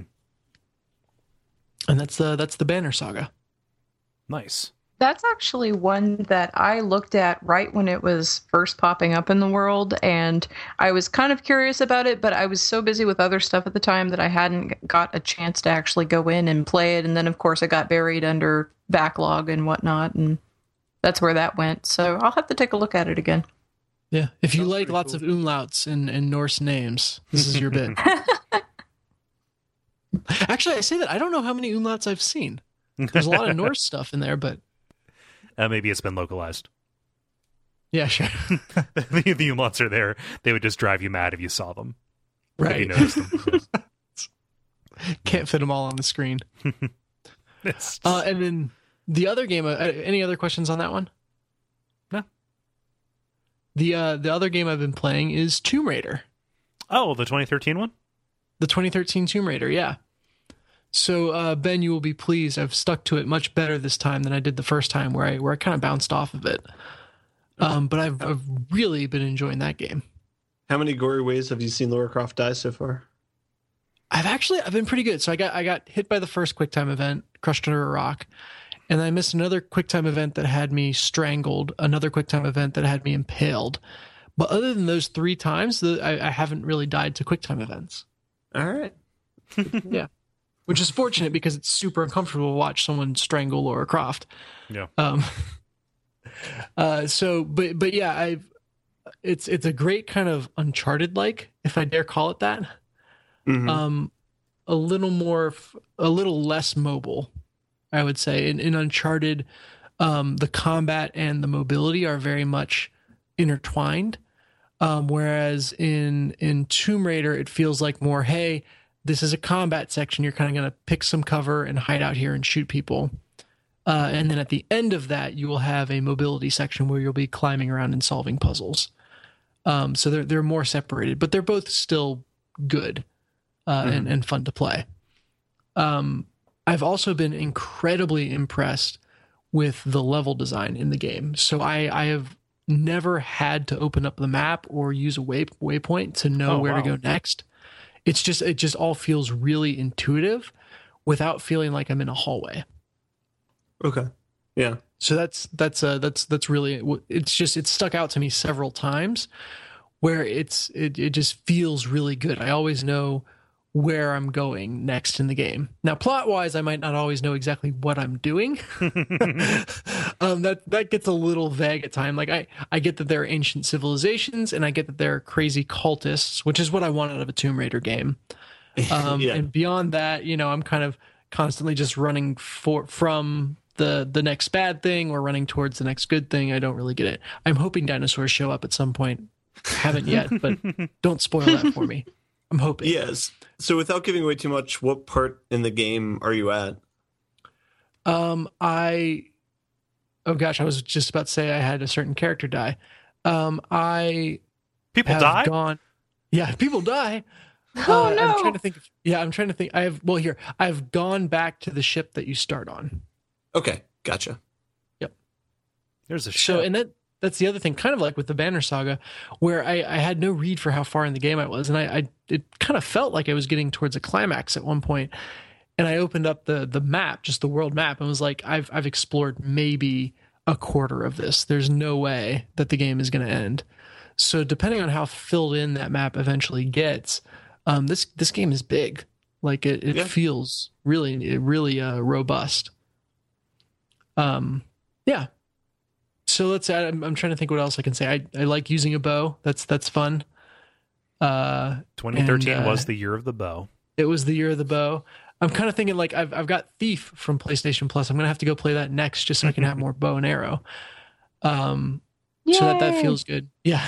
[SPEAKER 2] And that's the that's the Banner Saga.
[SPEAKER 1] Nice.
[SPEAKER 3] That's actually one that I looked at right when it was first popping up in the world, and I was kind of curious about it, but I was so busy with other stuff at the time that I hadn't got a chance to actually go in and play it. And then, of course, I got buried under backlog and whatnot, and that's where that went. So I'll have to take a look at it again.
[SPEAKER 2] Yeah, if you Sounds like lots cool. of umlauts and, and Norse names, this is your bit. Actually, I say that I don't know how many umlauts I've seen. There's a lot of Norse stuff in there, but
[SPEAKER 1] uh, maybe it's been localized.
[SPEAKER 2] Yeah, sure.
[SPEAKER 1] the, the umlauts are there. They would just drive you mad if you saw them.
[SPEAKER 2] Right.
[SPEAKER 1] If you noticed them.
[SPEAKER 2] Can't fit them all on the screen. uh, and then the other game. Uh, any other questions on that one?
[SPEAKER 1] No.
[SPEAKER 2] The uh, the other game I've been playing is Tomb Raider.
[SPEAKER 1] Oh, the twenty thirteen one?
[SPEAKER 2] The twenty thirteen Tomb Raider, yeah. So, uh, Ben, you will be pleased. I've stuck to it much better this time than I did the first time, where I where I kind of bounced off of it. Um, but I've I've really been enjoying that game.
[SPEAKER 4] How many gory ways have you seen Lara Croft die so far?
[SPEAKER 2] I've actually I've been pretty good. So I got I got hit by the first QuickTime event, crushed under a rock. And I missed another QuickTime event that had me strangled, another QuickTime event that had me impaled. But other than those three times, the, I, I haven't really died to QuickTime events.
[SPEAKER 4] All right.
[SPEAKER 2] Yeah. Which is fortunate because it's super uncomfortable to watch someone strangle Lara Croft.
[SPEAKER 1] Yeah.
[SPEAKER 2] Um, uh, so, but but yeah, I've it's it's a great kind of Uncharted-like, if I dare call it that. Mm-hmm. Um, a little more, a little less mobile, I would say. In, in Uncharted, um, the combat and the mobility are very much intertwined. Um, whereas in in Tomb Raider, it feels like more, hey, this is a combat section. You're kind of going to pick some cover and hide out here and shoot people. Uh, and then at the end of that, you will have a mobility section where you'll be climbing around and solving puzzles. Um, so they're they're more separated, but they're both still good uh, mm-hmm. and, and fun to play. Um, I've also been incredibly impressed with the level design in the game. So I, I have never had to open up the map or use a way, waypoint to know oh, where wow. to go next. It's just, it just all feels really intuitive without feeling like I'm in a hallway.
[SPEAKER 4] Okay. Yeah.
[SPEAKER 2] So that's, that's, uh, that's, that's really, it's just, it's stuck out to me several times where it's, it, it just feels really good. I always know where I'm going next in the game. Now, plot wise, I might not always know exactly what I'm doing. um, that, that gets a little vague at time. Like I, I get that there are ancient civilizations and I get that there are crazy cultists, which is what I want out of a Tomb Raider game. Um, yeah. And beyond that, you know, I'm kind of constantly just running for, from the, the next bad thing or running towards the next good thing. I don't really get it. I'm hoping dinosaurs show up at some point. Haven't yet, but don't spoil that for me. I'm hoping.
[SPEAKER 4] Yes. So without giving away too much, what part in the game are you at?
[SPEAKER 2] Um, I, oh gosh, I was just about to say I had a certain character die. Um, I
[SPEAKER 1] people
[SPEAKER 2] have
[SPEAKER 1] die.
[SPEAKER 2] Gone, yeah, people die.
[SPEAKER 3] Oh
[SPEAKER 2] uh,
[SPEAKER 3] no!
[SPEAKER 2] I'm trying to think. Of, yeah, I'm trying to think. I have. Well, here I've gone back to the ship that you start on.
[SPEAKER 4] Okay, gotcha.
[SPEAKER 2] Yep.
[SPEAKER 1] There's a ship.
[SPEAKER 2] So and that that's the other thing, kind of like with the Banner Saga, where I, I had no read for how far in the game I was, and I, I it kind of felt like I was getting towards a climax at one point, and I opened up the the map, just the world map, and was like, I've I've explored maybe a quarter of this. There's no way that the game is going to end. So depending on how filled in that map eventually gets, um, this this game is big. Like it, it yeah. feels really really uh, robust. Um, yeah. So let's. I'm, I'm trying to think what else I can say. I, I like using a bow. That's that's fun. Uh,
[SPEAKER 1] twenty thirteen and, uh, was the year of the bow.
[SPEAKER 2] It was the year of the bow. I'm kind of thinking like I've I've got Thief from PlayStation Plus. I'm gonna have to go play that next just so I can have more bow and arrow. Um, Yay! So that that feels good. Yeah.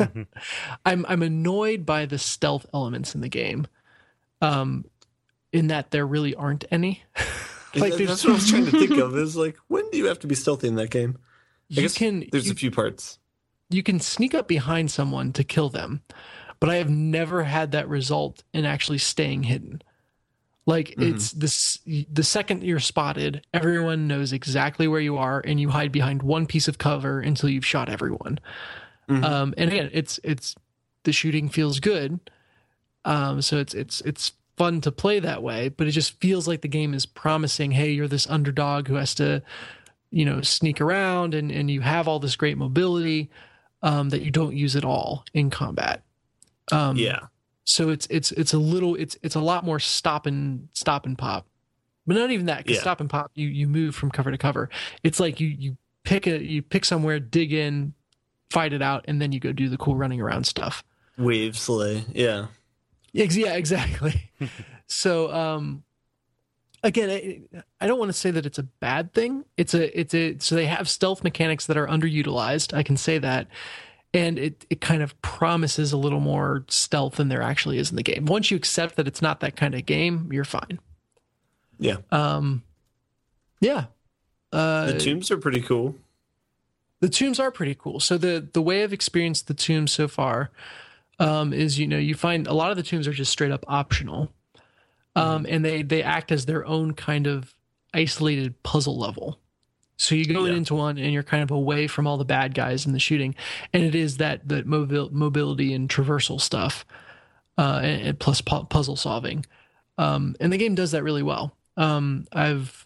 [SPEAKER 2] I'm I'm annoyed by the stealth elements in the game. Um, in that there really aren't any.
[SPEAKER 4] Like that's what I was trying to think of. Is like, when do you have to be stealthy in that game? I
[SPEAKER 2] you
[SPEAKER 4] guess
[SPEAKER 2] can,
[SPEAKER 4] there's
[SPEAKER 2] you,
[SPEAKER 4] a few parts.
[SPEAKER 2] You can sneak up behind someone to kill them, but I have never had that result in actually staying hidden. Like mm-hmm. it's this, the second you're spotted, everyone knows exactly where you are, and you hide behind one piece of cover until you've shot everyone. Mm-hmm. Um, and again, it's it's the shooting feels good, um, so it's it's it's fun to play that way. But it just feels like the game is promising, hey, you're this underdog who has to, you know, sneak around, and and you have all this great mobility um, that you don't use at all in combat. Um,
[SPEAKER 4] yeah.
[SPEAKER 2] So it's it's it's a little it's it's a lot more stop and stop and pop, but not even that. Because yeah. stop and pop, you you move from cover to cover. It's like you you pick a you pick somewhere, dig in, fight it out, and then you go do the cool running around stuff.
[SPEAKER 4] Wave slay, yeah,
[SPEAKER 2] yeah, exactly. So um, again, I, I don't want to say that it's a bad thing. It's a it's a so they have stealth mechanics that are underutilized. I can say that. And it, it kind of promises a little more stealth than there actually is in the game. Once you accept that it's not that kind of game, you're fine.
[SPEAKER 4] Yeah.
[SPEAKER 2] Um, yeah. Uh,
[SPEAKER 4] the tombs are pretty cool.
[SPEAKER 2] The tombs are pretty cool. So the, the way I've experienced the tombs so far um, is, you know, you find a lot of the tombs are just straight up optional. Um, mm-hmm. And they, they act as their own kind of isolated puzzle level. So you go yeah. into one and you're kind of away from all the bad guys in the shooting, and it is that that mobil- mobility and traversal stuff, uh, and, and plus pu- puzzle solving, um, and the game does that really well. Um, I've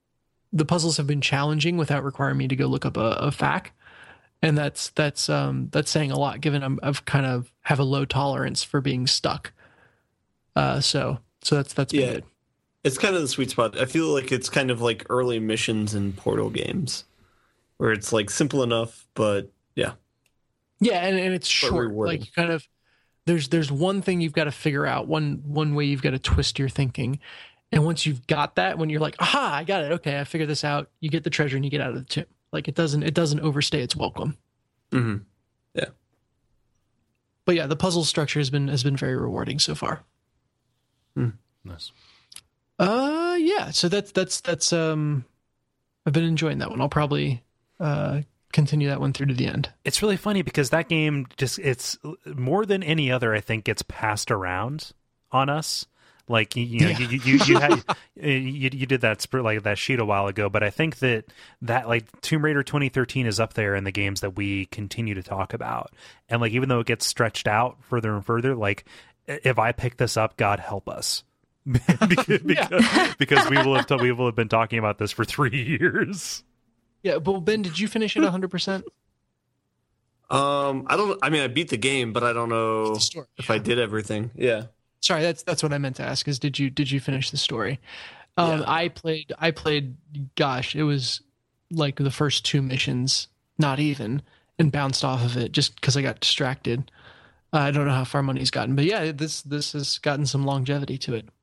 [SPEAKER 2] the puzzles have been challenging without requiring me to go look up a, a F A Q, and that's that's um, that's saying a lot, given I'm, I've kind of have a low tolerance for being stuck. Uh, so so that's that's been
[SPEAKER 4] yeah.
[SPEAKER 2] good.
[SPEAKER 4] It's kind of the sweet spot. I feel like it's kind of like early missions in Portal games, where it's like simple enough, but yeah,
[SPEAKER 2] yeah, and, and it's but short. Rewarding. Like you kind of there's there's one thing you've got to figure out, one one way you've got to twist your thinking, and once you've got that, when you're like, aha, I got it. Okay, I figured this out. You get the treasure and you get out of the tomb. Like it doesn't it doesn't overstay its welcome.
[SPEAKER 4] Mm-hmm. Yeah,
[SPEAKER 2] but yeah, the puzzle structure has been has been very rewarding so far.
[SPEAKER 1] Mm. Nice.
[SPEAKER 2] Uh yeah, so that's that's that's um I've been enjoying that one. I'll probably uh continue that one through to the end.
[SPEAKER 1] It's really funny because that game just it's more than any other I think gets passed around on us. Like you, you know, yeah. you you you, had, you you did that like that sheet a while ago, but I think that that like Tomb Raider twenty thirteen is up there in the games that we continue to talk about. And like even though it gets stretched out further and further, like if I pick this up, God help us. because, because, because we will have t- we will have been talking about this for three years.
[SPEAKER 2] Yeah, but Ben, did you finish it one hundred percent?
[SPEAKER 4] Um, I don't. I mean, I beat the game, but I don't know if I did everything. Yeah.
[SPEAKER 2] Sorry, that's that's what I meant to ask. Is did you did you finish the story? Um, yeah. I played. I played. Gosh, it was like the first two missions, not even, and bounced off of it just because I got distracted. Uh, I don't know how far money's gotten, but yeah, this this has gotten some longevity to it.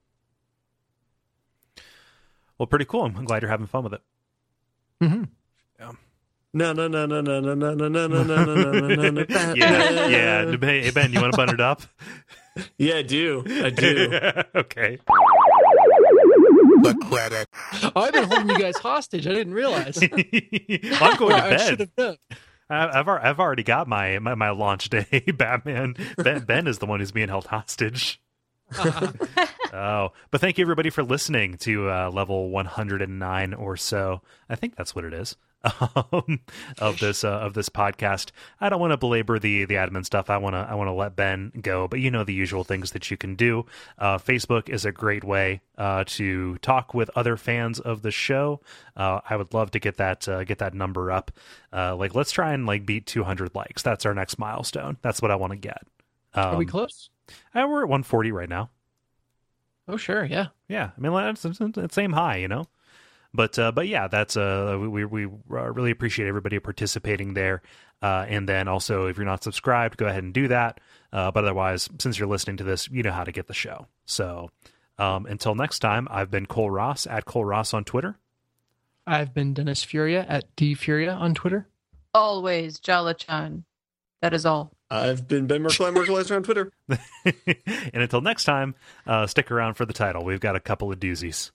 [SPEAKER 1] Well, pretty cool. I'm glad you're having fun with it.
[SPEAKER 2] Mm-hmm.
[SPEAKER 1] Yeah.
[SPEAKER 4] No, no, no, no, no, no, no, no, no, no, no, no, no, no.
[SPEAKER 1] Yeah, yeah. Hey, Ben, you want to button it up?
[SPEAKER 4] Yeah, I do. I do.
[SPEAKER 1] Okay.
[SPEAKER 5] The credit.
[SPEAKER 2] Oh, I've been holding you guys hostage. I didn't realize.
[SPEAKER 1] Well, I'm going to bed.
[SPEAKER 2] I should have known.
[SPEAKER 1] I've I've already got my, my, my launch day. Batman. Ben Ben is the one who's being held hostage. Uh-huh. Oh, but thank you everybody for listening to uh, level one hundred nine or so. I think that's what it is. um, of this uh, of this podcast. I don't want to belabor the the admin stuff. I want to I want to let Ben go, but you know the usual things that you can do. Uh, Facebook is a great way uh, to talk with other fans of the show. Uh, I would love to get that uh, get that number up. Uh, like let's try and like beat two hundred likes. That's our next milestone. That's what I want to get. Um,
[SPEAKER 2] Are we close?
[SPEAKER 1] Uh, we're at one forty right now.
[SPEAKER 2] Oh sure, yeah,
[SPEAKER 1] yeah. I mean, it's, it's, it's same high, you know. But uh, but yeah, that's uh we we really appreciate everybody participating there. Uh, and then also, if you're not subscribed, go ahead and do that. Uh, but otherwise, since you're listening to this, you know how to get the show. So um, until next time, I've been Cole Ross at Cole Ross on Twitter.
[SPEAKER 2] I've been Dennis Furia at D Furia on Twitter.
[SPEAKER 3] Always Jala-chan. That is all.
[SPEAKER 4] I've been Ben Merkle, Merkleizer on Twitter.
[SPEAKER 1] And until next time, uh, stick around for the title. We've got a couple of doozies.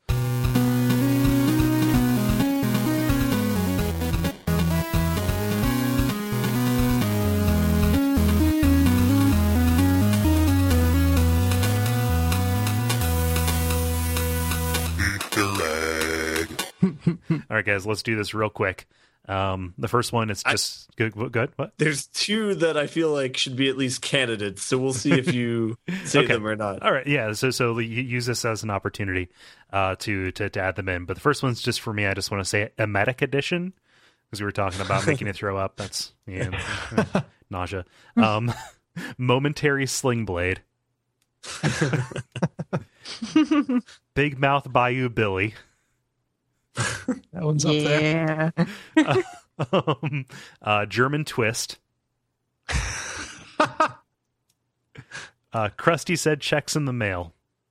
[SPEAKER 1] All right, guys, let's do this real quick. Um, the first one is just I, good. Good. What?
[SPEAKER 4] There's two that I feel like should be at least candidates, so we'll see if you say
[SPEAKER 1] okay.
[SPEAKER 4] them or not.
[SPEAKER 1] All right, yeah. So, so you use this as an opportunity uh, to, to to add them in. But the first one's just for me. I just want to say emetic edition because we were talking about making it throw up. That's yeah, nausea. Um, momentary sling blade. Big mouth Bayou Billy.
[SPEAKER 2] That one's up
[SPEAKER 3] yeah.
[SPEAKER 2] there.
[SPEAKER 1] uh, um, uh, German twist. uh, Krusty said checks in the mail.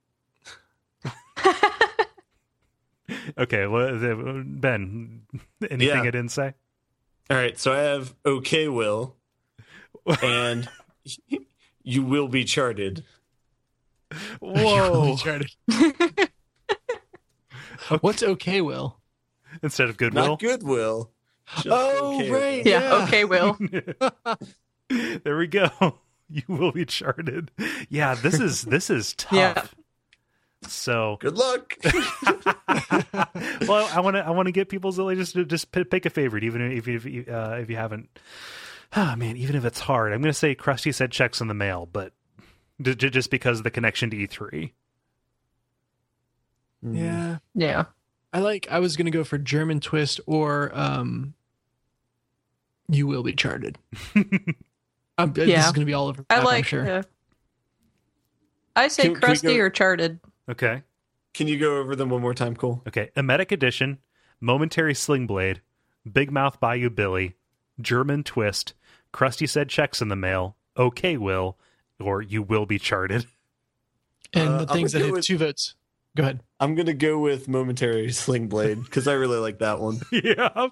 [SPEAKER 1] Okay, well, Ben, anything
[SPEAKER 4] yeah.
[SPEAKER 1] I didn't say?
[SPEAKER 4] All right, so I have okay, Will, and you will be charted.
[SPEAKER 1] Whoa.
[SPEAKER 2] What's okay, Will?
[SPEAKER 1] Instead of goodwill?
[SPEAKER 4] Not goodwill.
[SPEAKER 2] Oh,
[SPEAKER 4] okay,
[SPEAKER 2] right.
[SPEAKER 4] Will.
[SPEAKER 3] Yeah,
[SPEAKER 2] Yeah.
[SPEAKER 3] okay, Will.
[SPEAKER 1] There we go. You will be charted. Yeah, this is this is tough.
[SPEAKER 3] Yeah.
[SPEAKER 1] So
[SPEAKER 4] good luck.
[SPEAKER 1] Well, I want to I want to get people's like just just pick a favorite, even if if you uh, if you haven't. Oh man, even if it's hard, I'm going to say Krusty said checks in the mail, but just because of the connection to E three.
[SPEAKER 2] Yeah.
[SPEAKER 3] Yeah.
[SPEAKER 2] I like, I was going to go for German twist or um, you will be charted. um, This
[SPEAKER 3] Yeah.
[SPEAKER 2] is going to be all over.
[SPEAKER 3] I
[SPEAKER 2] map,
[SPEAKER 3] like.
[SPEAKER 2] I'm sure.
[SPEAKER 3] Uh, I say
[SPEAKER 4] Can- can we
[SPEAKER 3] crusty
[SPEAKER 4] go-
[SPEAKER 3] or charted.
[SPEAKER 1] Okay.
[SPEAKER 4] Can you go over them one more time, Cole?
[SPEAKER 1] Okay. Emetic edition, momentary sling blade, big mouth Bayou Billy, German twist, Krusty said checks in the mail, okay, Will, or you will be charted.
[SPEAKER 2] And
[SPEAKER 4] Uh,
[SPEAKER 2] the
[SPEAKER 4] I'm
[SPEAKER 2] things that
[SPEAKER 4] gonna
[SPEAKER 2] hit
[SPEAKER 4] go with-
[SPEAKER 2] two votes. Go ahead.
[SPEAKER 4] I'm going to go with momentary sling blade because I really like that one.
[SPEAKER 1] Yeah.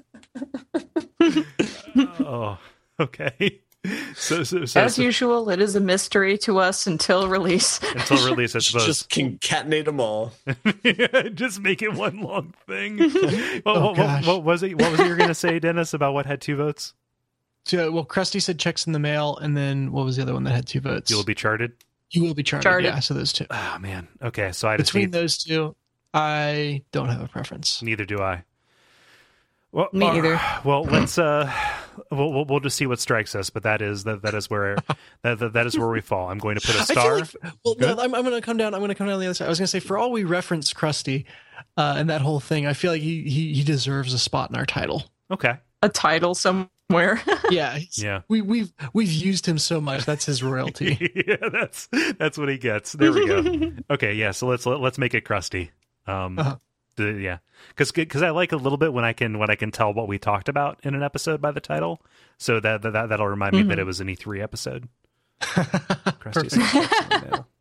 [SPEAKER 1] Oh, okay. So, so, so,
[SPEAKER 3] As
[SPEAKER 1] so
[SPEAKER 3] usual, it is a mystery to us until release.
[SPEAKER 1] until release, I suppose.
[SPEAKER 4] Just concatenate them all.
[SPEAKER 1] Just make it one long thing. What,
[SPEAKER 2] Oh,
[SPEAKER 1] what,
[SPEAKER 2] gosh.
[SPEAKER 1] what, what was it? What was it you were going to say, Dennis, about what had two votes?
[SPEAKER 2] So, well, Krusty said checks in the mail, and then what was the other one that had two votes?
[SPEAKER 1] You will be charted.
[SPEAKER 2] You will be charted.
[SPEAKER 3] Charted.
[SPEAKER 2] Yeah, so those two.
[SPEAKER 1] Oh man. Okay, so I just
[SPEAKER 2] Between
[SPEAKER 1] need,
[SPEAKER 2] those two, I don't have a preference.
[SPEAKER 1] neither do I. Well,
[SPEAKER 3] Me
[SPEAKER 1] uh,
[SPEAKER 3] either.
[SPEAKER 1] Well, let's uh, we'll, we'll we'll just see what strikes us. But that is that that is where that, that that is where we fall. I'm going to put a
[SPEAKER 2] I feel
[SPEAKER 1] star.
[SPEAKER 2] like, well, no, I'm, I'm going to come down. I'm going to come down the other side. I was going to say, for all we reference Krusty uh, and that whole thing, I feel like he, he he deserves a spot in our title.
[SPEAKER 1] Okay.
[SPEAKER 3] A title somewhere.
[SPEAKER 2] Yeah, he's-
[SPEAKER 1] Yeah.
[SPEAKER 2] We we've we've used him so much. That's his royalty.
[SPEAKER 1] Yeah, that's that's what he gets. There we go. Okay, yeah. So let's let, let's make it Krusty. Um,
[SPEAKER 2] Uh-huh.
[SPEAKER 1] the- yeah, because because I like a little bit when I can when I can tell what we talked about in an episode by the title. So that that that'll remind me
[SPEAKER 3] Mhm.
[SPEAKER 1] that it was an E three episode. Krusty says checks in the mail.